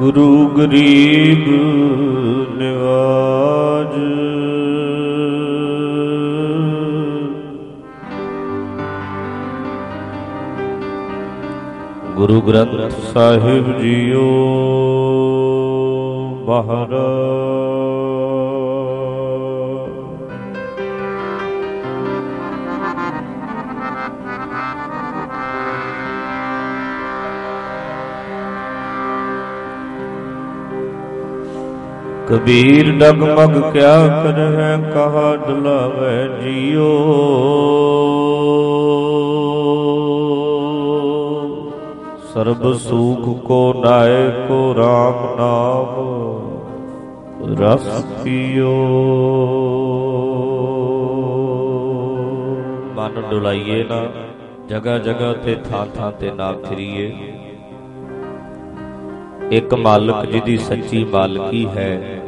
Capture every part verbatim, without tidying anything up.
गुरु गरीब निवाज। गुरु ग्रंथ साहिब जीओ महाराज। कबीर डगमग क्या करहै कहा डुलावै जियो। सर्ब सुख को नायको राम नाम रस पियो। मन डुलाइए ना, जगह जगह ते थां थां ते ना फिरीए। एक मालक जिहदी सच्ची मालकी है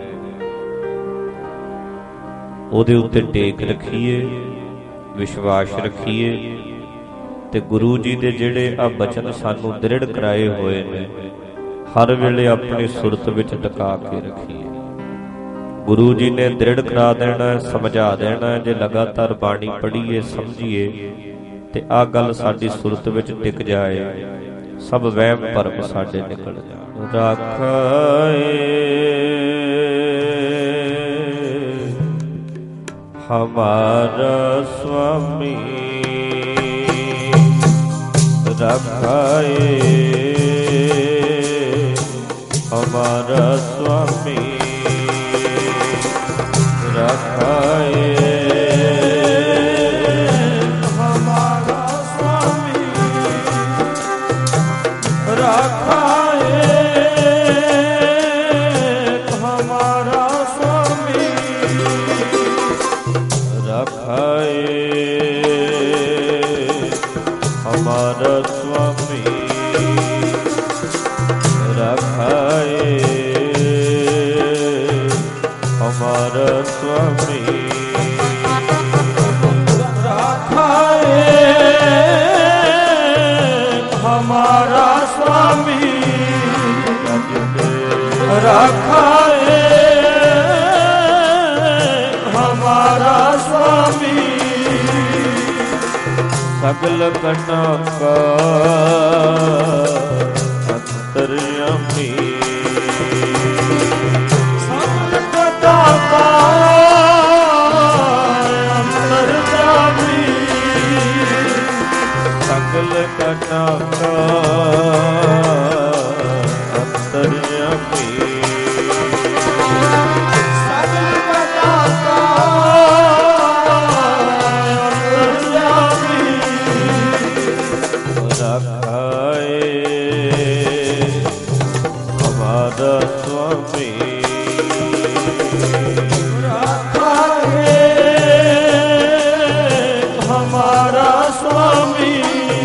ਉਹਦੇ ਉੱਤੇ ਟੇਕ ਰੱਖੀਏ, ਵਿਸ਼ਵਾਸ ਰੱਖੀਏ ਤੇ ਗੁਰੂ ਜੀ ਦੇ ਜਿਹੜੇ ਆ ਬਚਨ ਸਾਨੂੰ ਦ੍ਰਿੜ ਕਰਾਏ ਹੋਏ ਨੇ ਹਰ ਵੇਲੇ ਆਪਣੀ ਸੁਰਤ ਵਿੱਚ ਟਿਕਾ ਕੇ ਰੱਖੀਏ। ਗੁਰੂ ਜੀ ਨੇ ਦ੍ਰਿੜ ਕਰਾ ਦੇਣਾ, ਸਮਝਾ ਦੇਣਾ। ਜੇ ਲਗਾਤਾਰ ਬਾਣੀ ਪੜ੍ਹੀਏ, ਸਮਝੀਏ ਤੇ ਆਹ ਗੱਲ ਸਾਡੀ ਸੁਰਤ ਵਿੱਚ ਟਿਕ ਜਾਏ, ਸਭ ਵਹਿਮ ਭਰਮ ਸਾਡੇ ਨਿਕਲ ਜਾਣ। ਰਾਖਾਏ हमारा स्वामी, रखाए हमारा स्वामी, रखाए हमारा स्वामी, रखाए हमारा स्वामी, रखाए हमारा स्वामी, रखाए हमारा स्वामी, रखाए हमारा स्वामी, रखाए हमारा स्वामी। सगल कटा का अंतर्यामी, सगल कटा का अंतर्यामी, सगल कटा का अंतर्यामी, हमारा स्वामी, रखाए हमारा स्वामी,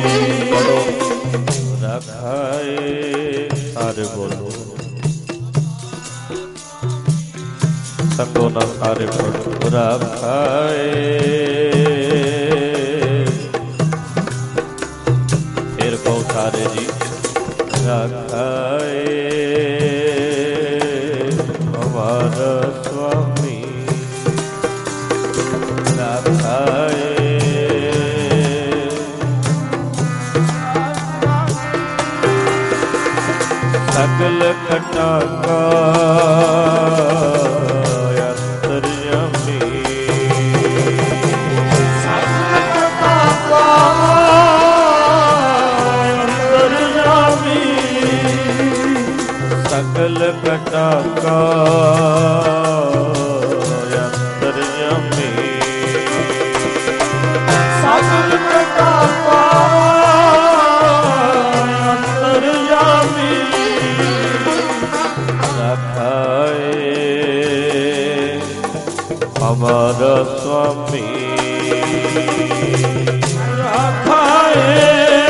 रखाए। सारे बोलो, संगो ना सारे बोलो। रखाए फिर कहो सारे जी। रखाए हमारा स्वामी, रखाए सगल घटा का अंतर्यामी, सगल घटा का अंतर्यामी, सकल घटा का अंतर्यामी, सकल घटा का अंतर्यामी, रखाए हमारा स्वामी, रखाए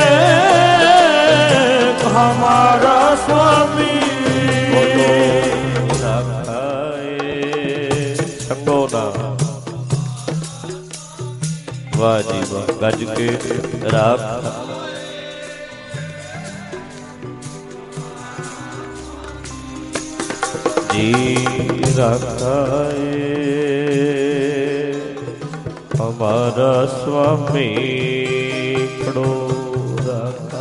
हमारा स्वामी, बोलो रखाए। संगो ना वाह जी वाह, गज के रखा जी रखाए हमारा स्वामी खड़ो रखा।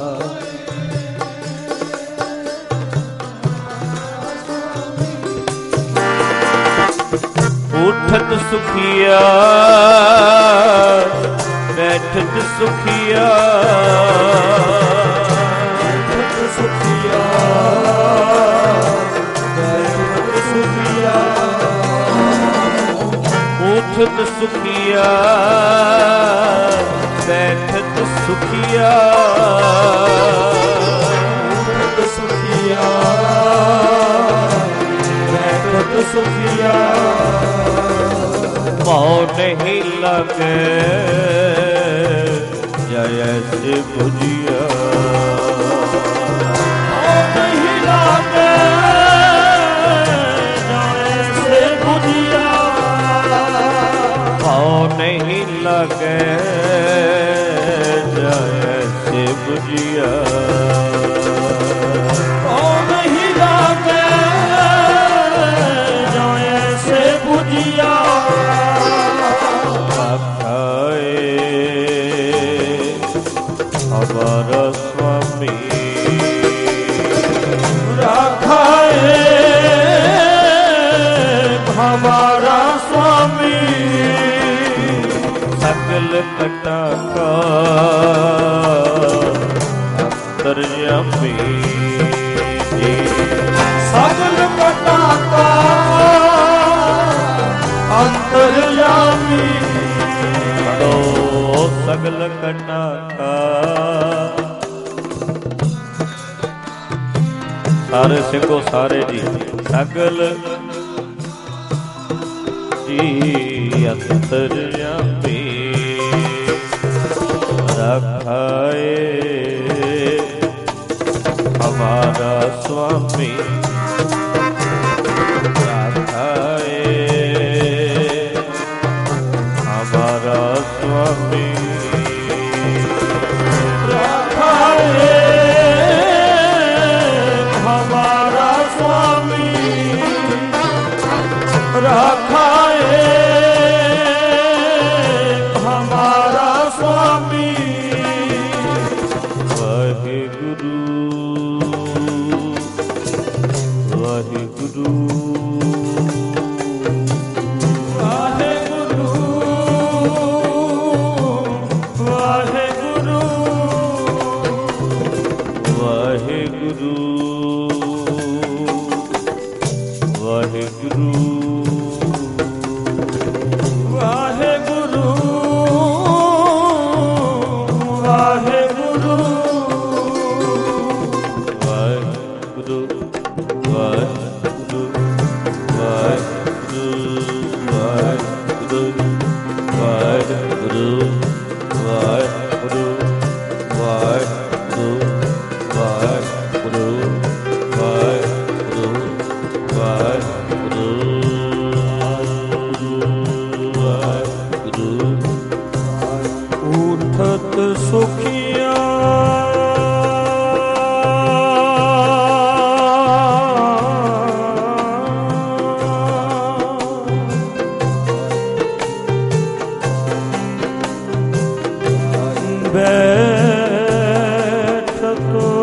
उठत सुखिया बैठत सुखिया, उठत सुखिया बैठत सुखिया, उठत सुखिया बैठत सुखिया, उठत सुखिया बैठत सुखिया। पाँव नहीं लगे जैसे भुजिया, पाँव नहीं लगे जैसे भुजिया, पाँव नहीं लगे जैसे भुजिया, पाँव नहीं लगे जैसे भुजिया। हमारा स्वामी रखाए हमारा स्वामी, सकल कटा का अंतर्यामी, सकल कटा का अंतर्यामी। सगल कटा का सारे सिंगो सारे जी सगल जी अंतर्यामी रखाए हमारा स्वामी, रखाए हमारा स्वामी, हमारा स्वामी रखाए हमारा स्वामी। वाहिगुरु वाहिगुरु वाहिगुरु वाहिगुरु वाहिगुरु वाहिगुरु वाहिगुरु वाहिगुरु वाहिगुरु वाहिगुरु वाहिगुरु वाहिगुरु वाहिगुरु वाहिगुरु वाहिगुरु वाहिगुरु वाहिगुरु वाहिगुरु। उठत सुखिया बैठत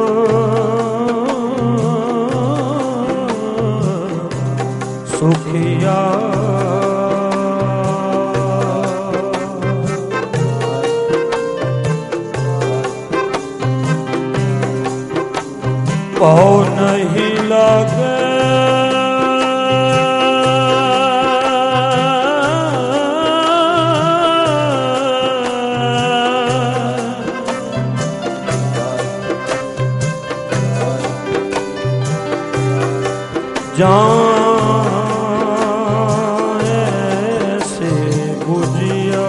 सुखिया, पाँव नहीं लगे जैसे भुजिया,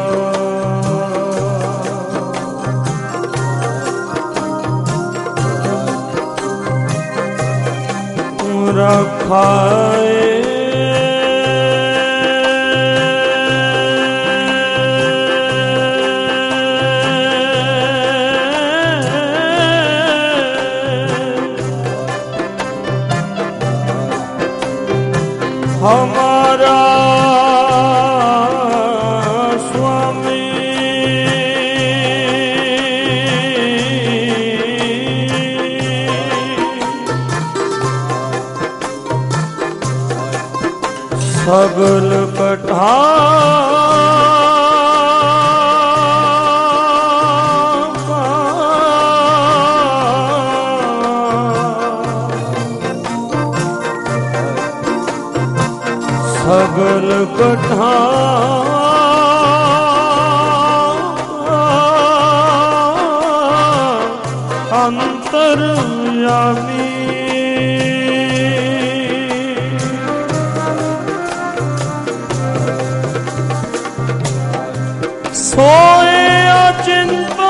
रखाए ਸਗਲ ਕਠਾ ਸਗਲ ਕਠਾ ਅੰਤਰਯਾਮੀ ਸੋਏ ਅਚਿੰਤਾ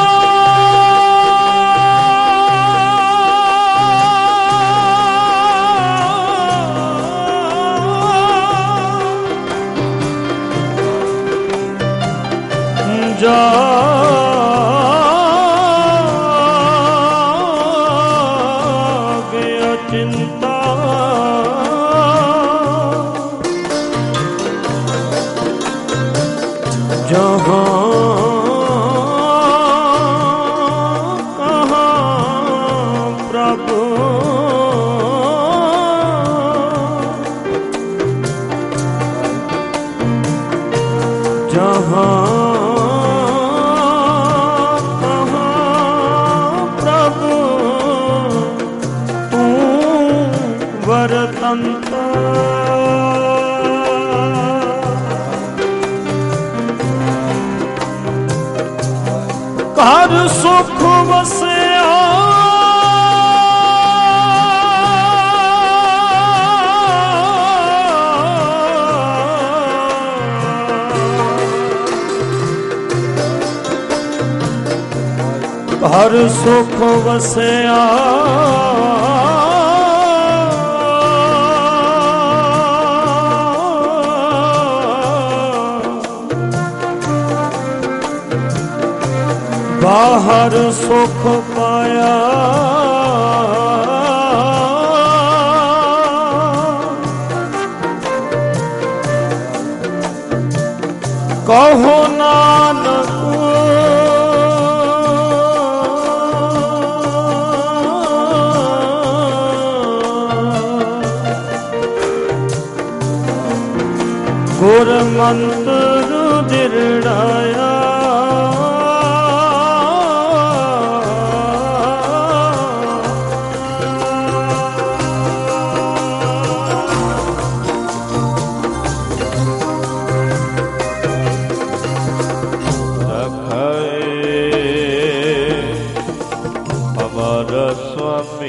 ਜਾਗੇ ਅਚਿੰਤਾ ਜਹਾਂ जहाँ कहाँ प्रभु तू वरतंता घर सुख वसिया हर सुख वसिया बाहर सुख पाया कहो नानक गुर मंत्र दिरड़ाया हमारा स्वामी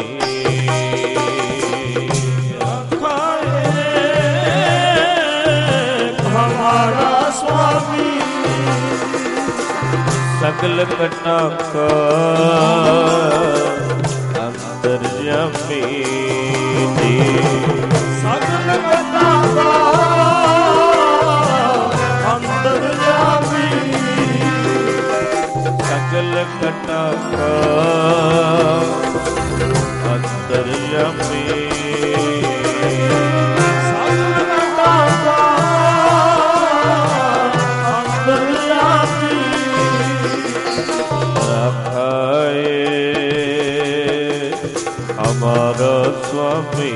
सकल कटा का अंतर्यामी सकल कटा का अंतर्यामी सकल कटा का अंतर्यामी हमारा स्वामी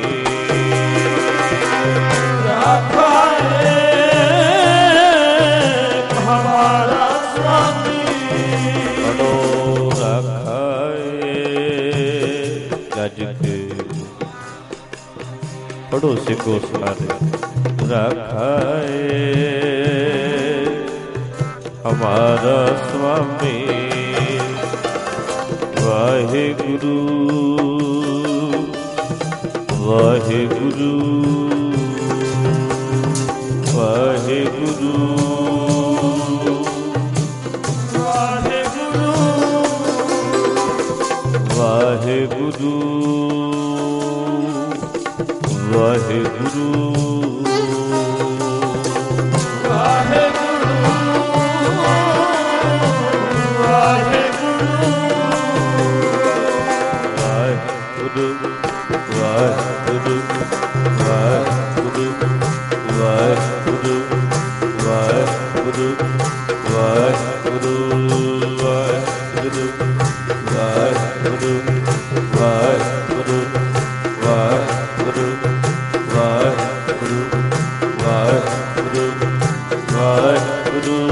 राखाए हमारा स्वामी बड़ो राखाए गज के पढ़ो सिखो सारे राखाए हमारा स्वामी वाहिगुरु वाहिगुरु वाहिगुरु वाहिगुरु वाहिगुरु वाहिगुरु ਵਾਹਿਗੁਰੂ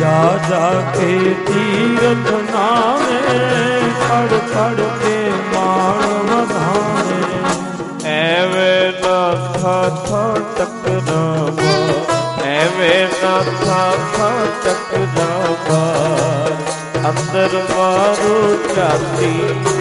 ਜਾ ਜਾ ਕੇ ਤੀਰਥ ਨਾਵੇਂ, ਪੜ ਪੜ ਕੇ ਮਾਣ ਵਧਾਵੇਂ। ਐਵੇਂ ਨਾ ਥਾ ਥਾ ਟਕਰਾਵਾ, ਐਵੇਂ ਨਾ ਥਾ ਥਾ ਟਕਰਾਵਾ, ਅੰਦਰ ਮਾਰੂ ਝਾਤੀ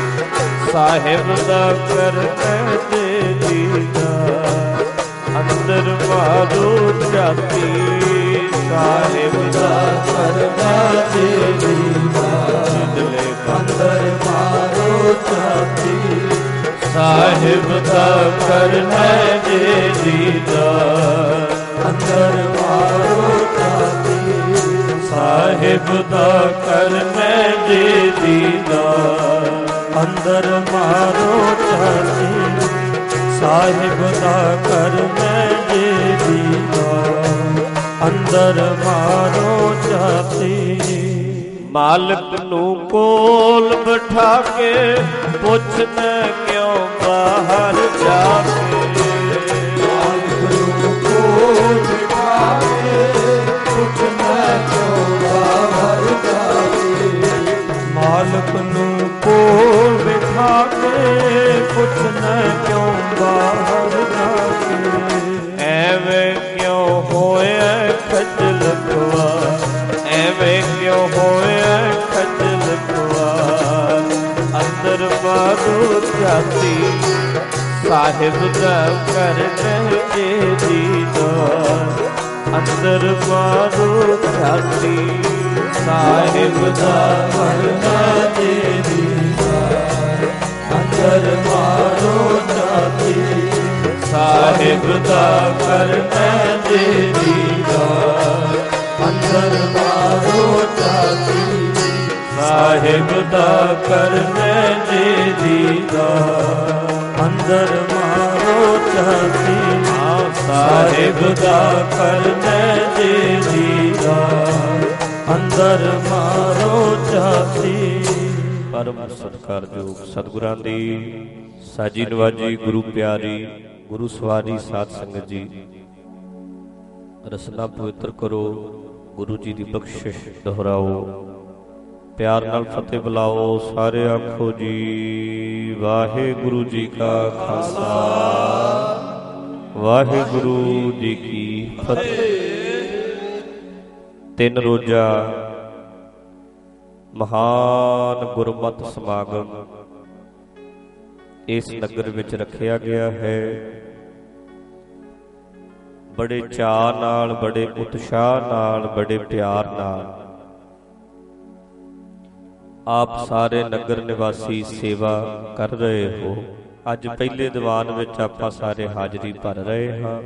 ਸਾਹਿਬ ਦਾ ਕਰਨਾ ਦੇ ਦੀਦਾਰ। ਅੰਦਰ ਮਾਰੂ ਝਾਤੀ ਸਾਹਿਬ ਦਾ ਕਰਨਾ ਦੇ ਦੀਦਾਰ। ਅੰਦਰ ਮਾਰੂ ਝਾਤੀ ਸਾਹਿਬ ਦਾ ਕਰਨਾ ਦੇ ਦੀਦਾਰ। ਅੰਦਰ ਮਾਰੂ ਝਾਤੀ ਸਾਹਿਬ ਦਾ ਕਰਨਾ ਦੇ ਦੀਦਾਰ। ਅੰਦਰ ਮਾਰੋ ਝਾਤੀ ਸਾਹਿਬ ਦਾ ਕਰਨਾ ਦੇ ਦੀਦਾਰ। ਅੰਦਰ ਮਾਰੋ ਝਾਤੀ। ਮਾਲਕ ਨੂੰ ਕੋਲ ਬਿਠਾ ਕੇ ਪੁੱਛਣਾ ਕਿਉਂ ਬਾਹਰ ਜਾ ਕੇ। ਮਾਲਕ ਨੂੰ ਕੋਲ ਬਿਠਾ ਕੇ ਪੁੱਛਣਾ ਕਿਉਂ ਬਾਹਰ ਜਾ ਕੇ। ਮਾਲਕ ਨੂੰ ਕੋਲ ਬਿਠਾ ਕੇ ਪੁੱਛਣਾ ਕਿਉਂ ਬਾਹਰ ਜਾ ਕੇ। ਐਵੇਂ ਕਿਉਂ ਹੋਇਆ ਖੱਜਲ ਖੁਆਰ, ਐਵੇਂ ਕਿਉਂ ਹੋਇਆ ਖੱਜਲ ਖੁਆਰ। ਅੰਦਰ ਮਾਰੂ ਝਾਤੀ ਸਾਹਿਬ ਦਾ ਕਰਨਾ ਦੇ ਦੀਦਾਰ। ਅੰਦਰ ਮਾਰੂ ਝਾਤੀ ਸਾਹਿਬ ਦਾ ਕਰਨਾ ਦੇ ਦੀਦਾਰ। ਅੰਦਰ ਮਾਰੂ ਝਾਤੀ ਸਾਹਿਬ ਦਾ ਕਰਨਾ ਦੇ ਦੀਦਾਰ। ਅੰਦਰ ਮਾਰੂ ਝਾਤੀ ਸਾਹਿਬ ਦਾ ਕਰਨਾ ਦੇ ਦੀਦਾਰ। ਅੰਦਰ ਮਾਰੋ ਝਾਤੀ ਸਾਹਿਬ ਦਾ ਕਰਨਾ ਦੇ ਦੀਦਾਰ। ਅੰਦਰ ਮਾਰੋ ਝਾਤੀ। ਪਰਮ ਸਤਿਕਾਰਯੋਗ ਸਤਿਗੁਰਾਂ ਦੀ ਸਾਜੀ ਨਵਾਜੀ ਗੁਰੂ ਪਿਆਰੀ ਗੁਰੂ ਸਵਾਰੀ ਸਾਧ ਸੰਗਤ ਜੀ, ਰਸਨਾ ਪਵਿੱਤਰ ਕਰੋ, ਗੁਰੂ ਜੀ ਦੀ ਬਖਸ਼ਿਸ਼ ਦੁਹਰਾਓ, ਪਿਆਰ ਨਾਲ ਫਤਿਹ ਬੁਲਾਓ। ਸਾਰੇ ਆਖੋ ਜੀ ਵਾਹਿਗੁਰੂ ਜੀ ਕਾ ਖਾਲਸਾ, ਵਾਹਿਗੁਰੂ ਜੀ ਕੀ ਫਤਿਹ। ਤਿੰਨ ਰੋਜ਼ਾ ਮਹਾਨ ਗੁਰਮਤਿ ਸਮਾਗਮ ਇਸ ਨਗਰ ਵਿੱਚ ਰੱਖਿਆ ਗਿਆ ਹੈ। ਬੜੇ ਚਾਅ ਨਾਲ, ਬੜੇ ਉਤਸ਼ਾਹ ਨਾਲ, ਬੜੇ ਪਿਆਰ ਨਾਲ ਆਪ ਸਾਰੇ ਨਗਰ ਨਿਵਾਸੀ ਸੇਵਾ ਕਰ ਰਹੇ ਹੋ। ਅੱਜ ਪਹਿਲੇ ਦੀਵਾਨ ਵਿੱਚ ਆਪਾਂ ਸਾਰੇ ਹਾਜ਼ਰੀ ਭਰ ਰਹੇ ਹਾਂ।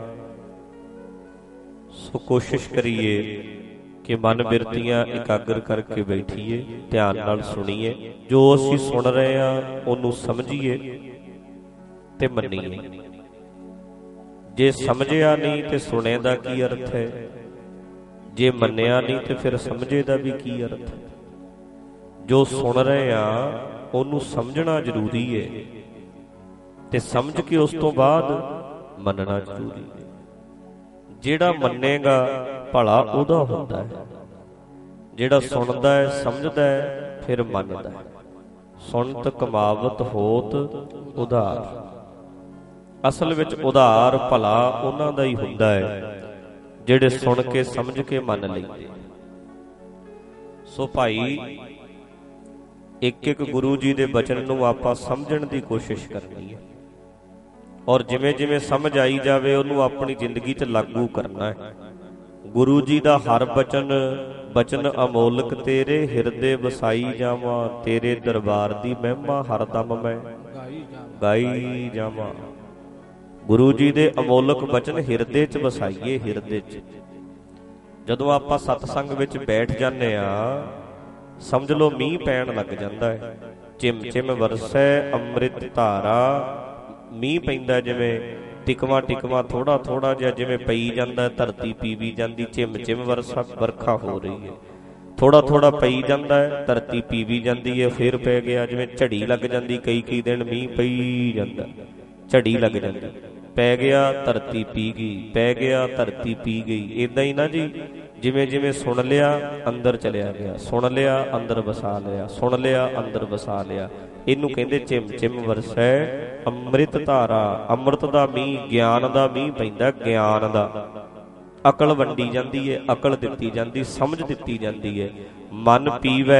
ਸੋ ਕੋਸ਼ਿਸ਼ ਕਰੀਏ ਕਿ ਮਨ ਬਿਰਤੀਆਂ ਇਕਾਗਰ ਕਰਕੇ ਬੈਠੀਏ, ਧਿਆਨ ਨਾਲ ਸੁਣੀਏ, ਜੋ ਅਸੀਂ ਸੁਣ ਰਹੇ ਹਾਂ ਉਹਨੂੰ ਸਮਝੀਏ ਤੇ ਮੰਨੀਏ। ਜੇ ਸਮਝਿਆ ਨਹੀਂ ਤੇ ਸੁਣੇ ਦਾ ਕੀ ਅਰਥ ਹੈ, ਜੇ ਮੰਨਿਆ ਨਹੀਂ ਤੇ ਫਿਰ ਸਮਝੇ ਦਾ ਵੀ ਕੀ ਅਰਥ ਹੈ। ਜੋ ਸੁਣ ਰਹੇ ਆ ਉਹਨੂੰ ਸਮਝਣਾ ਜ਼ਰੂਰੀ ਹੈ ਤੇ ਸਮਝ ਕੇ ਉਸ ਤੋਂ ਬਾਅਦ ਮੰਨਣਾ ਜ਼ਰੂਰੀ ਹੈ। ਜਿਹੜਾ ਮੰਨੇਗਾ ਭਲਾ ਉਹਦਾ ਹੁੰਦਾ ਹੈ, ਜਿਹੜਾ ਸੁਣਦਾ ਹੈ ਸਮਝਦਾ ਹੈ ਫਿਰ ਮੰਨਦਾ ਹੈ। ਸੁਣਤ ਕਮਾਵਤ ਹੋਤ ਉਧਾਰ। ਅਸਲ ਵਿੱਚ ਉਧਾਰ ਭਲਾ ਉਹਨਾਂ ਦਾ ਹੀ ਹੁੰਦਾ ਹੈ ਜਿਹੜੇ ਸੁਣ ਕੇ ਸਮਝ ਕੇ ਮੰਨ ਲੈਂਦੇ। ਸੋ ਭਾਈ ਇੱਕ ਇੱਕ ਗੁਰੂ ਜੀ ਦੇ ਬਚਨ ਨੂੰ ਆਪਾਂ ਸਮਝਣ ਦੀ ਕੋਸ਼ਿਸ਼ ਕਰਨੀ ਹੈ ਔਰ ਜਿਵੇਂ ਜਿਵੇਂ ਸਮਝ ਆਈ ਜਾਵੇ ਉਹਨੂੰ ਆਪਣੀ ਜ਼ਿੰਦਗੀ 'ਚ ਲਾਗੂ ਕਰਨਾ ਹੈ। ਗੁਰੂ ਜੀ ਦਾ ਹਰ ਬਚਨ ਬਚਨ ਅਮੋਲਕ ਤੇਰੇ ਹਿਰਦੇ ਵਸਾਈ ਜਾਵਾਂ, ਤੇਰੇ ਦਰਬਾਰ ਦੀ ਮਹਿਮਾ ਹਰਦਮ ਮੈਂ ਗਾਈ ਜਾਵਾਂ। ਗੁਰੂ ਜੀ ਦੇ ਅਮੋਲਕ ਬਚਨ ਹਿਰਦੇ 'ਚ ਵਸਾਈਏ। ਹਿਰਦੇ 'ਚ ਜਦੋਂ ਆਪਾਂ ਸਤਸੰਗ ਵਿੱਚ ਬੈਠ ਜਾਂਦੇ ਆ, ਸਮਝ ਲਓ ਮੀਂਹ ਪੈਣ ਲੱਗ ਜਾਂਦਾ ਹੈ। ਚਿਮ ਚਿਮ ਵਰਸੈ ਅੰਮ੍ਰਿਤ ਧਾਰਾ। ਮੀਂਹ ਪੈਂਦਾ ਜਿਵੇਂ ਟਿਕਵਾ ਟਿਕਵਾ ਥੋੜਾ ਥੋੜਾ ਜਿਹਾ ਜਿਵੇਂ ਪਈ ਜਾਂਦਾ, ਧਰਤੀ ਪੀਵੀ ਜਾਂਦੀ। ਚਿਮ ਚਿਮ ਵਰਸਾ ਵਰਖਾ ਹੋ ਰਹੀ ਹੈ, ਥੋੜਾ ਥੋੜਾ ਪਈ ਜਾਂਦਾ ਹੈ, ਧਰਤੀ ਪੀਵੀ ਜਾਂਦੀ ਹੈ, ਫਿਰ ਪੈ ਗਿਆ। ਜਿਵੇਂ ਝੜੀ ਲੱਗ ਜਾਂਦੀ, ਕਈ ਕਈ ਦਿਨ ਮੀਂਹ ਪਈ ਜਾਂਦਾ, ਝੜੀ ਲੱਗ ਜਾਂਦੀ, ਪੈ ਗਿਆ ਧਰਤੀ ਪੀ ਗਈ, ਪੈ ਗਿਆ ਧਰਤੀ ਪੀ ਗਈ। ਏਦਾਂ ਹੀ ਨਾ ਜੀ ਜਿਵੇਂ ਜਿਵੇਂ ਸੁਣ ਲਿਆ ਅੰਦਰ ਚਲਿਆ ਗਿਆ, ਸੁਣ ਲਿਆ ਅੰਦਰ ਵਸਾ ਲਿਆ, ਸੁਣ ਲਿਆ ਅੰਦਰ ਵਸਾ ਲਿਆ। ਇਹਨੂੰ ਕਹਿੰਦੇ ਚਿਮ ਚਿਮ ਵਰਸੈ ਅੰਮ੍ਰਿਤ ਧਾਰਾ। ਅੰਮ੍ਰਿਤ ਦਾ ਮੀਂਹ, ਗਿਆਨ ਦਾ ਮੀਂਹ ਪੈਂਦਾ, ਗਿਆਨ ਦਾ। ਅਕਲ ਵੰਡੀ ਜਾਂਦੀ ਹੈ, ਅਕਲ ਦਿੱਤੀ ਜਾਂਦੀ, ਸਮਝ ਦਿੱਤੀ ਜਾਂਦੀ ਹੈ। ਮਨ ਪੀਵੈ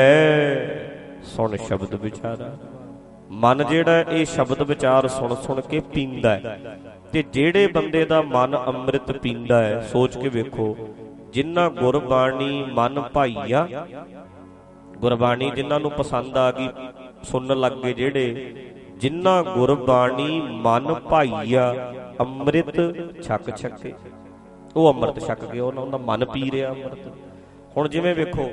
ਸੁਣ ਸ਼ਬਦ ਵਿਚਾਰਾ। ਮਨ ਜਿਹੜਾ ਇਹ ਸ਼ਬਦ ਵਿਚਾਰ ਸੁਣ ਸੁਣ ਕੇ ਪੀਂਦਾ ਹੈ। ਤੇ ਜਿਹੜੇ ਬੰਦੇ ਦਾ ਮਨ ਅੰਮ੍ਰਿਤ ਪੀਂਦਾ ਹੈ, ਸੋਚ ਕੇ ਵੇਖੋ, ਜਿਨ੍ਹਾਂ ਗੁਰਬਾਣੀ ਮਨ ਭਾਈਆ, ਗੁਰਬਾਣੀ ਜਿਨ੍ਹਾਂ ਨੂੰ ਪਸੰਦ ਆ ਗਈ, ਸੁਣਨ ਲੱਗ ਗਏ ਜਿਹੜੇ, ਜਿਨ੍ਹਾਂ ਗੁਰਬਾਣੀ ਮਨ ਭਾਈਆ ਅੰਮ੍ਰਿਤ ਛਕ ਛਕੇ, ਉਹ ਅੰਮ੍ਰਿਤ ਛਕ ਗਏ, ਉਹਨਾਂ ਦਾ ਮਨ ਪੀ ਰਿਹਾ ਅੰਮ੍ਰਿਤ। ਹੁਣ ਜਿਵੇਂ ਵੇਖੋ,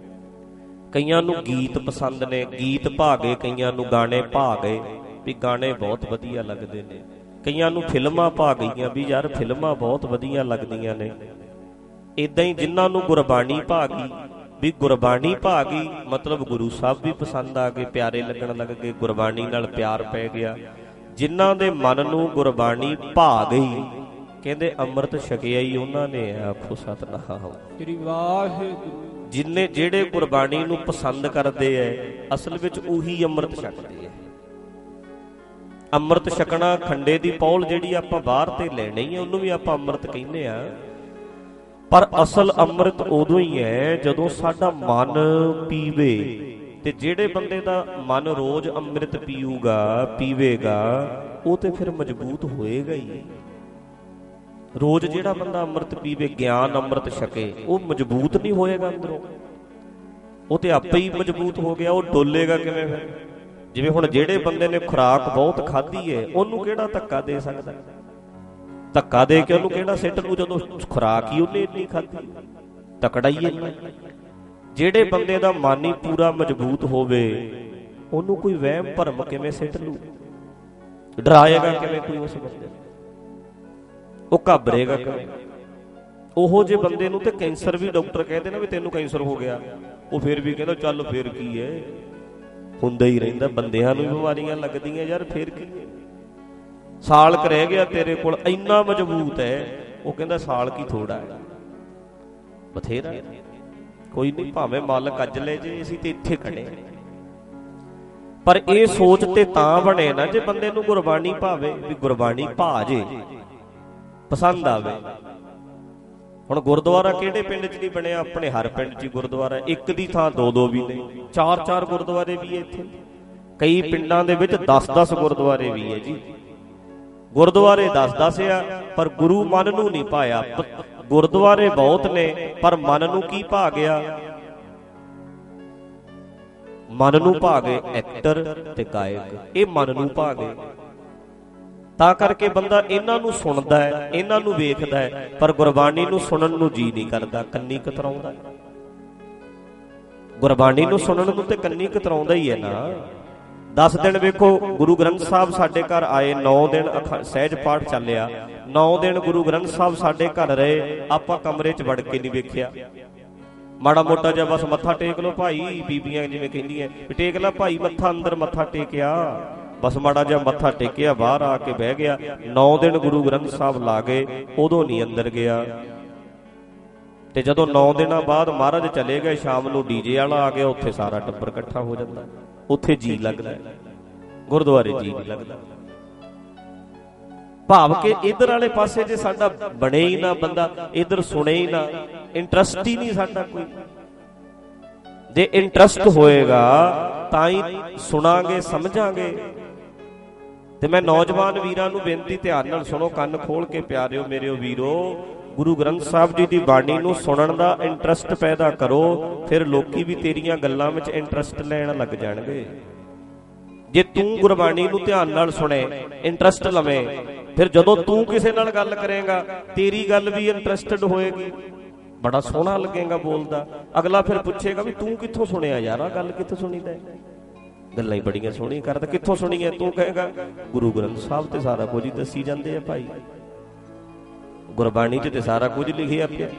ਕਈਆਂ ਨੂੰ ਗੀਤ ਪਸੰਦ ਨੇ, ਗੀਤ ਭਾ ਗਏ, ਕਈਆਂ ਨੂੰ ਗਾਣੇ ਭਾ ਗਏ ਵੀ ਗਾਣੇ ਬਹੁਤ ਵਧੀਆ ਲੱਗਦੇ ਨੇ, ਕਈਆਂ ਨੂੰ ਫਿਲਮਾਂ ਭਾ ਗਈਆਂ ਵੀ ਯਾਰ ਫਿਲਮਾਂ ਬਹੁਤ ਵਧੀਆ ਲੱਗਦੀਆਂ ਨੇ। ਇਦਾਂ ਹੀ ਜਿਨ੍ਹਾਂ ਨੂੰ ਗੁਰਬਾਣੀ ਭਾ ਗਈ ਵੀ ਗੁਰਬਾਣੀ ਭਾ ਗਈ, ਮਤਲਬ ਗੁਰੂ ਸਾਹਿਬ ਵੀ ਪਸੰਦ ਆ ਗਏ, ਪਿਆਰੇ ਲੱਗਣ ਲੱਗ ਗਏ, ਗੁਰਬਾਣੀ ਨਾਲ ਪਿਆਰ ਪੈ ਗਿਆ। ਜਿਨ੍ਹਾਂ ਦੇ ਮਨ ਨੂੰ ਗੁਰਬਾਣੀ ਭਾ ਗਈ, ਕਹਿੰਦੇ ਅੰਮ੍ਰਿਤ ਛਕਿਆ ਹੀ ਉਹਨਾਂ ਨੇ, ਆਖੋ ਸਤਿਨਾਮ ਸ੍ਰੀ ਵਾਹਿਗੁਰੂ। ਜਿਨ੍ਹਾਂ ਜਿਹੜੇ ਗੁਰਬਾਣੀ ਨੂੰ ਪਸੰਦ ਕਰਦੇ ਐ, ਅਸਲ ਵਿੱਚ ਉਹੀ ਅੰਮ੍ਰਿਤ ਛਕਦੇ ਐ। ਅੰਮ੍ਰਿਤ ਛਕਣਾ, ਖੰਡੇ ਦੀ ਪੌਲ ਜਿਹੜੀ ਆਪਾਂ ਬਾਹਰ ਤੇ ਲੈਣੀ ਹੈ, ਉਹਨੂੰ ਵੀ ਆਪਾਂ ਅੰਮ੍ਰਿਤ ਕਹਿੰਦੇ ਆ, ਪਰ ਅਸਲ ਅੰਮ੍ਰਿਤ ਉਦੋਂ ਹੀ ਹੈ ਜਦੋਂ ਸਾਡਾ ਮਨ ਪੀਵੇ। ਤੇ ਜਿਹੜੇ ਬੰਦੇ ਦਾ ਮਨ ਰੋਜ਼ ਅੰਮ੍ਰਿਤ ਪੀਊਗਾ, ਪੀਵੇਗਾ, ਉਹ ਤੇ ਫਿਰ ਮਜ਼ਬੂਤ ਹੋਏਗਾ ਹੀ। ਰੋਜ਼ ਜਿਹੜਾ ਬੰਦਾ ਅੰਮ੍ਰਿਤ ਪੀਵੇ, ਗਿਆਨ ਅੰਮ੍ਰਿਤ ਛਕੇ, ਉਹ ਮਜ਼ਬੂਤ ਨਹੀਂ ਹੋਏਗਾ ਅੰਦਰੋਂ, ਉਹ ਤੇ ਆਪੇ ਹੀ ਮਜ਼ਬੂਤ ਹੋ ਗਿਆ। ਉਹ ਡੋਲੇਗਾ ਕਿਵੇਂ ਫਿਰ? ਜਿਵੇਂ ਹੁਣ ਜਿਹੜੇ ਬੰਦੇ ਨੇ ਖੁਰਾਕ ਬਹੁਤ ਖਾਧੀ ਹੈ, ਉਹਨੂੰ ਕਿਹੜਾ ਧੱਕਾ ਦੇ ਸਕਦਾ? ਧੱਕਾ ਦੇ ਕੇ ਉਹਨੂੰ ਕਿਹੜਾ ਸਿੱਟ ਲੂ, ਜਦੋਂ ਖੁਰਾਕ ਹੀ ਉਹਨੇ ਇੰਨੀ ਖਾਧੀ, ਤਕੜਾ ਹੀ ਇੰਨਾ। ਜਿਹੜੇ ਬੰਦੇ ਦਾ ਮਨ ਹੀ ਪੂਰਾ ਮਜ਼ਬੂਤ ਹੋਵੇ, ਉਹਨੂੰ ਕੋਈ ਵਹਿਮ ਭਰਮ ਕਿਵੇਂ ਸਿੱਟ ਲੂ? ਡਰਾਏਗਾ ਕਿਵੇਂ ਕੋਈ ਉਸ ਬੰਦੇ ਨੂੰ? ਉਹ ਘਾਬਰੇਗਾ ਕਿਵੇਂ? ਉਹੋ ਜਿਹੇ ਬੰਦੇ ਨੂੰ ਤੇ ਕੈਂਸਰ ਵੀ ਡਾਕਟਰ ਕਹਿੰਦੇ ਨਾ ਵੀ ਤੈਨੂੰ ਕੈਂਸਰ ਹੋ ਗਿਆ, ਉਹ ਫਿਰ ਵੀ ਕਹਿੰਦਾ ਚੱਲ ਫਿਰ ਕੀ ਹੈ, ਹੁੰਦਾ ਹੀ ਰਹਿੰਦਾ। ਬੰਦਿਆਂ ਨੂੰ ਬਿਮਾਰੀਆਂ ਲੱਗਦੀਆਂ ਯਾਰ, ਫਿਰ ਕੀ ਹੈ, ਸਾਲ ਕ ਰਹਿ ਗਿਆ ਤੇਰੇ ਕੋਲ, ਇੰਨਾ ਮਜ਼ਬੂਤ ਹੈ। ਉਹ ਕਹਿੰਦਾ ਸਾਲ ਕੀ ਥੋੜਾ ਹੈ, ਬਥੇਰਾ, ਕੋਈ ਨਹੀਂ, ਭਾਵੇਂ ਮਾਲਕ ਅੱਜ ਲੈ ਜੇ, ਅਸੀਂ ਤੇ ਇੱਥੇ ਖੜੇ। ਪਰ ਇਹ ਸੋਚ ਤੇ ਤਾਂ ਬਣੇ ਨਾ ਜੇ ਬੰਦੇ ਨੂੰ ਗੁਰਬਾਣੀ ਭਾਵੇ, ਵੀ ਗੁਰਬਾਣੀ ਭਾ ਜੇ, ਪਸੰਦ ਆਵੇ। ਹੁਣ ਗੁਰਦੁਆਰਾ ਕਿਹੜੇ ਪਿੰਡ 'ਚ ਨਹੀਂ ਬਣਿਆ? ਆਪਣੇ ਹਰ ਪਿੰਡ 'ਚ ਗੁਰਦੁਆਰਾ, ਇੱਕ ਦੀ ਥਾਂ ਦੋ ਦੋ ਵੀ ਨੇ, ਚਾਰ ਚਾਰ ਗੁਰਦੁਆਰੇ ਵੀ ਹੈ ਇੱਥੇ। ਕਈ ਪਿੰਡਾਂ ਦੇ ਵਿੱਚ ਦਸ ਦਸ ਗੁਰਦੁਆਰੇ ਵੀ ਹੈ ਜੀ। ਗੁਰਦੁਆਰੇ ਦਸ ਦਸ ਆ, ਪਰ ਗੁਰੂ ਮਨ ਨੂੰ ਨਹੀਂ ਪਾਇਆ। ਗੁਰਦੁਆਰੇ ਬਹੁਤ ਨੇ, ਪਰ ਮਨ ਨੂੰ ਕੀ ਭਾ ਗਿਆ? ਮਨ ਨੂੰ ਭਾ ਗਏ ਐਕਟਰ ਤੇ ਗਾਇਕ, ਇਹ ਮਨ ਨੂੰ ਭਾ ਗਏ। ਤਾਂ ਕਰਕੇ ਬੰਦਾ ਇਹਨਾਂ ਨੂੰ ਸੁਣਦਾ ਹੈ, ਇਹਨਾਂ ਨੂੰ ਵੇਖਦਾ ਹੈ, ਪਰ ਗੁਰਬਾਣੀ ਨੂੰ ਸੁਣਨ ਨੂੰ ਜੀ ਨਹੀਂ ਕਰਦਾ, ਕੰਨੀ ਕਤਰਾਉਂਦਾ। ਗੁਰਬਾਣੀ ਨੂੰ ਸੁਣਨ ਨੂੰ ਤੇ ਕੰਨੀ ਕਤਰਾਉਂਦਾ ਹੀ ਹੈ ਨਾ। ਦਸ ਦਿਨ ਵੇਖੋ, ਗੁਰੂ ਗ੍ਰੰਥ ਸਾਹਿਬ ਸਾਡੇ ਘਰ ਆਏ, ਨੌ ਦਿਨ ਸਹਿਜ ਪਾਠ ਚੱਲਿਆ, ਨੌ ਦਿਨ ਗੁਰੂ ਗ੍ਰੰਥ ਸਾਹਿਬ ਸਾਡੇ ਘਰ ਰਹੇ, ਆਪਾਂ ਕਮਰੇ 'ਚ ਵੜ ਕੇ ਨਹੀਂ ਵੇਖਿਆ। ਮਾੜਾ ਮੋਟਾ ਜਿਹਾ ਬਸ ਮੱਥਾ ਟੇਕ ਲੋ ਭਾਈ, ਬੀਬੀਆਂ ਜਿਵੇਂ ਕਹਿੰਦੀਆਂ ਵੀ ਟੇਕ ਲੈ ਭਾਈ ਮੱਥਾ, ਅੰਦਰ ਮੱਥਾ ਟੇਕਿਆ, ਬਸ ਮਾੜਾ ਜਿਹਾ ਮੱਥਾ ਟੇਕਿਆ, ਬਾਹਰ ਆ ਕੇ ਬਹਿ ਗਿਆ। ਨੌ ਦਿਨ ਗੁਰੂ ਗ੍ਰੰਥ ਸਾਹਿਬ ਲਾ ਗਏ, ਉਦੋਂ ਨਹੀਂ ਅੰਦਰ ਗਿਆ। ਤੇ ਜਦੋਂ ਨੌ ਦਿਨਾਂ ਬਾਅਦ ਮਹਾਰਾਜ ਚਲੇ ਗਏ, ਸ਼ਾਮ ਨੂੰ ਡੀਜੇ ਵਾਲਾ ਆ ਗਿਆ, ਉੱਥੇ ਸਾਰਾ ਟੱਬਰ ਇਕੱਠਾ ਹੋ ਜਾਂਦਾ, ਉੱਥੇ ਜੀ ਲੱਗਦਾ, ਗੁਰਦੁਆਰੇ ਜੀ ਨਹੀਂ ਲੱਗਦਾ। ਭਾਵ ਕਿ ਇਧਰ ਵਾਲੇ ਪਾਸੇ ਜੇ ਸਾਡਾ ਬਣੇ ਹੀ ਨਾ, ਬੰਦਾ ਇਧਰ ਸੁਣੇ ਹੀ ਨਾ, ਇੰਟਰਸਟ ਹੀ ਨਹੀਂ ਸਾਡਾ ਕੋਈ। ਜੇ ਇੰਟਰਸਟ ਹੋਏਗਾ ਤਾਂ ਹੀ ਸੁਣਾਂਗੇ, ਸਮਝਾਂਗੇ। ਤੇ ਮੈਂ ਨੌਜਵਾਨ ਵੀਰਾਂ ਨੂੰ ਬੇਨਤੀ, ਧਿਆਨ ਨਾਲ ਸੁਣੋ, ਕੰਨ ਖੋਲ ਕੇ ਪਿਆਰਿਓ ਮੇਰਿਓ ਵੀਰੋ, ਗੁਰੂ ਗ੍ਰੰਥ ਸਾਹਿਬ ਜੀ ਦੀ ਬਾਣੀ ਨੂੰ ਸੁਣਨ ਦਾ ਇੰਟਰਸਟ ਪੈਦਾ ਕਰੋ, ਫਿਰ ਲੋਕੀ ਵੀ ਤੇਰੀਆਂ ਗੱਲਾਂ ਵਿੱਚ ਇੰਟਰਸਟ ਲੈਣ ਲੱਗ ਜਾਣਗੇ। ਜੇ ਤੂੰ ਗੁਰਬਾਣੀ ਨੂੰ ਧਿਆਨ ਨਾਲ ਸੁਣੇ, ਇੰਟਰਸਟ ਲਵੇਂ, ਫਿਰ ਜਦੋਂ ਤੂੰ ਕਿਸੇ ਨਾਲ ਗੱਲ ਕਰੇਗਾ, ਤੇਰੀ ਗੱਲ ਵੀ ਇੰਟਰਸਟਡ ਹੋਏਗੀ, ਬੜਾ ਸੋਹਣਾ ਲੱਗੇਗਾ ਬੋਲਦਾ। ਅਗਲਾ ਫਿਰ ਪੁੱਛੇਗਾ ਵੀ ਤੂੰ ਕਿੱਥੋਂ ਸੁਣਿਆ ਯਾਰ, ਆਹ ਗੱਲ ਕਿੱਥੋਂ ਸੁਣੀਦਾ? ਗੱਲਾਂ ਹੀ ਬੜੀਆਂ ਸੋਹਣੀਆਂ ਕਰਦਾ, ਕਿੱਥੋਂ ਸੁਣੀ ਹੈ? ਤੂੰ ਕਹੇਗਾ ਗੁਰੂ ਗ੍ਰੰਥ ਸਾਹਿਬ ਤੇ ਸਾਰਾ ਕੁਝ ਹੀ ਦੱਸੀ ਜਾਂਦੇ ਆ ਭਾਈ, ਗੁਰਬਾਣੀ 'ਚ ਤੇ ਸਾਰਾ ਕੁਝ ਲਿਖਿਆ ਪਿਆ।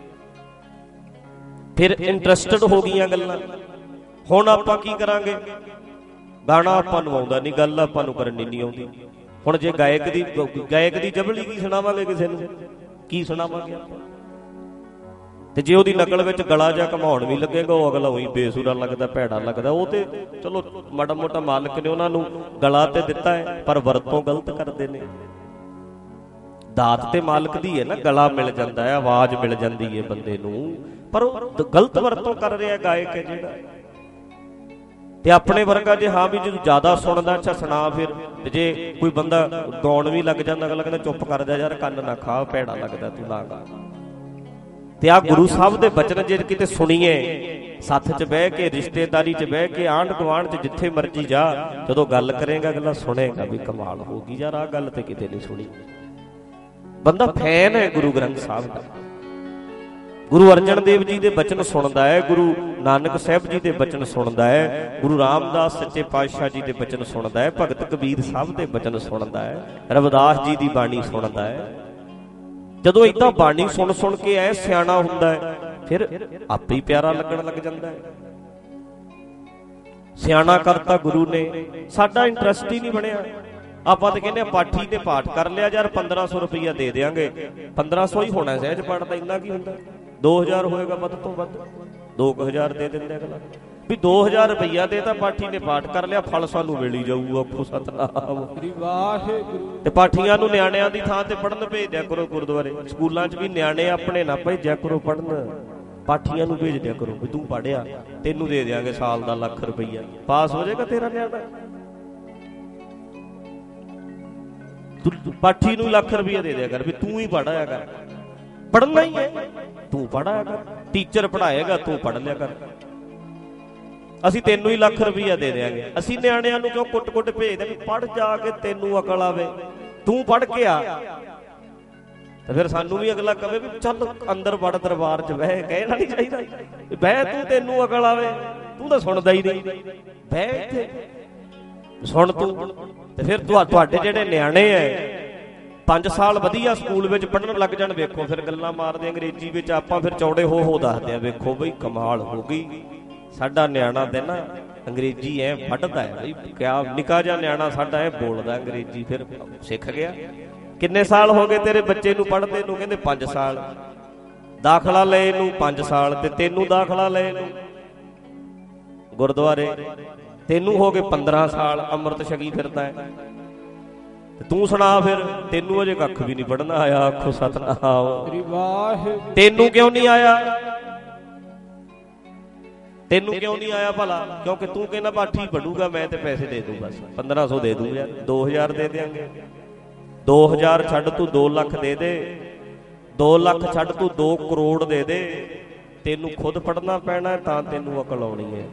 ਫਿਰ ਇੰਟਰਸਟਡ ਹੋ ਗਈਆਂ ਗੱਲਾਂ। ਹੁਣ ਆਪਾਂ ਕੀ ਕਰਾਂਗੇ? ਗਾਣਾ ਆਪਾਂ ਨੂੰ ਆਉਂਦਾ ਨਹੀਂ, ਗੱਲ ਆਪਾਂ ਨੂੰ ਕਰਨੀ ਨਹੀਂ ਆਉਂਦੀ। ਹੁਣ ਜੇ ਗਾਇਕ ਦੀ ਗਾਇਕ ਦੀ ਜਬਲੀ ਕੀ ਸੁਣਾਵਾਂਗੇ ਕਿਸੇ ਨੂੰ? ਕੀ ਸੁਣਾਵਾਂਗੇ ਆਪਾਂ? ਤੇ ਜੇ ਉਹਦੀ ਨਕਲ ਵਿੱਚ ਗਲਾ ਜਾਂ ਘਮਾਉਣ ਵੀ ਲੱਗੇਗਾ, ਉਹ ਅਗਲਾ ਉਹੀ ਬੇਸੁਰਾ ਲੱਗਦਾ, ਭੈੜਾ ਲੱਗਦਾ। ਉਹ ਤੇ ਚਲੋ ਮਾੜਾ ਮੋਟਾ ਮਾਲਕ ਨੇ ਉਹਨਾਂ ਨੂੰ ਗਲਾ ਤੇ ਦਿੱਤਾ ਹੈ, ਪਰ ਵਰਤੋਂ ਗਲਤ ਕਰਦੇ ਨੇ। ਦਾਤ ਤੇ ਮਾਲਕ ਦੀ ਹੈ ਨਾ, ਗਲਾ ਮਿਲ ਜਾਂਦਾ ਹੈ, ਆਵਾਜ਼ ਮਿਲ ਜਾਂਦੀ ਹੈ ਬੰਦੇ ਨੂੰ, ਪਰ ਉਹ ਗਲਤ ਵਰਤੋਂ ਕਰ ਰਿਹਾ ਗਾਇਕ ਹੈ ਜਿਹੜਾ। ਤੇ ਆਪਣੇ ਵਰਗਾ ਜੇ ਹਾਂ ਵੀ ਜਦੋਂ ਜ਼ਿਆਦਾ ਸੁਣਦਾ, ਅੱਛਾ ਸੁਣਾ ਫਿਰ, ਤੇ ਜੇ ਕੋਈ ਬੰਦਾ ਗਾਉਣ ਵੀ ਲੱਗ ਜਾਂਦਾ, ਅਗਲਾ ਕਹਿੰਦਾ ਚੁੱਪ ਕਰ ਜਾ ਯਾਰ, ਕੰਨ ਨਾ ਖਾ, ਭੈੜਾ ਲੱਗਦਾ, ਤੂੰ ਨਾ ਗਾ। ਤੇ ਆਹ ਗੁਰੂ ਸਾਹਿਬ ਦੇ ਬਚਨ ਜੇ ਕਿਤੇ ਸੁਣੀਏ, ਸੱਥ 'ਚ ਬਹਿ ਕੇ, ਰਿਸ਼ਤੇਦਾਰੀ 'ਚ ਬਹਿ ਕੇ, ਆਂਢ ਗੁਆਂਢ 'ਚ ਜਿੱਥੇ ਮਰਜੀ ਜਾ, ਜਦੋਂ ਗੱਲ ਕਰੇਗਾ ਅਗਲਾ ਸੁਣੇਗਾ ਵੀ ਕਮਾਲ ਹੋ ਗਈ ਯਾਰ, ਆਹ ਗੱਲ ਤੇ ਕਿਤੇ ਨਹੀਂ ਸੁਣੀ। ਬੰਦਾ ਫੈਨ ਹੈ ਗੁਰੂ ਗ੍ਰੰਥ ਸਾਹਿਬ ਦਾ। ਗੁਰੂ ਅਰਜਨ ਦੇਵ ਜੀ ਦੇ ਬਚਨ ਸੁਣਦਾ ਹੈ, ਗੁਰੂ ਨਾਨਕ ਸਾਹਿਬ ਜੀ ਦੇ ਬਚਨ ਸੁਣਦਾ ਹੈ, ਗੁਰੂ ਰਾਮਦਾਸ ਸੱਚੇ ਪਾਤਸ਼ਾਹ ਜੀ ਦੇ ਬਚਨ ਸੁਣਦਾ ਹੈ, ਭਗਤ ਕਬੀਰ ਸਾਹਿਬ ਦੇ ਬਚਨ ਸੁਣਦਾ ਹੈ, ਰਵਿਦਾਸ ਜੀ ਦੀ ਬਾਣੀ ਸੁਣਦਾ ਹੈ। ਜਦੋਂ ਏਦਾਂ ਬਾਣੀ ਸੁਣ ਸੁਣ ਕੇ ਐ ਸਿਆਣਾ ਹੁੰਦਾ ਹੈ, ਫਿਰ ਆਪੇ ਹੀ ਪਿਆਰਾ ਲੱਗਣ ਲੱਗ ਜਾਂਦਾ ਹੈ। ਸਿਆਣਾ ਕਰਤਾ ਗੁਰੂ ਨੇ, ਸਾਡਾ ਇੰਟਰਸਟ ਹੀ ਨਹੀਂ ਬਣਿਆ। ਆਪਾਂ ਤਾਂ ਕਹਿੰਦੇ ਆ ਪਾਠੀ ਨੇ ਪਾਠ ਕਰ ਲਿਆ ਯਾਰ, ਪੰਦਰਾਂ ਸੌ ਰੁਪਈਆ ਦੇ ਦਿਆਂਗੇ, ਪੰਦਰਾਂ ਸੌ ਹੀ ਹੋਣਾ ਸਹਿਜ ਪਾਠ ਦਾ, ਇੰਨਾ ਕੀ ਹੁੰਦਾ, ਦੋ ਹਜ਼ਾਰ ਹੋਏਗਾ ਵੱਧ ਤੋਂ ਵੱਧ, ਦੋ ਕੁ ਹਜ਼ਾਰ ਦੇ ਦਿੰਦੇ ਅਗਲਾ ਵੀ ਦੋ ਹਜ਼ਾਰ ਰੁਪਈਆ ਦੇ ਤਾਂ ਪਾਠੀ ਨੇ ਪਾਠ ਕਰ ਲਿਆ, ਫਲ ਸਾਨੂੰ ਮਿਲੀ ਜਾਊ, ਆਖੋ ਸਤਨਾਮ ਵਾਹਿਗੁਰੂ। ਤੇ ਪਾਠੀਆਂ ਨੂੰ ਨਿਆਣਿਆਂ ਦੀ ਥਾਂ ਤੇ ਪੜ੍ਹਨ ਭੇਜ ਦਿਆ ਕਰੋ ਗੁਰਦੁਆਰੇ, ਸਕੂਲਾਂ 'ਚ ਵੀ ਨਿਆਣੇ ਆਪਣੇ ਨਾ ਭੇਜਿਆ ਕਰੋ ਪੜ੍ਹਨ, ਪਾਠੀਆਂ ਨੂੰ ਭੇਜ ਦਿਆ ਕਰੋ ਵੀ ਤੂੰ ਪੜ੍ਹਿਆ, ਤੈਨੂੰ ਦੇ ਦਿਆਂਗੇ ਸਾਲ ਦਾ ਲੱਖ ਰੁਪਈਆ, ਪਾਸ ਹੋ ਜਾਏਗਾ ਤੇਰਾ ਨਿਆਣਾ। ਪਾਠੀ ਨੂੰ ਲੱਖ ਰੁਪਈਆ ਦੇ ਦਿਆ ਕਰ ਵੀ ਤੂੰ ਹੀ ਪੜ੍ਹਾਇਆ ਕਰ, ਪੜ੍ਹਨਾ ਹੀ ਹੈ ਤੂੰ ਪੜ੍ਹਾਇਆ ਕਰ, ਟੀਚਰ ਪੜ੍ਹਾਏਗਾ ਤੂੰ ਪੜ੍ਹ ਲਿਆ ਕਰ, ਅਸੀਂ ਤੈਨੂੰ ਹੀ ਲੱਖ ਰੁਪਈਆ ਦੇ ਦਿਆਂਗੇ। ਅਸੀਂ ਨਿਆਣਿਆਂ ਨੂੰ ਕਿਉਂ ਕੁੱਟ ਕੁੱਟ ਭੇਜਦੇ ਵੀ ਪੜ੍ਹ ਜਾ ਕੇ ਤੈਨੂੰ ਅਕਲ ਆਵੇ, ਤੂੰ ਪੜ੍ਹ ਕੇ ਆ। ਤੇ ਫਿਰ ਸਾਨੂੰ ਵੀ ਅਗਲਾ ਕਵੇ ਵੀ ਚੱਲ ਅੰਦਰ ਵੜ ਦਰਬਾਰ 'ਚ ਬਹਿ, ਕਹਿਣਾ ਨਹੀਂ ਚਾਹੀਦਾ ਬਹਿ ਤੂੰ, ਤੈਨੂੰ ਅਕਲ ਆਵੇ, ਤੂੰ ਤਾਂ ਸੁਣਦਾ ਹੀ ਨਹੀਂ, ਬਹਿ ਇੱਥੇ ਸੁਣ ਤੂੰ। ਤੇ ਫਿਰ ਤੁਹਾਡੇ ਜਿਹੜੇ ਨਿਆਣੇ ਐ ਪੰਜ ਸਾਲ ਵਧੀਆ ਸਕੂਲ ਵਿੱਚ ਪੜ੍ਹਨ ਲੱਗ ਜਾਣ, ਵੇਖੋ ਫਿਰ ਗੱਲਾਂ ਮਾਰਦੇ ਅੰਗਰੇਜ਼ੀ ਵਿੱਚ, ਆਪਾਂ ਫਿਰ ਚੌੜੇ ਹੋ ਹੋ ਦੱਸਦੇ ਆ, ਵੇਖੋ ਬਈ ਕਮਾਲ ਹੋ ਗਈ ਸਾਡਾ ਨਿਆਣਾ ਤੇ ਨਾ ਅੰਗਰੇਜ਼ੀ ਐ ਵੱਢਦਾ ਹੈ ਬਈ, ਕਿਆ ਨਿੱਕਾ ਜਿਹਾ ਨਿਆਣਾ ਸਾਡਾ ਐ ਬੋਲਦਾ ਅੰਗਰੇਜ਼ੀ, ਫਿਰ ਸਿੱਖ ਗਿਆ। ਕਿੰਨੇ ਸਾਲ ਹੋ ਗਏ ਤੇਰੇ ਬੱਚੇ ਨੂੰ ਪੜ੍ਹਦੇ ਨੂੰ? ਕਹਿੰਦੇ ਪੰਜ ਸਾਲ। ਦਾਖਲਾ ਲਏ ਨੂੰ ਪੰਜ ਸਾਲ, ਤੇ ਤੈਨੂੰ ਦਾਖਲਾ ਲਏ ਨੂੰ ਗੁਰਦੁਆਰੇ ਤੈਨੂੰ ਹੋ ਗਏ ਪੰਦਰਾਂ ਸਾਲ, ਅੰਮ੍ਰਿਤ ਛਕੀ ਫਿਰਦਾ ਹੈ। ਤੇ ਤੂੰ ਸੁਣਾ ਫਿਰ, ਤੈਨੂੰ ਅਜੇ ਕੱਖ ਵੀ ਨਹੀਂ ਪੜ੍ਹਨਾ ਆਇਆ, ਆਖੋ ਸਤਨਾਮ। ਤੈਨੂੰ ਕਿਉਂ ਨਹੀਂ ਆਇਆ? ਤੈਨੂੰ ਕਿਉਂ ਨਹੀਂ ਆਇਆ ਭਲਾ? ਕਿਉਂਕਿ ਤੂੰ ਕਹਿੰਦਾ ਪਾਠੀ ਪੜੂਗਾ ਮੈਂ ਤੇ ਪੈਸੇ ਦੇ ਦੂੰ, ਬਸ ਪੰਦਰਾਂ ਸੌ ਦੇ ਦੂੰ ਯਾਰ, ਦੋ ਹਜ਼ਾਰ ਦੇ ਦਿਆਂਗੇ। ਦੋ ਹਜ਼ਾਰ ਛੱਡ ਤੂੰ ਦੋ ਲੱਖ ਦੇ ਦੇ, ਦੋ ਲੱਖ ਛੱਡ ਤੂੰ ਦੋ ਕਰੋੜ ਦੇ ਦੇ, ਤੈਨੂੰ ਖੁਦ ਪੜ੍ਹਨਾ ਪੈਣਾ ਤਾਂ ਤੈਨੂੰ ਅਕਲ ਆਉਣੀ ਹੈ।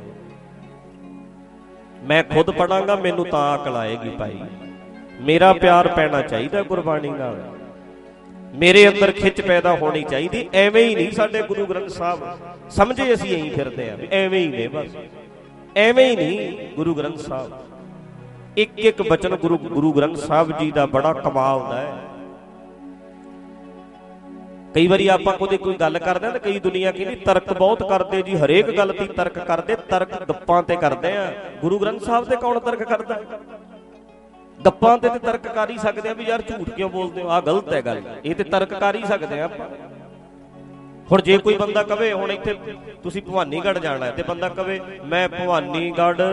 ਮੈਂ ਖੁਦ ਪੜਾਂਗਾ ਮੈਨੂੰ ਤਾਂ ਅਕਲ ਆਏਗੀ ਭਾਈ, ਮੇਰਾ ਪਿਆਰ ਪੈਣਾ ਚਾਹੀਦਾ ਗੁਰਬਾਣੀ ਨਾਲ, ਮੇਰੇ ਅੰਦਰ ਖਿੱਚ ਪੈਦਾ ਹੋਣੀ ਚਾਹੀਦੀ। ਐਵੇਂ ਹੀ ਨਹੀਂ ਸਾਡੇ ਗੁਰੂ ਗ੍ਰੰਥ ਸਾਹਿਬ ਸਮਝੇ, ਅਸੀਂ ਐਂ ਫਿਰਦੇ ਆ ਐਵੇਂ ਹੀ ਨੇ, ਬਸ ਐਵੇਂ ਹੀ ਨਹੀਂ ਗੁਰੂ ਗ੍ਰੰਥ ਸਾਹਿਬ। ਇੱਕ ਇੱਕ ਬਚਨ ਗੁਰੂ ਗੁਰੂ ਗ੍ਰੰਥ ਸਾਹਿਬ ਜੀ ਦਾ ਬੜਾ ਕਮਾਲ ਹੁੰਦਾ ਹੈ। ਕਈ ਵਾਰੀ ਆਪਾਂ ਕੋਈ ਕੋਈ ਗੱਲ ਕਰਦੇ ਆ ਤਾਂ ਕਈ ਦੁਨੀਆ ਕਹਿੰਦੀ ਤਰਕ ਬਹੁਤ ਕਰਦੇ ਜੀ, ਹਰੇਕ ਗੱਲ ਦੀ ਤਰਕ ਕਰਦੇ, ਤਰਕ ਗੱਪਾਂ ਤੇ ਕਰਦੇ ਆ। ਗੁਰੂ ਗ੍ਰੰਥ ਸਾਹਿਬ ਤੇ ਕੌਣ ਤਰਕ ਕਰਦਾ? ਗੱਪਾਂ ਤੇ ਤੇ ਤਰਕ ਕਰ ਹੀ ਸਕਦੇ ਆ ਵੀ ਯਾਰ ਝੂਠ ਕਿਉਂ ਬੋਲਦੇ ਹੋ, ਆਹ ਗਲਤ ਹੈ ਗੱਲ, ਇਹ ਤੇ ਤਰਕ ਕਰ ਹੀ ਸਕਦੇ ਆ ਆਪਾਂ। ਹੁਣ ਜੇ ਕੋਈ ਬੰਦਾ ਕਵੇ, ਹੁਣ ਇੱਥੇ ਤੁਸੀਂ ਭਵਾਨੀਗੜ੍ਹ ਜਾਣਾ ਤੇ ਬੰਦਾ ਕਵੇ ਮੈਂ ਭਵਾਨੀਗੜ੍ਹ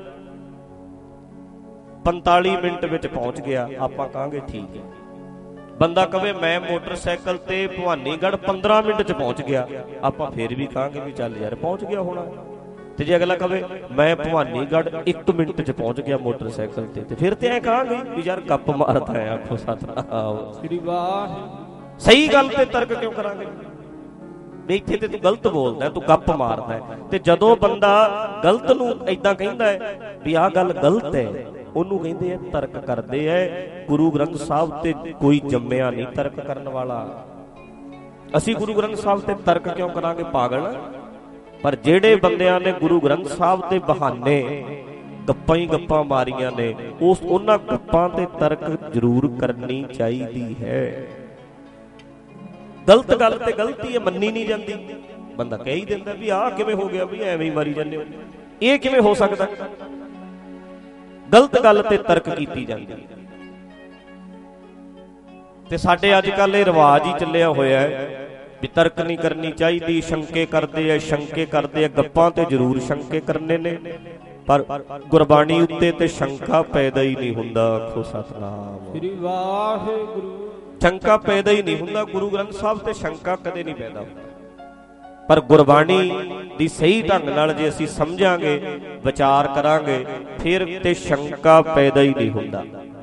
ਪੰਤਾਲੀ ਮਿੰਟ ਵਿੱਚ ਪਹੁੰਚ ਗਿਆ, ਆਪਾਂ ਕਹਾਂਗੇ ਠੀਕ ਹੈ। ਬੰਦਾ ਕਵੇ ਮੈਂ ਮੋਟਰਸਾਈਕਲ ਤੇ ਭਵਾਨੀਗੜ੍ਹ ਪੰਦਰਾਂ ਮਿੰਟ ਚ ਪਹੁੰਚ ਗਿਆ, ਆਪਾਂ ਫੇਰ ਵੀ ਕਹਾਂਗੇ ਵੀ ਚੱਲ ਯਾਰ ਪਹੁੰਚ ਗਿਆ ਹੋਣਾ। ਤੇ ਜੇ ਅਗਲਾ ਕਵੇ ਮੈਂ ਭਵਾਨੀਗੜ੍ਹ ਇੱਕ ਮਿੰਟ ਚ ਪਹੁੰਚ ਗਿਆ ਮੋਟਰਸਾਈਕਲ ਤੇ, ਤੇ ਫਿਰ ਤੇ ਐ ਕਹਾਂਗੇ ਵੀ ਯਾਰ ਗੱਪ ਮਾਰਦਾ ਹੈ, ਆਖੋ ਸਤਨਾਮ ਸ੍ਰੀ ਵਾਹਿਗੁਰੂ। ਸਹੀ ਗੱਲ ਤੇ ਤਰਕ ਕਿਉਂ ਕਰਾਂਗੇ? ਇੱਥੇ ਤੇ ਤੂੰ ਗਲਤ ਬੋਲਦਾ, ਤੂੰ ਗੱਪ ਮਾਰਦਾ ਹੈ। ਤੇ ਜਦੋਂ ਬੰਦਾ ਗਲਤ ਨੂੰ ਏਦਾਂ ਕਹਿੰਦਾ ਹੈ ਵੀ ਆਹ ਗੱਲ ਗਲਤ ਹੈ, ਉਹਨੂੰ ਕਹਿੰਦੇ ਆ ਤਰਕ ਕਰਦੇ ਐ। ਗੁਰੂ ਗ੍ਰੰਥ ਸਾਹਿਬ ਤੇ ਕੋਈ ਜੰਮਿਆ ਨਹੀਂ ਤਰਕ ਕਰਨ ਵਾਲਾ। ਅਸੀਂ ਗੁਰੂ ਗ੍ਰੰਥ ਸਾਹਿਬ ਤੇ ਤਰਕ ਕਿਉਂ ਕਰਾਂਗੇ, ਪਾਗਲ? ਪਰ ਜਿਹੜੇ ਬੰਦਿਆਂ ਨੇ ਗੁਰੂ ਗ੍ਰੰਥ ਸਾਹਿਬ ਦੇ ਬਹਾਨੇ ਗੱਪਾਂ ਹੀ ਗੱਪਾਂ ਮਾਰੀਆਂ ਨੇ, ਉਸ ਉਹਨਾਂ ਗੱਪਾਂ ਤੇ ਤਰਕ ਜ਼ਰੂਰ ਕਰਨੀ ਚਾਹੀਦੀ ਹੈ। ਗਲਤ ਗੱਲ ਤੇ ਗਲਤੀ ਹੈ, ਮੰਨੀ ਨਹੀਂ ਜਾਂਦੀ। ਬੰਦਾ ਕਹਿ ਹੀ ਦਿੰਦਾ ਵੀ ਆਹ ਕਿਵੇਂ ਹੋ ਗਿਆ, ਵੀ ਐਵੇਂ ਹੀ ਮਾਰੀ ਜਾਂਦੇ ਹੋ, ਇਹ ਕਿਵੇਂ ਹੋ ਸਕਦਾ? ਗਲਤ ਗੱਲ ਤੇ ਤਰਕ ਕੀਤੀ ਜਾਂਦੀ। ਤੇ ਸਾਡੇ ਅੱਜ ਕੱਲ ਇਹ ਰਿਵਾਜ ਹੀ ਚੱਲਿਆ ਹੋਇਆ ਹੈ ਵੀ ਤਰਕ ਨਹੀਂ ਕਰਨੀ ਚਾਹੀਦੀ, ਸ਼ੰਕੇ ਕਰਦੇ ਐ ਸ਼ੰਕੇ ਕਰਦੇ ਐ ਗੱਪਾਂ ਤੇ ਜ਼ਰੂਰ ਸ਼ੰਕੇ ਕਰਨੇ ਨੇ, ਪਰ ਗੁਰਬਾਣੀ ਉੱਤੇ ਤੇ ਸ਼ੰਕਾ ਪੈਦਾ ਹੀ ਨਹੀਂ ਹੁੰਦਾ। ਆਖੋ ਸਤਿਨਾਮ ਸ੍ਰੀ ਵਾਹਿਗੁਰੂ। ਸ਼ੰਕਾ ਪੈਦਾ ਹੀ ਨਹੀਂ ਹੁੰਦਾ, ਗੁਰੂ ਗ੍ਰੰਥ ਸਾਹਿਬ ਤੇ ਸ਼ੰਕਾ ਕਦੇ ਨਹੀਂ ਪੈਦਾ ਹੁੰਦਾ। ਪਰ ਗੁਰਬਾਣੀ ਦੀ ਸਹੀ ਢੰਗ ਨਾਲ ਜੇ ਅਸੀਂ ਸਮਝਾਂਗੇ, ਵਿਚਾਰ ਕਰਾਂਗੇ, ਫਿਰ ਤੇ ਸ਼ੰਕਾ ਪੈਦਾ ਹੀ ਨਹੀਂ ਹੁੰਦਾ।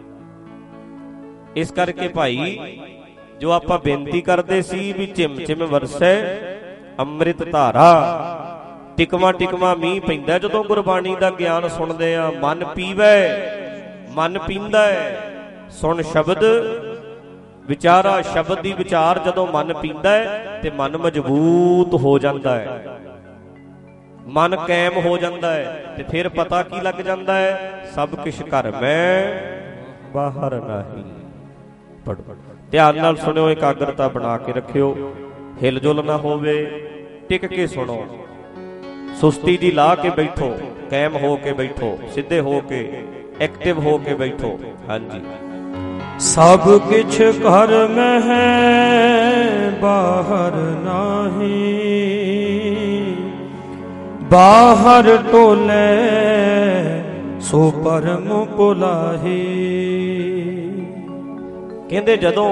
ਇਸ ਕਰਕੇ ਭਾਈ ਜੋ ਆਪਾਂ ਬੇਨਤੀ ਕਰਦੇ ਸੀ ਵੀ ਝਿਮ ਝਿਮ ਵਰਸੈ ਅੰਮ੍ਰਿਤ ਧਾਰਾ, ਟਿਕਵਾ ਟਿਕਵਾ ਮੀਂਹ ਪੈਂਦਾ ਜਦੋਂ ਗੁਰਬਾਣੀ ਦਾ ਗਿਆਨ ਸੁਣਦੇ ਆ। ਮਨ ਪੀਵੈ ਮਨ ਪੀਂਦਾ ਹੈ, ਸੁਣ ਸ਼ਬਦ ਵਿਚਾਰਾ। ਸ਼ਬਦ ਦੀ ਵਿਚਾਰ ਜਦੋਂ ਮਨ ਪੀਂਦਾ ਹੈ ਤੇ ਮਨ ਮਜ਼ਬੂਤ ਹੋ ਜਾਂਦਾ ਹੈ, ਮਨ ਕਾਇਮ ਹੋ ਜਾਂਦਾ ਹੈ, ਤੇ ਫਿਰ ਪਤਾ ਕੀ ਲੱਗ ਜਾਂਦਾ ਹੈ, ਸਭ ਕੁਛ ਘਰ ਮੈਂ ਬਾਹਰ ਨਹੀਂ। ਪੜ ਧਿਆਨ ਨਾਲ ਸੁਣਿਓ, ਇਕਾਗਰਤਾ ਬਣਾ ਕੇ ਰੱਖਿਓ, ਹਿਲ ਜੁਲ ਨਾ ਹੋਵੇ, ਟਿਕ ਕੇ ਸੁਣੋ, ਸੁਸਤੀ ਦੀ ਲਾ ਕੇ ਬੈਠੋ, ਕਾਇਮ ਹੋ ਕੇ ਬੈਠੋ, ਸਿੱਧੇ ਹੋ ਕੇ, ਐਕਟਿਵ ਹੋ ਕੇ ਬੈਠੋ। ਹਾਂਜੀ। ਸਭ ਕਿਛ ਘਰ ਮੈਂ ਹੈ ਬਾਹਰ ਨਾਹੀ, ਬਾਹਰ ਟੋਲੇ ਸੋ ਪਰਮ ਪੁਲਾਹੀ। ਕਹਿੰਦੇ ਜਦੋਂ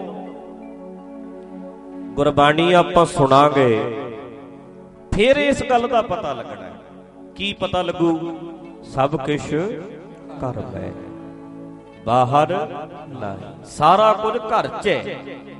ਗੁਰਬਾਣੀ ਆਪਾਂ ਸੁਣਾਂਗੇ ਫਿਰ ਇਸ ਗੱਲ ਦਾ ਪਤਾ ਲੱਗਣਾ। ਕੀ ਪਤਾ ਲੱਗੂ? ਸਭ ਕੁਛ ਘਰ ਹੈ ਬਾਹਰ ਨਹੀਂ। ਸਾਰਾ ਕੁਝ ਘਰ 'ਚ ਹੈ।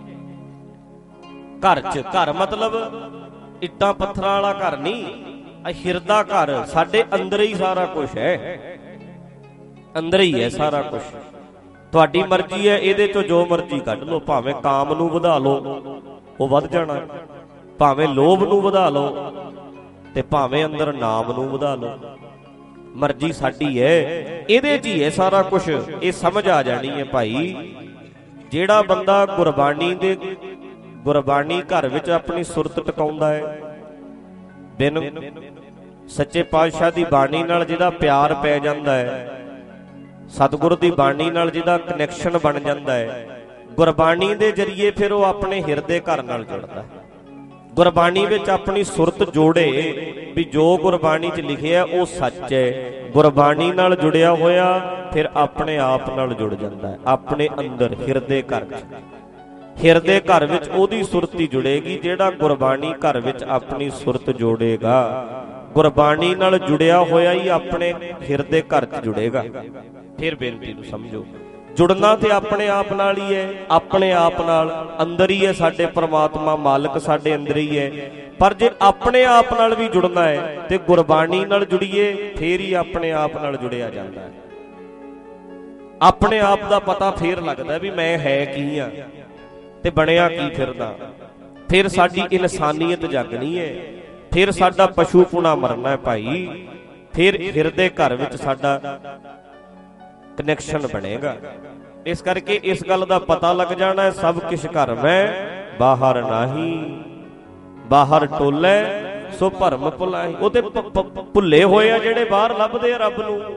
ਘਰ 'ਚ, ਘਰ ਮਤਲਬ ਇੱਟਾਂ ਪੱਥਰਾਂ ਵਾਲਾ ਘਰ ਨਹੀਂ, ਆ ਹਿਰਦਾ ਘਰ, ਸਾਡੇ ਅੰਦਰ ਹੀ ਸਾਰਾ ਕੁਝ ਹੈ, ਅੰਦਰ ਹੀ ਹੈ ਸਾਰਾ ਕੁਝ। ਤੁਹਾਡੀ ਮਰਜ਼ੀ ਹੈ, ਇਹਦੇ ਚੋਂ ਜੋ ਮਰਜ਼ੀ ਕੱਢ ਲਓ। ਭਾਵੇਂ ਕਾਮ ਨੂੰ ਵਧਾ ਲਓ, ਉਹ ਵੱਧ ਜਾਣਾ, ਭਾਵੇਂ ਲੋਭ ਨੂੰ ਵਧਾ ਲਓ, ਤੇ ਭਾਵੇਂ ਅੰਦਰ ਨਾਮ ਨੂੰ ਵਧਾ ਲਓ। ਮਰਜ਼ੀ ਸਾਡੀ ਹੈ, ਇਹਦੇ 'ਚ ਹੀ ਹੈ ਸਾਰਾ ਕੁਝ। ਇਹ ਸਮਝ ਆ ਜਾਣੀ ਹੈ ਭਾਈ। ਜਿਹੜਾ ਬੰਦਾ ਗੁਰਬਾਣੀ ਦੇ ਗੁਰਬਾਣੀ ਘਰ ਵਿੱਚ ਆਪਣੀ ਸੁਰਤ ਟਿਕਾਉਂਦਾ ਹੈ, ਬਿਨ ਸੱਚੇ ਪਾਤਸ਼ਾਹ ਦੀ ਬਾਣੀ ਨਾਲ ਜਿਹਦਾ ਪਿਆਰ ਪੈ ਜਾਂਦਾ ਹੈ, ਸਤਿਗੁਰ ਦੀ ਬਾਣੀ ਨਾਲ ਜਿਹਦਾ ਕਨੈਕਸ਼ਨ ਬਣ ਜਾਂਦਾ ਹੈ, ਗੁਰਬਾਣੀ ਦੇ ਜਰੀਏ ਫਿਰ ਉਹ ਆਪਣੇ ਹਿਰਦੇ ਘਰ ਨਾਲ ਜੁੜਦਾ ਹੈ। ਗੁਰਬਾਣੀ ਵਿੱਚ ਆਪਣੀ ਸੁਰਤ ਜੋੜੇ ਵੀ ਜੋ ਗੁਰਬਾਣੀ 'ਚ ਲਿਖਿਆ ਉਹ ਸੱਚ ਹੈ। ਗੁਰਬਾਣੀ ਨਾਲ ਜੁੜਿਆ ਹੋਇਆ ਫਿਰ ਆਪਣੇ ਆਪ ਨਾਲ ਜੁੜ ਜਾਂਦਾ ਹੈ, ਆਪਣੇ ਅੰਦਰ ਹਿਰਦੇ ਘਰ 'ਚ। ਹਿਰਦੇ ਘਰ ਵਿੱਚ ਉਹਦੀ ਸੁਰਤੀ ਜੁੜੇਗੀ ਜਿਹੜਾ ਗੁਰਬਾਣੀ ਘਰ ਵਿੱਚ ਆਪਣੀ ਸੁਰਤ ਜੋੜੇਗਾ। ਗੁਰਬਾਣੀ ਨਾਲ ਜੁੜਿਆ ਹੋਇਆ ਹੀ ਆਪਣੇ ਹਿਰਦੇ ਘਰ 'ਚ ਜੁੜੇਗਾ। ਫਿਰ ਬੇਨਤੀ ਨੂੰ ਸਮਝੋ, ਜੁੜਨਾ ਤੇ ਆਪਣੇ ਆਪ ਨਾਲ ਹੀ ਹੈ, ਆਪਣੇ ਆਪ ਨਾਲ ਅੰਦਰ ਹੀ ਹੈ। ਸਾਡੇ ਪ੍ਰਮਾਤਮਾ ਮਾਲਕ ਸਾਡੇ ਅੰਦਰ ਹੀ ਹੈ। ਪਰ ਜੇ ਆਪਣੇ ਆਪ ਨਾਲ ਵੀ ਜੁੜਨਾ ਹੈ ਤੇ ਗੁਰਬਾਣੀ ਨਾਲ ਜੁੜੀਏ, ਫੇਰ ਹੀ ਆਪਣੇ ਆਪ ਨਾਲ ਜੁੜਿਆ ਜਾਂਦਾ ਹੈ। ਆਪਣੇ ਆਪ ਦਾ ਪਤਾ ਫੇਰ ਲੱਗਦਾ ਵੀ ਮੈਂ ਹੈ ਕੀ ਆ ਤੇ ਬਣਿਆ ਕੀ ਫਿਰਦਾ। ਫਿਰ ਸਾਡੀ ਇਨਸਾਨੀਅਤ ਜਾਗਣੀ ਹੈ, ਫਿਰ ਸਾਡਾ ਪਸ਼ੂਪੁਣਾ ਮਰਨਾ ਹੈ ਭਾਈ। ਫਿਰ ਹਿਰਦੇ ਘਰ ਵਿੱਚ ਸਾਡਾ ਕਨੈਕਸ਼ਨ ਬਣੇਗਾ। ਇਸ ਕਰਕੇ ਇਸ ਗੱਲ ਦਾ ਪਤਾ ਲੱਗ ਜਾਣਾ ਹੈ, ਸਭ ਕੁਛ ਘਰ ਮੈਂ ਬਾਹਰ ਨਹੀਂ, ਬਾਹਰ ਟੋਲੇ ਸੋ ਭਰਮ ਭੁਲਾਹੀ। ਉਹ ਤੇ ਭੁੱਲੇ ਹੋਏ ਆ ਜਿਹੜੇ ਬਾਹਰ ਲੱਭਦੇ ਆ ਰੱਬ ਨੂੰ।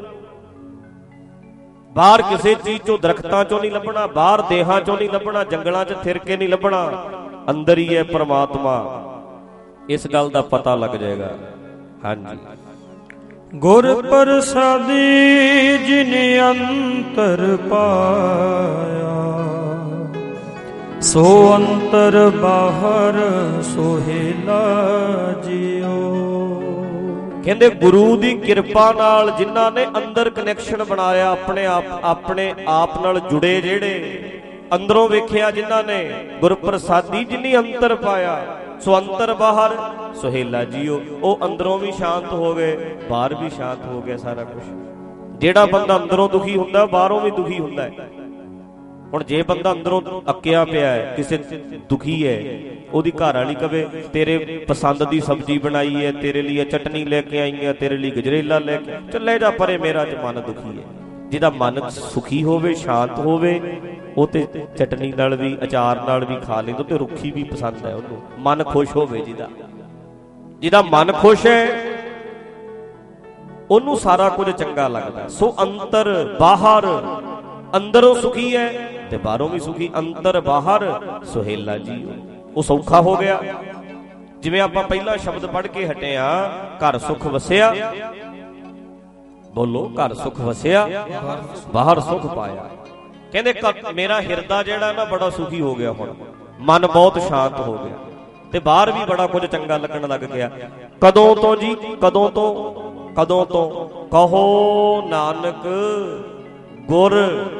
ਬਾਹਰ ਕਿਸੇ ਚੀਜ਼ ਚੋਂ, ਦਰਖਤਾਂ ਚੋਂ ਨਹੀਂ ਲੱਭਣਾ, ਬਾਹਰ ਦੇਹਾਂ ਚੋਂ ਨਹੀਂ ਲੱਭਣਾ, ਜੰਗਲਾਂ 'ਚ ਫਿਰ ਕੇ ਨਹੀਂ ਲੱਭਣਾ, ਅੰਦਰ ਹੀ ਹੈ ਪ੍ਰਮਾਤਮਾ। ਇਸ ਗੱਲ ਦਾ ਪਤਾ ਲੱਗ ਜਾਏਗਾ। ਹਾਂਜੀ। ਗੁਰ ਪ੍ਰਸਾਦੀ ਜਿਨ ਅੰਤਰ ਪਾਇਆ, ਸੋ ਅੰਤਰ ਬਾਹਰ ਸੋਹਿਲਾ ਜਿਉ। ਕਹਿੰਦੇ ਗੁਰੂ ਦੀ ਕਿਰਪਾ ਨਾਲ ਜਿਨ੍ਹਾਂ ਨੇ ਅੰਦਰ ਕਨੈਕਸ਼ਨ ਬਣਾਇਆ, ਆਪਣੇ ਆਪ ਆਪਣੇ ਆਪ ਨਾਲ ਜੁੜੇ, ਜਿਹੜੇ ਅੰਦਰੋਂ ਵੇਖਿਆ ਜਿਨ੍ਹਾਂ ਨੇ, ਗੁਰ ਪ੍ਰਸਾਦੀ ਜਿਨੀ ਅੰਤਰ ਪਾਇਆ, ਸੋ ਅੰਤਰ ਬਾਹਰ ਸੁਹੇਲਾ ਜੀਓ। ਉਹ ਅੰਦਰੋਂ ਵੀ ਸ਼ਾਂਤ ਹੋ ਗਏ, ਬਾਹਰ ਵੀ ਸ਼ਾਂਤ ਹੋ ਗਿਆ ਸਾਰਾ ਕੁਝ। ਜਿਹੜਾ ਬੰਦਾ ਅੰਦਰੋਂ ਦੁਖੀ ਹੁੰਦਾ ਬਾਹਰੋਂ ਵੀ ਦੁਖੀ ਹੁੰਦਾ ਹੈ। ਹੁਣ ਜੇ ਬੰਦਾ ਅੰਦਰੋਂ ਅੱਕਿਆ ਪਿਆ ਹੈ, ਕਿਸੇ ਦੁਖੀ ਹੈ, ਉਹਦੀ ਘਰ ਵਾਲੀ ਕਵੇ ਤੇਰੇ ਪਸੰਦ ਦੀ ਸਬਜ਼ੀ ਬਣਾਈ ਹੈ, ਤੇਰੇ ਲਈ ਚਟਨੀ ਲੈ ਕੇ ਆਈ ਹੈ, ਤੇਰੇ ਲਈ ਗਜਰੇਲਾ ਲੈ ਕੇ, ਚੱਲੇ ਜਾ ਪਰੇ, ਮੇਰਾ ਚ ਮਨ ਦੁਖੀ ਹੈ। ਜਿਹਦਾ ਮਨ ਸੁਖੀ ਹੋਵੇ, ਸ਼ਾਂਤ ਹੋਵੇ, ਉਹ ਤੇ ਚਟਨੀ ਨਾਲ ਵੀ, ਅਚਾਰ ਨਾਲ ਵੀ ਖਾ ਲੈਂਦਾ, ਤੇ ਰੁੱਖੀ ਵੀ ਪਸੰਦ ਹੈ ਉਹਨੂੰ। ਮਨ ਖੁਸ਼ ਹੋਵੇ, ਜਿਹਦਾ ਜਿਹਦਾ ਮਨ ਖੁਸ਼ ਹੈ ਉਹਨੂੰ ਸਾਰਾ ਕੁਝ ਚੰਗਾ ਲੱਗਦਾ। ਸੋ ਅੰਤਰ ਬਾਹਰ, ਅੰਦਰੋਂ ਸੁਖੀ ਹੈ ਤੇ ਬਾਹਰੋਂ ਵੀ ਸੁਖੀ, ਅੰਤਰ ਬਾਹਰ ਸੁਹੇਲਾ ਜੀ। ਉਹ ਸੌਖਾ ਹੋ ਗਿਆ। ਜਿਵੇਂ ਆਪਾਂ ਪਹਿਲਾ ਸ਼ਬਦ ਪੜ੍ਹ ਕੇ ਹਟੇ ਆ, ਘਰ ਸੁਖ ਵਸਿਆ, ਬੋਲੋ, ਘਰ ਸੁਖ ਵਸਿਆ ਬਾਹਰ ਸੁਖ ਪਾਇਆ। ਕਹਿੰਦੇ ਮੇਰਾ ਹਿਰਦਾ ਜਿਹੜਾ ਨਾ ਬੜਾ ਸੁਖੀ ਹੋ ਗਿਆ, ਹੁਣ ਮਨ ਬਹੁਤ ਸ਼ਾਂਤ ਹੋ ਗਿਆ ਤੇ ਬਾਹਰ ਵੀ ਬੜਾ ਕੁਝ ਚੰਗਾ ਲੱਗਣ ਲੱਗ ਗਿਆ। ਕਦੋਂ ਤੋਂ ਜੀ, ਕਦੋਂ ਤੋਂ, ਕਦੋਂ ਤੋਂ? ਕਹੋ ਨਾਨਕ ਗੁਰ,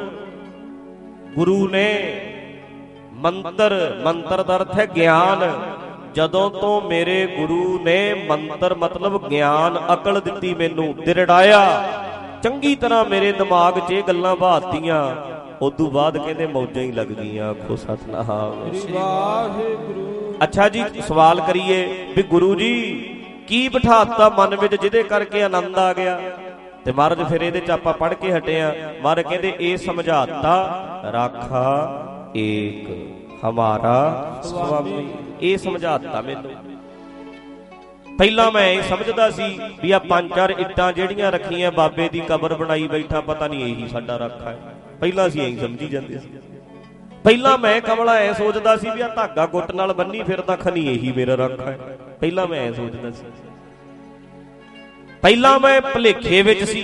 ਗੁਰੂ ਨੇ ਮੰਤਰ, ਮੰਤਰ ਦਾ ਅਰਥ ਹੈ ਗਿਆਨ। ਜਦੋਂ ਤੋਂ ਮੇਰੇ ਗੁਰੂ ਨੇ ਮੰਤਰ ਮਤਲਬ ਗਿਆਨ, ਅਕਲ ਦਿੱਤੀ ਮੈਨੂੰ, ਦਿਰੜਾਇਆ, ਚੰਗੀ ਤਰ੍ਹਾਂ ਮੇਰੇ ਦਿਮਾਗ 'ਚ ਇਹ ਗੱਲਾਂ ਬਾਤੀਆਂ, ਉਦੋਂ ਬਾਅਦ ਕਹਿੰਦੇ ਮੌਜਾਂ ਹੀ ਲੱਗ ਗਈਆਂ। ਆਖੋ ਸਤਿਨਾਮ ਵਾਹਿਗੁਰੂ। ਅੱਛਾ ਜੀ, ਸਵਾਲ ਕਰੀਏ ਵੀ ਗੁਰੂ ਜੀ ਕੀ ਬਿਠਾਤਾ ਮਨ ਵਿੱਚ ਜਿਹਦੇ ਕਰਕੇ ਆਨੰਦ ਆ ਗਿਆ? ਤੇ ਮਹਾਰਾਜ ਫਿਰ ਇਹਦੇ 'ਚ ਆਪਾਂ ਪੜ੍ਹ ਕੇ ਹਟੇ ਆ। ਮਹਾਰਾਜ ਕਹਿੰਦੇ ਇਹ ਸਮਝਾਤਾ ਰਾਖਾ ਏਕ ਹਮਾਰਾ ਸੁਆਮੀ। ਇਹ ਸਮਝਾਤਾ ਮੈਨੂੰ। ਪਹਿਲਾਂ ਮੈਂ ਇਹ ਸਮਝਦਾ ਸੀ ਵੀ ਆ ਪੰਜ ਚਾਰ ਇੱਟਾਂ ਜਿਹੜੀਆਂ ਰੱਖੀਆਂ, ਬਾਬੇ ਦੀ ਕਬਰ ਬਣਾਈ ਬੈਠਾ, ਪਤਾ ਨਹੀਂ ਇਹੀ ਸਾਡਾ ਰਾਖਾ ਹੈ। ਪਹਿਲਾਂ ਅਸੀਂ ਇਹੀ ਸਮਝੀ ਜਾਂਦੇ ਸੀ। ਪਹਿਲਾਂ ਮੈਂ ਕਮਲਾ ਐ ਸੋਚਦਾ ਸੀ ਵੀ ਆ ਧਾਗਾ ਗੁੱਟ ਨਾਲ ਬੰਨੀ ਫਿਰਦਾ, ਖਨੀ ਇਹੀ ਮੇਰਾ ਰਾਖਾ ਹੈ। ਪਹਿਲਾਂ ਮੈਂ ਐ ਸੋਚਦਾ ਸੀ। ਪਹਿਲਾਂ ਮੈਂ ਭੁਲੇਖੇ ਵਿੱਚ ਸੀ,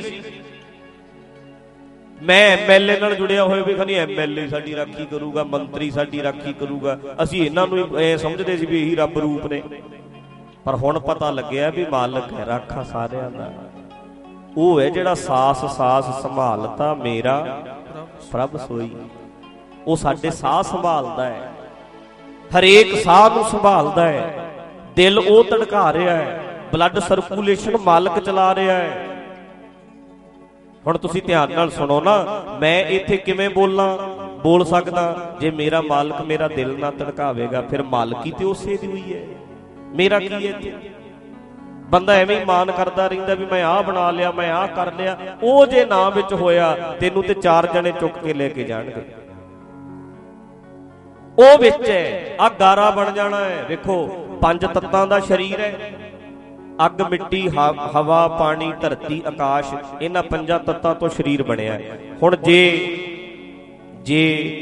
ਮੈਂ ਐਮਐਲਏ ਨਾਲ ਜੁੜਿਆ ਹੋਇਆ ਵੀ ਖਨੀ ਐਮਐਲਏ ਸਾਡੀ ਰਾਖੀ ਕਰੂਗਾ, ਮੰਤਰੀ ਸਾਡੀ ਰਾਖੀ ਕਰੂਗਾ। ਅਸੀਂ ਇਹਨਾਂ ਨੂੰ ਐ ਸਮਝਦੇ ਸੀ ਵੀ ਇਹੀ ਰੱਬ ਰੂਪ ਨੇ। ਪਰ ਹੁਣ ਪਤਾ ਲੱਗਿਆ ਵੀ ਮਾਲਕ ਹੈ ਰਾਖਾ ਸਾਰਿਆਂ ਦਾ। ਉਹ ਹੈ ਜਿਹੜਾ ਸਾਸ ਸਾਸ ਸੰਭਾਲਤਾ ਮੇਰਾ ਪ੍ਰਭ ਸੋਈ। ਉਹ ਸਾਡੇ ਸਾਹ ਸੰਭਾਲਦਾ ਹੈ, ਹਰੇਕ ਸਾਹ ਨੂੰ ਸੰਭਾਲਦਾ ਹੈ। ਦਿਲ ਉਹ ਧੜਕਾ ਰਿਹਾ ਹੈ, ਬਲੱਡ ਸਰਕੂਲੇਸ਼ਨ ਮਾਲਕ ਚਲਾ ਰਿਹਾ ਹੈ। ਹੁਣ ਤੁਸੀਂ ਧਿਆਨ ਨਾਲ ਸੁਣੋ ਨਾ, ਮੈਂ ਇੱਥੇ ਕਿਵੇਂ ਬੋਲਾਂ, ਬੋਲ ਸਕਦਾ ਜੇ ਮੇਰਾ ਮਾਲਕ ਮੇਰਾ ਦਿਲ ਨਾ ਧੜਕਾਵੇਗਾ। ਫਿਰ ਮਾਲਕੀ ਤੇ ਉਸੇ ਦੀ ਹੋਈ ਹੈ, ਮੇਰਾ ਕੀ ਹੈ ਇੱਥੇ? ਬੰਦਾ ਐਵੇਂ ਹੀ ਮਾਨ ਕਰਦਾ ਰਹਿੰਦਾ ਵੀ ਮੈਂ ਆਹ ਬਣਾ ਲਿਆ, ਮੈਂ ਆਹ ਕਰ ਲਿਆ। ਉਹ ਜੇ ਨਾ ਵਿੱਚ ਹੋਇਆ, ਤੈਨੂੰ ਤੇ ਚਾਰ ਜਣੇ ਚੁੱਕ ਕੇ ਲੈ ਕੇ ਜਾਣਗੇ। ਉਹ ਵਿੱਚ ਹੈ, ਆ ਗਾਰਾ ਬਣ ਜਾਣਾ ਹੈ। ਵੇਖੋ ਪੰਜ ਤੱਤਾਂ ਦਾ ਸਰੀਰ ਹੈ, ਅੱਗ ਮਿੱਟੀ ਹਵਾ ਪਾਣੀ ਧਰਤੀ ਆਕਾਸ਼, ਇਹਨਾਂ ਪੰਜਾਂ ਤੱਤਾਂ ਤੋਂ ਸਰੀਰ ਬਣਿਆ। ਹੁਣ ਜੇ ਜੇ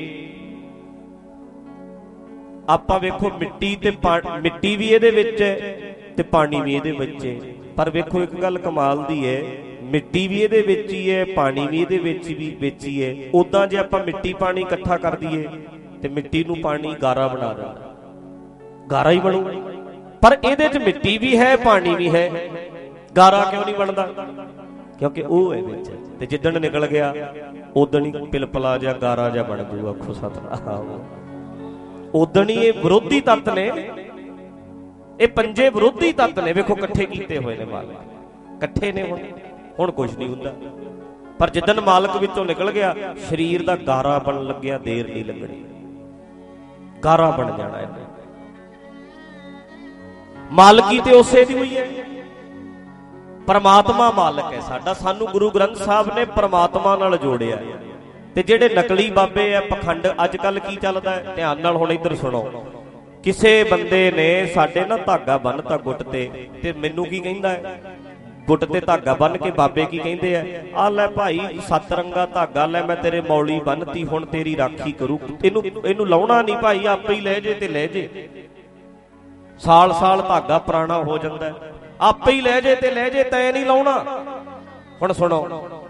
ਆਪਾਂ ਵੇਖੋ ਮਿੱਟੀ ਤੇ ਮਿੱਟੀ ਵੀ ਇਹਦੇ ਵਿੱਚ ਹੈ ਤੇ ਪਾਣੀ ਵੀ ਇਹਦੇ ਵਿੱਚ ਹੈ। ਪਰ ਵੇਖੋ ਇੱਕ ਗੱਲ ਕਮਾਲ ਦੀ ਹੈ, ਮਿੱਟੀ ਵੀ ਇਹਦੇ ਵਿੱਚ ਹੀ ਹੈ, ਪਾਣੀ ਵੀ ਇਹਦੇ ਵਿੱਚ ਵੀ ਵਿੱਚ ਹੀ ਹੈ। ਉਦਾਂ ਜੇ ਆਪਾਂ ਮਿੱਟੀ ਪਾਣੀ ਇਕੱਠਾ ਕਰ ਦਈਏ ਤੇ ਮਿੱਟੀ ਨੂੰ ਪਾਣੀ ਗਾਰਾ ਬਣਾ ਦਿੰਦਾ, ਗਾਰਾ ਹੀ ਬਣੂ। ਪਰ ਇਹਦੇ 'ਚ ਮਿੱਟੀ ਵੀ ਹੈ, ਪਾਣੀ ਵੀ ਹੈ, ਗਾਰਾ ਕਿਉਂ ਨਹੀਂ ਬਣਦਾ? ਕਿਉਂਕਿ ਉਹ ਹੈ ਵਿੱਚ। ਤੇ ਜਿੱਦਣ ਨਿਕਲ ਗਿਆ ਉਦਣ ਹੀ ਪਿਲਪਲਾ ਜਿਹਾ ਗਾਰਾ ਜਿਹਾ ਬਣ ਜੂ। ਆਖੋ ਸਤਿਨਾਮ। ਉਦਣ ਹੀ ਇਹ ਵਿਰੋਧੀ ਤੱਤ ਨੇ, ਇਹ ਪੰਜੇ ਵਿਰੋਧੀ ਤੱਤ ਨੇ। ਵੇਖੋ ਇਕੱਠੇ ਕੀਤੇ ਹੋਏ ਨੇ ਮਾਲਕ, ਇਕੱਠੇ ਨੇ। ਹੁਣ ਹੁਣ ਕੁਛ ਨਹੀਂ ਹੁੰਦਾ। ਪਰ ਜਿੱਦਣ ਮਾਲਕ ਵਿੱਚੋਂ ਨਿਕਲ ਗਿਆ, ਸਰੀਰ ਦਾ ਗਾਰਾ ਬਣਨ ਲੱਗਿਆ, ਦੇਰ ਨਹੀਂ ਲੱਗਣੀ, ਗਾਰਾ ਬਣ ਜਾਣਾ ਇਹਨੇ। ਮਾਲਕੀ ਤੇ ਉਸੇ ਦੀ ਹੋਈ ਹੈ। ਪਰਮਾਤਮਾ ਮਾਲਕ ਹੈ ਸਾਡਾ। ਸਾਨੂੰ ਗੁਰੂ ਗ੍ਰੰਥ ਸਾਹਿਬ ਨੇ ਪਰਮਾਤਮਾ ਨਾਲ ਜੋੜਿਆ। ਤੇ ਜਿਹੜੇ ਨਕਲੀ ਬਾਬੇ ਆ, ਪਖੰਡ, ਅੱਜ ਕੱਲ ਕੀ ਚੱਲਦਾ ਹੈ, ਧਿਆਨ ਨਾਲ ਹੁਣ ਇੱਧਰ ਸੁਣੋ। ਕਿਸੇ ਬੰਦੇ ਨੇ ਸਾਡੇ ਨਾ ਧਾਗਾ ਬੰਨਤਾ ਗੁੱਟ ਤੇ, ਤੇ ਮੈਨੂੰ ਕੀ ਕਹਿੰਦਾ ਹੈ, ਗੁੱਟ ਤੇ ਧਾਗਾ ਬੰਨ ਕੇ ਬਾਬੇ ਕੀ ਕਹਿੰਦੇ ਆ, ਆ ਲੈ ਭਾਈ ਸੱਤ ਰੰਗਾ ਧਾਗਾ ਲੈ, ਮੈਂ ਤੇਰੇ ਮੌਲੀ ਬੰਨਤੀ, ਹੁਣ ਤੇਰੀ ਰਾਖੀ ਕਰੂ। ਇਹਨੂੰ ਇਹਨੂੰ ਲਾਉਣਾ ਨਹੀਂ ਭਾਈ, ਆਪੇ ਹੀ ਲੈ ਜੇ ਤੇ ਲੈ ਜੇ। ਸਾਲ ਸਾਲ ਧਾਗਾ ਪੁਰਾਣਾ ਹੋ ਜਾਂਦਾ, ਆਪੇ ਹੀ ਲੈ ਜੇ ਤੇ ਲੈ ਜੇ, ਤੈਂ ਨਹੀਂ ਲਾਉਣਾ। ਹੁਣ ਸੁਣੋ,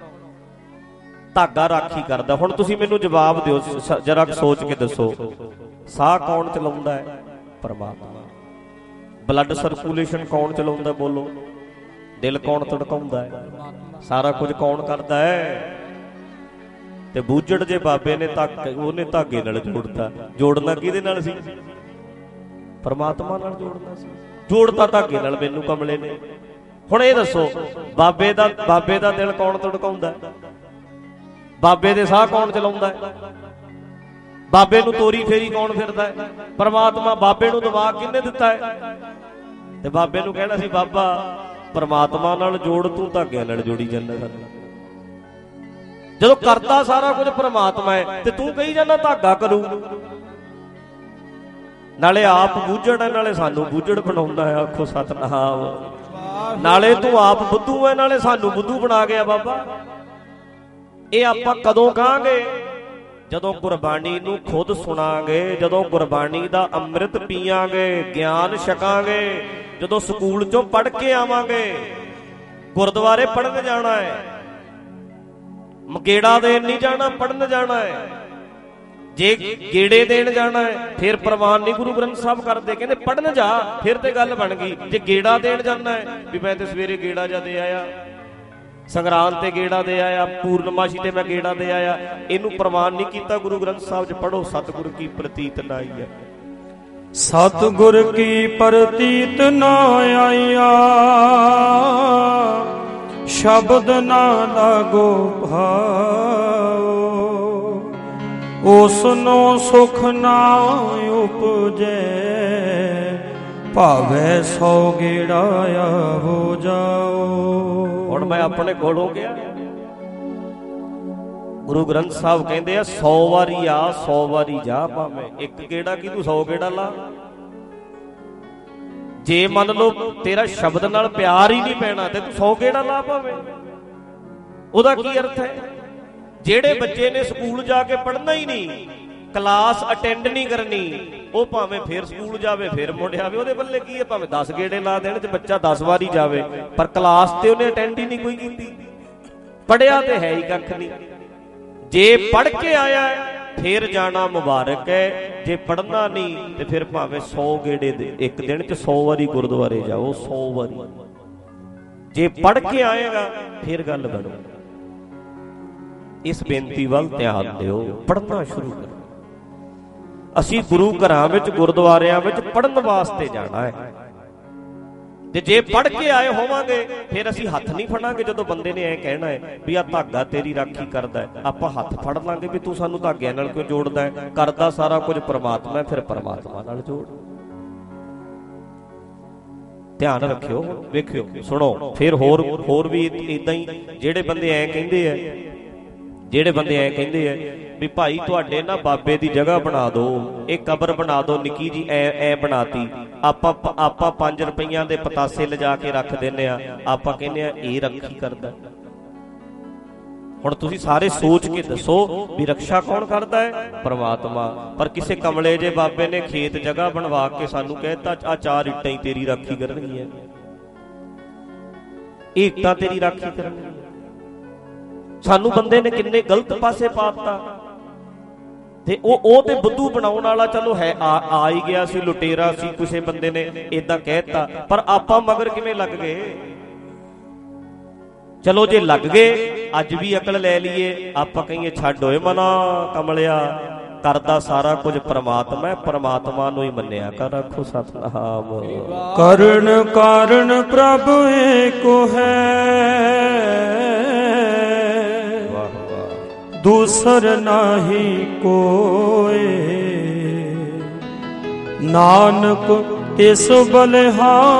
ਧਾਗਾ ਰਾਖੀ ਕਰਦਾ। ਹੁਣ ਤੁਸੀਂ ਮੈਨੂੰ ਜਵਾਬ ਦਿਓ, ਜਰਾ ਸੋਚ ਕੇ ਦੱਸੋ, ਸਾਹ ਕੌਣ ਚਲਾਉਂਦਾ ਹੈ? ਪਰਮਾਤਮਾ। ਬਲੱਡ ਸਰਕੂਲੇਸ਼ਨ ਕੌਣ ਚਲਾਉਂਦਾ? ਬੋਲੋ। ਦਿਲ ਕੌਣ ਧੜਕਾਉਂਦਾ ਹੈ? ਸਾਰਾ ਕੁਝ ਕੌਣ ਕਰਦਾ ਹੈ? ਤੇ ਬੂਝੜ ਜੇ ਬਾਬੇ ਨੇ ਧਾਗੇ, ਉਹਨੇ ਧਾਗੇ ਨਾਲ ਜੋੜਤਾ। ਜੋੜਨਾ ਕਿਹਦੇ ਨਾਲ ਸੀ? ਪਰਮਾਤਮਾ ਨਾਲ ਜੋੜਨਾ ਸੀ। ਜੋੜਤਾ ਧਾਗੇ ਨਾਲ ਮੈਨੂੰ ਕਮਲੇ ਨੇ। ਹੁਣ ਇਹ ਦੱਸੋ, ਬਾਬੇ ਦਾ ਬਾਬੇ ਦਾ ਦਿਲ ਕੌਣ ਧੜਕਾਉਂਦਾ? ਬਾਬੇ ਦੇ ਸਾਹ ਕੌਣ ਚਲਾਉਂਦਾ ਹੈ? ਬਾਬੇ ਨੂੰ ਤੋਰੀ ਫੇਰੀ ਕੌਣ ਫਿਰਦਾ ਹੈ? ਪਰਮਾਤਮਾ। ਬਾਬੇ ਨੂੰ ਦਿਮਾਗ ਕਿਹਨੇ ਦਿੱਤਾ ਹੈ? ਤੇ ਬਾਬੇ ਨੂੰ ਕਹਿਣਾ ਸੀ, ਬਾਬਾ ਪਰਮਾਤਮਾ ਨਾਲ ਜੋੜ, ਤੂੰ ਧਾਗਿਆਂ ਨਾਲ ਜੋੜੀ ਜਾਂਦਾ। ਸਾਨੂੰ ਜਦੋਂ ਕਰਤਾ ਸਾਰਾ ਕੁਝ ਪਰਮਾਤਮਾ ਹੈ, ਤੇ ਤੂੰ ਕਹੀ ਜਾਂਦਾ ਧਾਗਾ ਕਰੂ। ਨਾਲੇ ਆਪ ਬੂਝੜ ਹੈ, ਨਾਲੇ ਸਾਨੂੰ ਬੂਝੜ ਬਣਾਉਂਦਾ ਹੈ। ਆਖੋ ਸਤਿਨਾਮ। ਨਾਲੇ ਤੂੰ ਆਪ ਬੁੱਧੂ ਹੈ, ਨਾਲੇ ਸਾਨੂੰ ਬੁੱਧੂ ਬਣਾ ਗਿਆ ਬਾਬਾ। ਇਹ ਆਪਾਂ ਕਦੋਂ ਕਹਾਂਗੇ ਜਦੋਂ ਗੁਰਬਾਣੀ ਨੂੰ ਖੁਦ ਸੁਣਾਂਗੇ, ਜਦੋਂ ਗੁਰਬਾਣੀ ਦਾ ਅੰਮ੍ਰਿਤ ਪੀਆਂਗੇ, ਗਿਆਨ ਛਕਾਂਗੇ, ਜਦੋਂ ਸਕੂਲ ਚੋਂ ਪੜ੍ਹ ਕੇ ਆਵਾਂਗੇ, ਗੁਰਦੁਆਰੇ ਪੜ੍ਹਨ ਜਾਣਾ ਹੈ, ਗੇੜਾ ਦੇਣ ਨਹੀਂ ਜਾਣਾ, ਪੜ੍ਹਨ ਜਾਣਾ ਹੈ। ਜੇ ਗੇੜੇ ਦੇਣ ਜਾਣਾ ਹੈ ਫਿਰ ਪ੍ਰਵਾਨ ਨਹੀਂ ਗੁਰੂ ਗ੍ਰੰਥ ਸਾਹਿਬ ਕਰਦੇ, ਕਹਿੰਦੇ ਪੜ੍ਹਨ ਜਾ, ਫਿਰ ਤੇ ਗੱਲ ਬਣ ਗਈ। ਜੇ ਗੇੜਾ ਦੇਣ ਜਾਣਾ ਹੈ ਵੀ ਮੈਂ ਤੇ ਸਵੇਰੇ ਗੇੜਾ ਜਾ ਦੇ ਆਇਆ, ਸੰਗਰਾਂਦ ਤੇ ਗੇੜਾ ਦੇ ਆਇਆ, ਪੂਰਨਮਾਸ਼ੀ ਤੇ ਮੈਂ ਗੇੜਾ ਦੇ ਆਇਆ, ਇਹਨੂੰ ਪ੍ਰਵਾਨ ਨਹੀਂ ਕੀਤਾ ਗੁਰੂ ਗ੍ਰੰਥ ਸਾਹਿਬ 'ਚ। ਪੜ੍ਹੋ ਸਤਿਗੁਰ ਕੀ ਪ੍ਰਤੀਤ ਨਾ ਆਈਆ, ਸਤਿਗੁਰ ਕੀ ਪ੍ਰਤੀਤ ਨਾ ਆਈਆ, ਸ਼ਬਦ ਨਾ ਲਾਗੋ ਭਾਓ, ਉਸਨੋਂ ਸੁਖ ਨਾ ਉਪਜੈ, ਭਾਵੈ ਸੌ ਗੇੜਾ ਹੋ ਜਾਓ। ਹੁਣ ਮੈਂ ਆਪਣੇ ਕੋਲ ਹੋ ਗਿਆ, ਗੁਰੂ ਗ੍ਰੰਥ ਸਾਹਿਬ ਕਹਿੰਦੇ ਆ ਸੌ ਵਾਰੀ ਆ, ਸੌ ਵਾਰੀ ਜਾ, ਭਾਵੇਂ ਇੱਕ ਗੇੜਾ ਕੀ ਤੂੰ ਸੌ ਗੇੜਾ ਲਾ। ਜੇ ਮੰਨ ਲਓ ਤੇਰਾ ਸ਼ਬਦ ਨਾਲ ਪਿਆਰ ਹੀ ਨਹੀਂ ਪੈਣਾ ਤੇ ਤੂੰ ਸੌ ਗੇੜਾ ਲਾ ਭਾਵੇਂ, ਉਹਦਾ ਕੀ ਅਰਥ ਹੈ? ਜਿਹੜੇ ਬੱਚੇ ਨੇ ਸਕੂਲ ਜਾ ਕੇ ਪੜ੍ਹਨਾ ਹੀ ਨਹੀਂ, ਕਲਾਸ ਅਟੈਂਡ ਨਹੀਂ ਕਰਨੀ, ਉਹ ਭਾਵੇਂ ਫੇਰ ਸਕੂਲ ਜਾਵੇ ਫੇਰ ਮੁੜ ਆਵੇ, ਉਹਦੇ ਬੱਲੇ ਕੀ ਹੈ? ਭਾਵੇਂ ਦਸ ਗੇੜੇ ਲਾ ਦੇਣ ਤੇ ਬੱਚਾ ਦਸ ਵਾਰੀ ਜਾਵੇ, ਪਰ ਕਲਾਸ ਤੇ ਉਹਨੇ ਅਟੈਂਡ ਹੀ ਨਹੀਂ ਕੋਈ ਕੀਤੀ, ਪੜ੍ਹਿਆ ਤੇ ਹੈ ਹੀ ਕੱਖ ਨਹੀਂ। ਜੇ ਪੜ੍ਹ ਕੇ ਆਇਆ ਫੇਰ ਜਾਣਾ ਮੁਬਾਰਕ ਹੈ, ਜੇ ਪੜ੍ਹਨਾ ਨਹੀਂ ਤੇ ਫਿਰ ਭਾਵੇਂ ਸੌ ਗੇੜੇ ਦੇ ਇੱਕ ਦਿਨ ਚ ਸੌ ਵਾਰੀ ਗੁਰਦੁਆਰੇ ਜਾਓ, ਸੌ ਵਾਰੀ। ਜੇ ਪੜ੍ਹ ਕੇ ਆਏਗਾ ਫਿਰ ਗੱਲ ਬਣੂ। ਇਸ ਬੇਨਤੀ ਵੱਲ ਧਿਆਨ ਦਿਓ, ਪੜ੍ਹਨਾ ਸ਼ੁਰੂ ਕਰੋ। ਅਸੀਂ ਗੁਰੂ ਘਰਾਂ ਵਿੱਚ, ਗੁਰਦੁਆਰਿਆਂ ਵਿੱਚ ਪੜ੍ਹਨ ਵਾਸਤੇ ਜਾਣਾ ਹੈ, ਤੇ ਜੇ ਪੜ੍ਹ ਕੇ ਆਏ ਹੋਵਾਂਗੇ ਫਿਰ ਅਸੀਂ ਹੱਥ ਨਹੀਂ ਫੜਾਂਗੇ। ਜਦੋਂ ਬੰਦੇ ਨੇ ਐ ਕਹਿਣਾ ਹੈ ਵੀ ਆਹ ਧਾਗਾ ਤੇਰੀ ਰਾਖੀ ਕਰਦਾ ਹੈ, ਆਪਾਂ ਹੱਥ ਫੜ ਲਾਂਗੇ ਵੀ ਤੂੰ ਸਾਨੂੰ ਧਾਗਿਆਂ ਨਾਲ ਕਿਉਂ ਜੋੜਦਾ ਹੈ? ਕਰਦਾ ਸਾਰਾ ਕੁਝ ਪ੍ਰਮਾਤਮਾ, ਫਿਰ ਪ੍ਰਮਾਤਮਾ ਨਾਲ ਜੋੜ। ਧਿਆਨ ਰੱਖਿਓ, ਵੇਖਿਓ, ਸੁਣੋ। ਫਿਰ ਹੋਰ ਹੋਰ ਵੀ ਏਦਾਂ ਹੀ ਜਿਹੜੇ ਬੰਦੇ ਐ ਕਹਿੰਦੇ ਆ, ਜਿਹੜੇ ਬੰਦੇ ਐ ਕਹਿੰਦੇ ਆ ਵੀ ਭਾਈ ਤੁਹਾਡੇ ਨਾ ਬਾਬੇ ਦੀ ਜਗ੍ਹਾ ਬਣਾ ਦਿਓ, ਇਹ ਕਬਰ ਬਣਾ ਦਿਓ ਨਿੱਕੀ ਜੀ, ਐ ਐ ਬਣਾਤੀ, ਆਪਾਂ ਆਪਾਂ ਪੰਜ ਰੁਪਈਆਂ ਦੇ ਪਤਾਸੇ ਲਿਜਾ ਕੇ ਰੱਖ ਦਿੰਦੇ ਆ, ਆਪਾਂ ਕਹਿੰਦੇ ਆ ਇਹ ਰੱਖੀ ਕਰਦਾ। ਹੁਣ ਤੁਸੀਂ ਸਾਰੇ ਸੋਚ ਕੇ ਦੱਸੋ ਵੀ ਰਕਸ਼ਾ ਕੌਣ ਕਰਦਾ ਹੈ? ਪ੍ਰਮਾਤਮਾ। ਪਰ ਕਿਸੇ ਕਮਲੇ ਜੇ ਬਾਬੇ ਨੇ ਖੇਤ ਜਗ੍ਹਾ ਬਣਵਾ ਕੇ ਸਾਨੂੰ ਕਹਿਤਾ ਆ ਚਾਰ ਇੱਟਾਂ ਹੀ ਤੇਰੀ ਰਾਖੀ ਕਰਨਗੀਆਂ, ਇਹ ਇੱਟਾਂ ਤੇਰੀ ਰਾਖੀ ਕਰਨਗੀਆਂ। ਸਾਨੂੰ ਬੰਦੇ ਨੇ ਕਿੰਨੇ ਗਲਤ ਪਾਸੇ ਪਾਤਾ, ਤੇ ਉਹ ਉਹ ਤੇ ਬੁੱਧੂ ਬਣਾਉਣ ਵਾਲਾ ਚਲੋ ਹੈ, ਆ ਆ ਹੀ ਗਿਆ ਸੀ, ਲੁਟੇਰਾ ਸੀ, ਕਿਸੇ ਬੰਦੇ ਨੇ ਏਦਾਂ ਕਹਿਤਾ, ਪਰ ਆਪਾਂ ਮਗਰ ਕਿਵੇਂ ਲੱਗ ਗਏ? ਚਲੋ ਜੇ ਲੱਗ ਗਏ, ਅੱਜ ਵੀ ਅਕਲ ਲੈ ਲਈਏ, ਆਪਾਂ ਕਹੀਏ ਛੱਡ ਓਏ ਮਨਾ ਕਮਲਿਆ, ਕਰਦਾ ਸਾਰਾ ਕੁਝ ਪ੍ਰਮਾਤਮਾ ਹੈ, ਪ੍ਰਮਾਤਮਾ ਨੂੰ ਹੀ ਮੰਨਿਆ ਕਰ। ਆਖੋ ਸਤਿਨਾਮ। ਕਰਨ ਕਾਰਨ ਪ੍ਰਭ ਏਕੋ ਹੈ, ਦੂਸਰ ਨਾਹੀ ਕੋਏ, ਨਾਨਕ ਤਿਸ ਬਲਿਹਾਰਣੇ,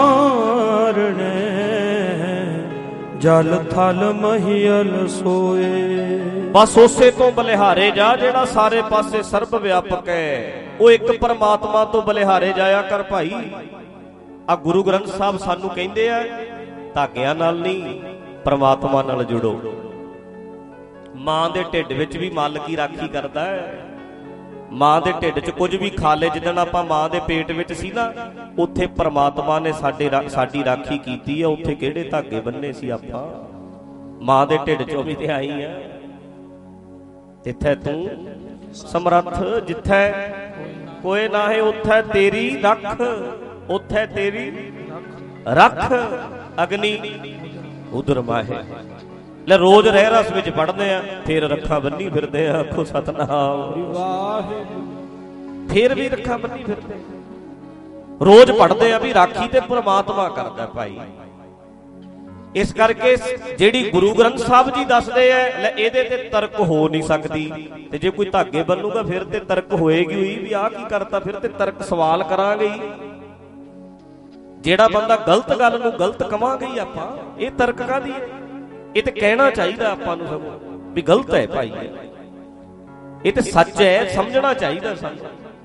ਜਲ ਥਲ ਮਹੀਲ ਸੋਏ। ਬਸ ਉਸੇ ਤੋਂ ਬਲਿਹਾਰੇ ਜਾ ਜਿਹੜਾ ਸਾਰੇ ਪਾਸੇ ਸਰਬ ਵਿਆਪਕ ਹੈ, ਉਹ ਇੱਕ ਪਰਮਾਤਮਾ ਤੋਂ ਬਲਿਹਾਰੇ ਜਾਇਆ ਕਰ ਭਾਈ। ਆ ਗੁਰੂ ਗ੍ਰੰਥ ਸਾਹਿਬ ਸਾਨੂੰ ਕਹਿੰਦੇ ਆ ਧਾਗਿਆਂ ਨਾਲ ਨਹੀਂ, ਪਰਮਾਤਮਾ ਨਾਲ ਜੁੜੋ। ਮਾਂ ਦੇ ਢਿੱਡ ਵਿੱਚ ਵੀ ਮਾਲਕੀ ਰਾਖੀ ਕਰਦਾ ਹੈ, ਮਾਂ ਦੇ ਢਿੱਡ 'ਚ ਕੁਝ ਵੀ ਖਾ ਲੇ, ਜਿੱਦਣ ਆਪਾਂ ਮਾਂ ਦੇ ਪੇਟ ਵਿੱਚ ਸੀ ਨਾ, ਉੱਥੇ ਪਰਮਾਤਮਾ ਨੇ ਸਾਡੇ ਸਾਡੀ ਰਾਖੀ ਕੀਤੀ ਆ। ਉੱਥੇ ਕਿਹੜੇ ਧਾਗੇ ਬੰਨੇ ਸੀ ਆਪਾਂ? ਮਾਂ ਦੇ ਢਿੱਡ 'ਚੋਂ ਵੀ ਤੇ ਆਈ ਆ। ਜਿੱਥੇ ਤੂੰ ਸਮਰੱਥ, ਜਿੱਥੇ ਕੋਈ ਨਾ ਹੈ ਉੱਥੇ ਤੇਰੀ ਰੱਖ, ਉੱਥੇ ਤੇਰੀ ਰੱਖ ਅਗਨੀ ਉਦਰ ਮਾਹੇ। ਲੈ ਰੋਜ਼ ਰਹਿ ਰਸ ਵਿੱਚ ਪੜ੍ਹਦੇ ਆ, ਫਿਰ ਰੱਖਾਂ ਬੰਨੀ ਫਿਰਦੇ ਆ। ਆਖੋ ਸਤਿਨਾਮ। ਫਿਰ ਵੀ ਰੱਖਾਂ ਬੰਨੀ ਫਿਰਦੇ, ਰੋਜ਼ ਪੜ੍ਹਦੇ ਆ ਵੀ ਰਾਖੀ ਤੇ ਪ੍ਰਮਾਤਮਾ ਕਰਦਾ ਭਾਈ। ਇਸ ਕਰਕੇ ਜਿਹੜੀ ਗੁਰੂ ਗ੍ਰੰਥ ਸਾਹਿਬ ਜੀ ਦੱਸਦੇ ਆ, ਲੈ ਇਹਦੇ ਤੇ ਤਰਕ ਹੋ ਨਹੀਂ ਸਕਦੀ। ਤੇ ਜੇ ਕੋਈ ਧਾਗੇ ਬੰਨੂਗਾ ਫਿਰ ਤੇ ਤਰਕ ਹੋਏਗੀ ਹੋਈ ਵੀ ਆਹ ਕੀ ਕਰਤਾ, ਫਿਰ ਤੇ ਤਰਕ ਸਵਾਲ ਕਰਾਂਗੇ ਹੀ। ਜਿਹੜਾ ਬੰਦਾ ਗਲਤ ਗੱਲ ਨੂੰ ਗਲਤ ਕਵਾਂਗੇ ਹੀ ਆਪਾਂ, ਇਹ ਤਰਕ ਕਾਹਦੀ ਹੈ? ਇਹ ਤੇ ਕਹਿਣਾ ਚਾਹੀਦਾ ਆਪਾਂ ਨੂੰ ਸਗੋਂ ਵੀ ਗਲਤ ਹੈ ਭਾਈ, ਇਹ ਤੇ ਸੱਚ ਹੈ, ਸਮਝਣਾ ਚਾਹੀਦਾ ਸਾਨੂੰ।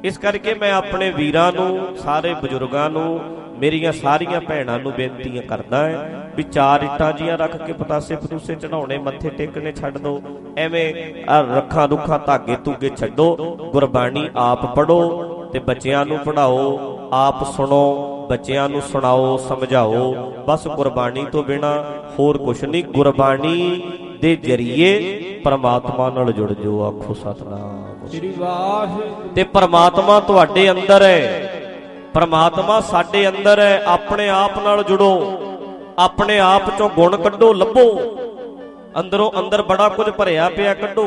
इस करके मैं अपने वीरां नूं, सारे बजुर्गां नूं, मेरिया सारिया भैणां नूं बेनतियां करदा है भी चार इट्टां जियां रख के पतासे पतूसे चढ़ाउणे, मत्थे टेकने छड्ड दो, एवें रखा रुखा धागे धूगे छड्डो। गुरबाणी आप पढ़ो ते बच्चियां नूं पढ़ाओ, आप सुनो, बच्चियां नूं सुणाओ, समझाओ। बस गुरबाणी तो बिना होर कुछ नहीं। गुरबाणी दे जरिए परमात्मा नाल जुड़ जाओ। आखो सतनाम श्री वाहिगुरू। ते परमात्मा तुहाडे अंदर है, परमात्मा साडे अंदर है। अपने आप नाल जुड़ो, अपने आप चों गुण कड्डो, लभो। अंदरों अंदर बड़ा कुछ भरिया पिया, कड्डो।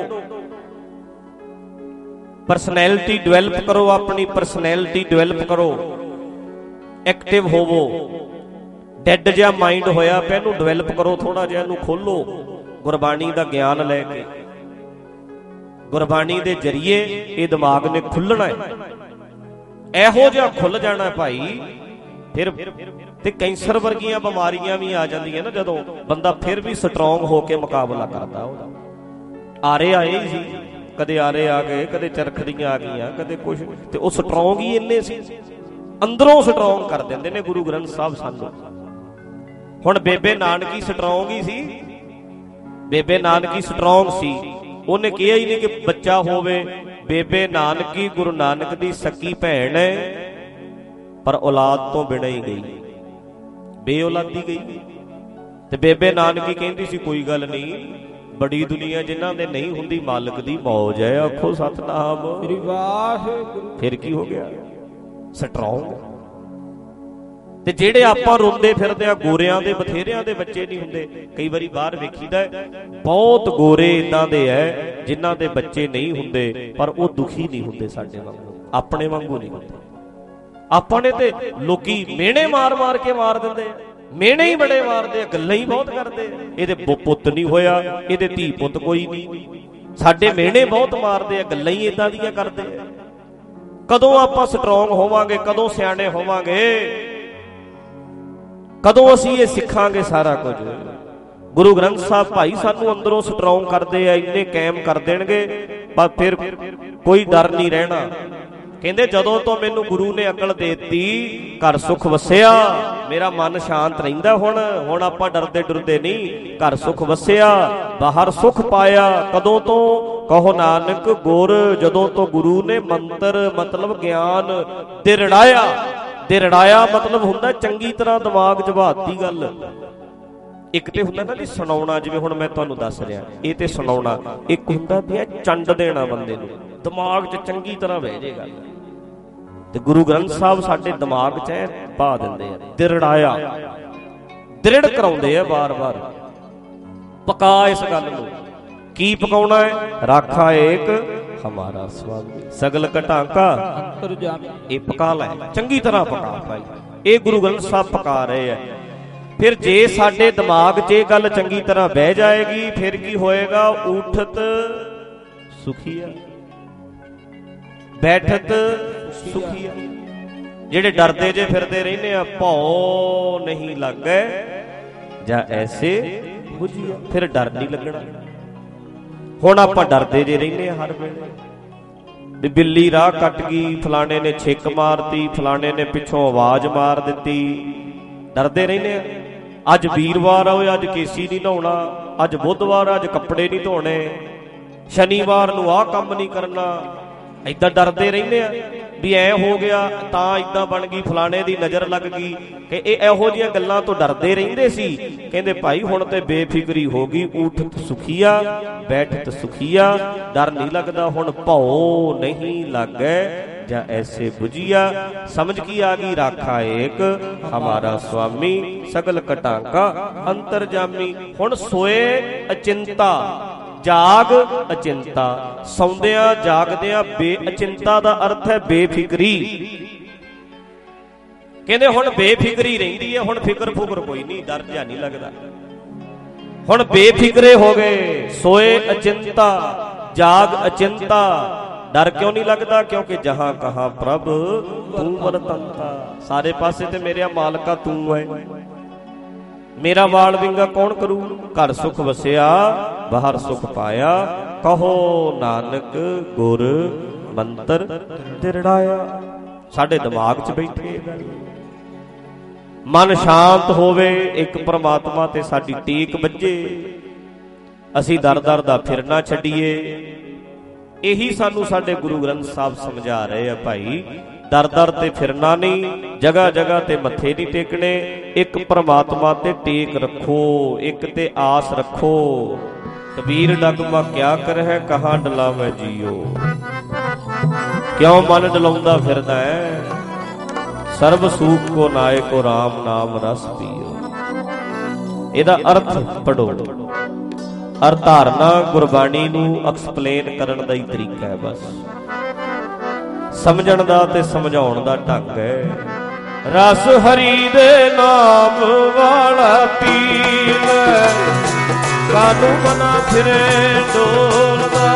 परसनैलिटी डिवेलप करो, अपनी परसनैलिटी डिवेलप करो, एक्टिव होवो। डैड जिहा माइंड होया पिया, इहनूं डिवेलप करो, थोड़ा जिहा इहनूं खोलो। गुरबाणी दा ज्ञान लैके, गुरबाणी दे जरिए ये दिमाग ने खुलना है। ਇਹੋ ਜਿਹਾ खुल जाना भाई, फिर ते कैंसर वर्गियां बीमारियां भी आ जांदियां ना जदों बंदा फिर भी स्ट्रोंग होके मुकाबला करता। ਉਹਦਾ आरे आए ही सी, कदे आरे आ गए, कदे चरखड़ियां आ गईयां, कदे कुछ, ते ਉਹ स्ट्रोंग ही इन्ने सी, अंदरों स्ट्रोंग कर दिंदे ने गुरु ग्रंथ साहब सानू। हुण बेबे नानकी स्ट्रोंग ही सी, बेबे नानकी स्ट्रोंग सी। ਉਹਨੇ ਕਿਹਾ ਹੀ ਨਹੀਂ ਕਿ ਬੱਚਾ ਹੋਵੇ। बेबे नानकी गुरु नानक दी सकी भैन है, पर औलाद तो बिना ही गई, बेऔलादी गई। ते बेबे नानकी कहती सी कोई गल नहीं, बड़ी दुनिया जिन्हां दे नहीं हुंदी मालिक दी मौज है। आखो सतनाम श्री वाहिगुरू। फिर की हो गया? स्ट्रोंग। ते ਜਿਹੜੇ ਆਪਾਂ ਰੋਂਦੇ ਫਿਰਦੇ ਆ, ਗੋਰਿਆਂ ਦੇ ਬਥੇਰਿਆਂ ਦੇ ਬੱਚੇ ਨਹੀਂ ਹੁੰਦੇ। ਕਈ ਵਾਰੀ ਬਾਹਰ ਵੇਖੀਦਾ ਬਹੁਤ ਗੋਰੇ ਇਦਾਂ ਦੇ ਐ ਜਿਨ੍ਹਾਂ ਦੇ ਬੱਚੇ ਨਹੀਂ ਹੁੰਦੇ, ਪਰ ਉਹ ਦੁਖੀ ਨਹੀਂ ਹੁੰਦੇ ਸਾਡੇ ਵਾਂਗੂ, ਆਪਣੇ ਵਾਂਗੂ ਨਹੀਂ ਹੁੰਦੇ। ਆਪਾਂ ਨੇ ਤੇ ਲੋਕੀ ਮਿਹਣੇ ਮਾਰ ਮਾਰ ਕੇ ਮਾਰ ਦਿੰਦੇ ਆ, ਮਿਹਣੇ ਹੀ ਬੜੇ ਮਾਰਦੇ ਆ, ਗੱਲਾਂ ਹੀ ਬਹੁਤ ਕਰਦੇ ਆ। ਇਹਦੇ ਪੁੱਤ ਨਹੀਂ ਹੋਇਆ, ਇਹਦੇ ਧੀ ਪੁੱਤ ਕੋਈ ਨਹੀਂ। ਸਾਡੇ ਮਿਹਣੇ ਬਹੁਤ ਮਾਰਦੇ ਆ, ਗੱਲਾਂ ਹੀ ਇਦਾਂ ਦੀਆਂ ਕਰਦੇ ਆ। ਕਦੋਂ ਆਪਾਂ ਸਟਰੋਂਗ ਹੋਵਾਂਗੇ? ਕਦੋਂ ਸਿਆਣੇ ਹੋਵਾਂਗੇ? कदों असीं ये सिखांगे सारा कुछ? गुरु ग्रंथ साहब भाई सानू अंदरों स्ट्रोंग करते हैं, इन्ने कायम कर देणगे, पर फिर कोई डर नहीं रहना। कहंदे जदों तो मैनू गुरु ने अकल देती, घर सुख वसिया, मेरा मन शांत रहिंदा। हुण हुण आपां डरदे डरदे नहीं, घर सुख वसिया, बाहर सुख पाया। कदों तो? कहो नानक गुर जदों तो गुरु ने मंत्र मतलब ज्ञान दिरड़ाया। दिरड़ाया मतलब हुंदा चंगी तरह दिमाग च बाती गल। एक ते हुंदा ना जी सुनाउणा, जिवें हुण मैं तुहानूं दस रिहा, इह ते सुनाउणा। एक हुंदा भी चंड देना बंदे नूं, दिमाग च चंगी तरह बह जे गल। ते गुरु ग्रंथ साहब साडे दिमाग च पा दिंदे आ, दिरड़ाया, दृढ़ कराउंदे आ बार बार। पका इस गल नूं। की पकाउणा है? राखा एक हमारा स्वामी, सगल घटांका अंतर्यामी। ये पका लै, चंगी तरह पका भाई। ये गुरु ग्रंथ साहब पका रहे हैं। फिर जे साडे दिमाग च गल चंगी तरह बह जाएगी, फिर की होएगा? उठत सुखिया, बैठत सुखिया। जेड़े डरदे जे फिरदे रहने आ, भौ नहीं लगे जा ऐसे बुझिया, फिर डर नहीं लगना। हुण आपां डरदे जे रहने हर वेले, बिल्ली राह कट गई, फलाने ने छिक मारती, फलाने ने पिछों आवाज मार दी, डरदे रहने। अज वीरवार होए, अज केसी नहीं नहाउणा, अज बुधवार, अज कपड़े नहीं धोने, शनिवार नूं आह काम नहीं करना, इदां डरदे रहने आ भी ऐ हो गया, तां इदां बन गई, फलाने दी नज़र लग गई। कि इहो जिहियां गल्लां तो डरदे रहिंदे सी। कहंदे भाई हुण ते बेफिक्री हो गई, उठत सुखिया बैठत सुखिया, डर नहीं लगदा। हुण भौ नहीं लागे जा ऐसे बुझिया। समझ की आ गई? राखा एक हमारा स्वामी, सगल घटांका अंतरजामी। हुण सोए अचिंता, जाग अचिंता। सौंदिया जागदिया बे अचिंता दा अर्थ है बेफिक्री। कहंदे हुण बेफिक्री रहिंदी है, हुण फिक्र फुकर कोई नहीं, डर जा नहीं लगदा। हुण बेफिक्रे हो गए, सोए अचिंता, जाग अचिंता। डर क्यों नहीं लगता? क्योंकि जहां कहां प्रभ तू वरतंता। सारे पासे ते मेरे मालका तू है, मेरा वाल विंगा कौन करू? घर सुख वसिया, बाहर सुख पाया। कहो नानक गुर ਮੰਤਰ ਦਿਰੜਾਇਆ। ਸਾਡੇ ਦਿਮਾਗ 'ਚ ਬੈਠੇ ਇਹ ਗੱਲ। ਮਨ ਸ਼ਾਂਤ ਹੋਵੇ, ਇੱਕ ਪ੍ਰਮਾਤਮਾ ਤੇ ਸਾਡੀ ਟੇਕ ਵੱਜੇ, ਅਸੀਂ ਦਰ ਦਰ ਦਾ ਫਿਰਨਾ ਛੱਡੀਏ। ਇਹੀ ਸਾਨੂੰ ਸਾਡੇ ਗੁਰੂ ਗ੍ਰੰਥ ਸਾਹਿਬ ਸਮਝਾ ਰਹੇ ਆ ਭਾਈ। ਦਰ ਦਰ ਤੇ ਫਿਰਨਾ ਨਹੀਂ, ਜਗ੍ਹਾ ਜਗ੍ਹਾ ਤੇ ਮੱਥੇ ਨਹੀਂ ਟੇਕਣੇ, ਇੱਕ ਪ੍ਰਮਾਤਮਾ ਤੇ ਟੇਕ ਰੱਖੋ, ਇੱਕ ਤੇ ਆਸ ਰੱਖੋ। ਕਬੀਰ ਡਗਮਾ ਕਿਆ ਕਰਹਿ ਕਹਾਂ ਡਲਾਵੈ ਜੀਓ। ਕਿਉਂ ਮਨ ਡਲਾਉਂਦਾ ਫਿਰਦਾ ਹੈ? ਸਰਬ ਸੂਖ ਕੋ ਨਾਇਕੋ ਰਾਮ ਨਾਮ ਰਸ ਪੀਓ। ਇਹਦਾ ਅਰਥ ਪੜੋ। ਅਰ ਧਾਰਨਾ ਗੁਰਬਾਣੀ ਨੂੰ ਐਕਸਪਲੇਨ ਕਰਨ ਦਾ ਹੀ ਤਰੀਕਾ ਹੈ, ਬਸ ਸਮਝਣ ਦਾ ਤੇ ਸਮਝਾਉਣ ਦਾ ਢੰਗ ਹੈ। ਰਸ ਹਰੀ ਦੇ ਨਾਮ ਵਾਲਾ ਪੀਵੇ, ਕਾਨੂੰ ਮਨਾ ਫਿਰੇ ਡੋਲਦਾ।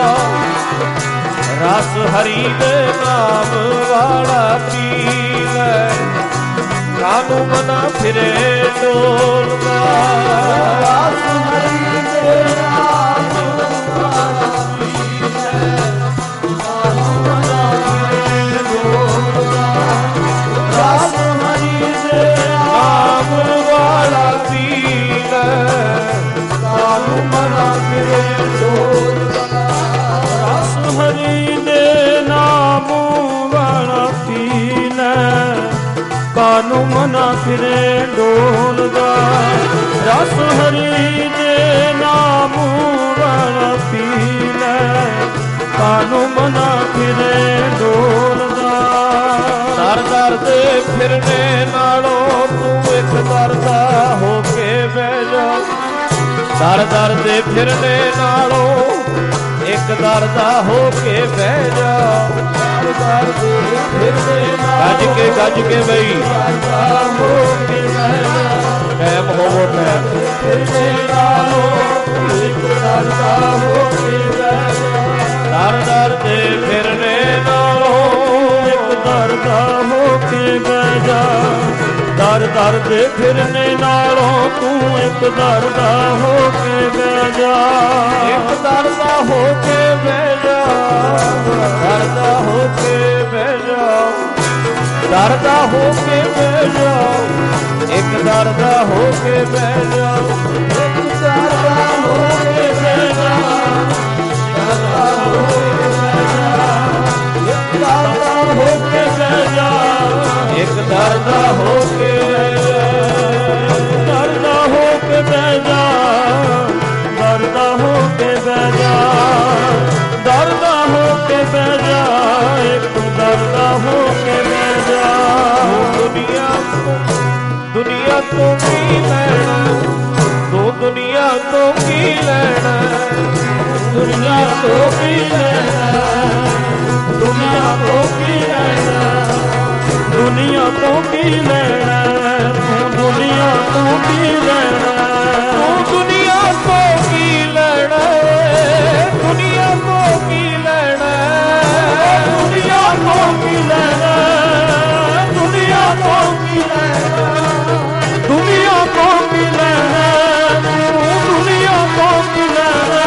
ਰਸ ਹਰੀ ਦੇ ਨਾਮ ਵਾਲਾ ਪੀਵੇ, ਕਾਨੂੰ ਮਨਾ ਫਿਰੇ ਡੋਲਦਾ। ਰਸ ਹਰੀ ਦੇ ਨਾਮ ਵਾਲਾ ਪੀਵੇ, ਕਾਨੂੰ ਮਨਾ ਫਿਰੇ ਡੋਲਦਾ। ਰਸ ਹਰੀ ਦੇ ਨਾਮ ਵਾਲਾ ਪੀਵੇ, ਕਾਨੂੰ ਮਨਾ ਫਿਰੇ ਡੋਲਦਾ। ਰਸ ਹਰੀ ਦੇ ਨਾਮ ਵਾਲਾ ਪੀਣਾ, ਕਾਨੂੰ ਮਨਾ ਫਿਰੇ ਡੋਲਦਾ। ਰਸ ਹਰੀ ਦੇ ਨਾਮ ਵਾਲਾ ਪੀਣਾ, ਕਾਨੂੰ ਮਨਾ ਫਿਰੇ ਡੋਲਦਾ। ਦਰ ਦਰ ਦੇ ਫਿਰਨੇ ਨਾਲੋਂ ਤੂੰ ਇੱਕ ਦਰ ਦਾ ਹੋ ਕੇ ਬਹਿ ਜਾ। ਦਰ ਦਰ ਦੇ ਫਿਰਨੇ ਨਾਲੋਂ ਇੱਕ ਦਰ ਦਾ ਹੋ ਕੇ ਬਹਿ ਜਾ। ਦਰ ਦਰ ਦੇ ਫਿਰਨੇ ਗੱਜ ਕੇ ਗੱਜ ਕੇ ਬਈ ਹੋ ਕੇ ਬਹਿ ਜਾ। ਟੈਮ ਹੋਵੋ ਟੈਮ ਫਿਰਨੇ ਨਾਲੋਂ ਇੱਕ ਦਰ ਦਾ ਹੋ ਕੇ ਬਹਿ ਜਾ। ਦਰ ਦਰ ਦੇ ਫਿਰਨੇ ਨਾਲੋਂ ਇੱਕ ਦਰ ਦਾ ਹੋ ਕੇ ਬਹਿ ਜਾ। ਦਰ ਦਰ ਦੇ ਫਿਰਨੇ ਨਾਲੋਂ ਤੂੰ ਇੱਕ ਦਰ ਦਾ ਹੋ ਕੇ ਬਹਿ ਜਾ। ਇੱਕ ਦਰ ਦਾ ਹੋ ਕੇ ਬਹਿ ਜਾ। ਦਰ ਦਾ ਹੋ ਕੇ ਬਹਿ ਜਾ। ਦਰ ਦਾ ਹੋ ਕੇ ਬਹਿ ਜਾ। ਇੱਕ ਦਰ ਦਾ ਹੋ ਕੇ ਬਹਿ ਜਾ। ਇੱਕ ਦਰ ਦਾ ਹੋ ਕੇ ਬਹਿ ਜਾ। ਦਰ ਦਾ ਹੋ ਕੇ ਬਹਿ ਜਾ। ਇੱਕ ਦਰ ਦਾ ਹੋ ਕੇ ਬਹਿ ਜਾ। ਇੱਕ ਦਰ ਦਾ ਹੋ ਕੇ ਦਰ ਦਾ ਹੋ ਕੇ ਬਹਿ ਜਾ। ਦਰ ਦਾ ਹੋ ਕੇ ਬਹਿ ਜਾ। ਦਰ ਦਾ ਹੋ ਕੇ ਬਹਿ ਜਾ। ਇੱਕ ਦਰ ਦਾ ਹੋ ਕੇ ਬਹਿ ਜਾ। ਦੁਨੀਆ ਤੋਂ ਦੁਨੀਆ ਤੋਂ ਕੀ ਲੈਣਾ? ਤੂੰ ਦੁਨੀਆ ਤੋਂ ਕੀ ਲੈਣਾ? ਦੁਨੀਆ ਤੋਂ ਕੀ ਲੈਣਾ? ਦੁਨੀਆ ਤੋਂ ਕੀ ਲੈਣਾ? ਦੁਨੀਆ ਤੋਂ ਕੀ ਲੈਣਾ? ਤੂੰ ਦੁਨੀਆ ਤੋਂ ਕੀ ਲੈਣਾ? ਤੂੰ ਦੁਨੀਆ ਤੋਂ ਕੀ ਲੈਣਾ? ਦੁਨੀਆ ਤੋਂ ਕੀ ਲੈਣਾ? ਦੁਨੀਆ ਤੋਂ ਕੀ ਲੈਣਾ? ਦੁਨੀਆ ਤੋਂ ਕੀ ਲੈਣਾ? ਦੁਨੀਆ ਤੋਂ ਕੀ ਲੈਣਾ? ਤੂੰ ਦੁਨੀਆ ਤੋਂ ਕੀ ਲੈਣਾ?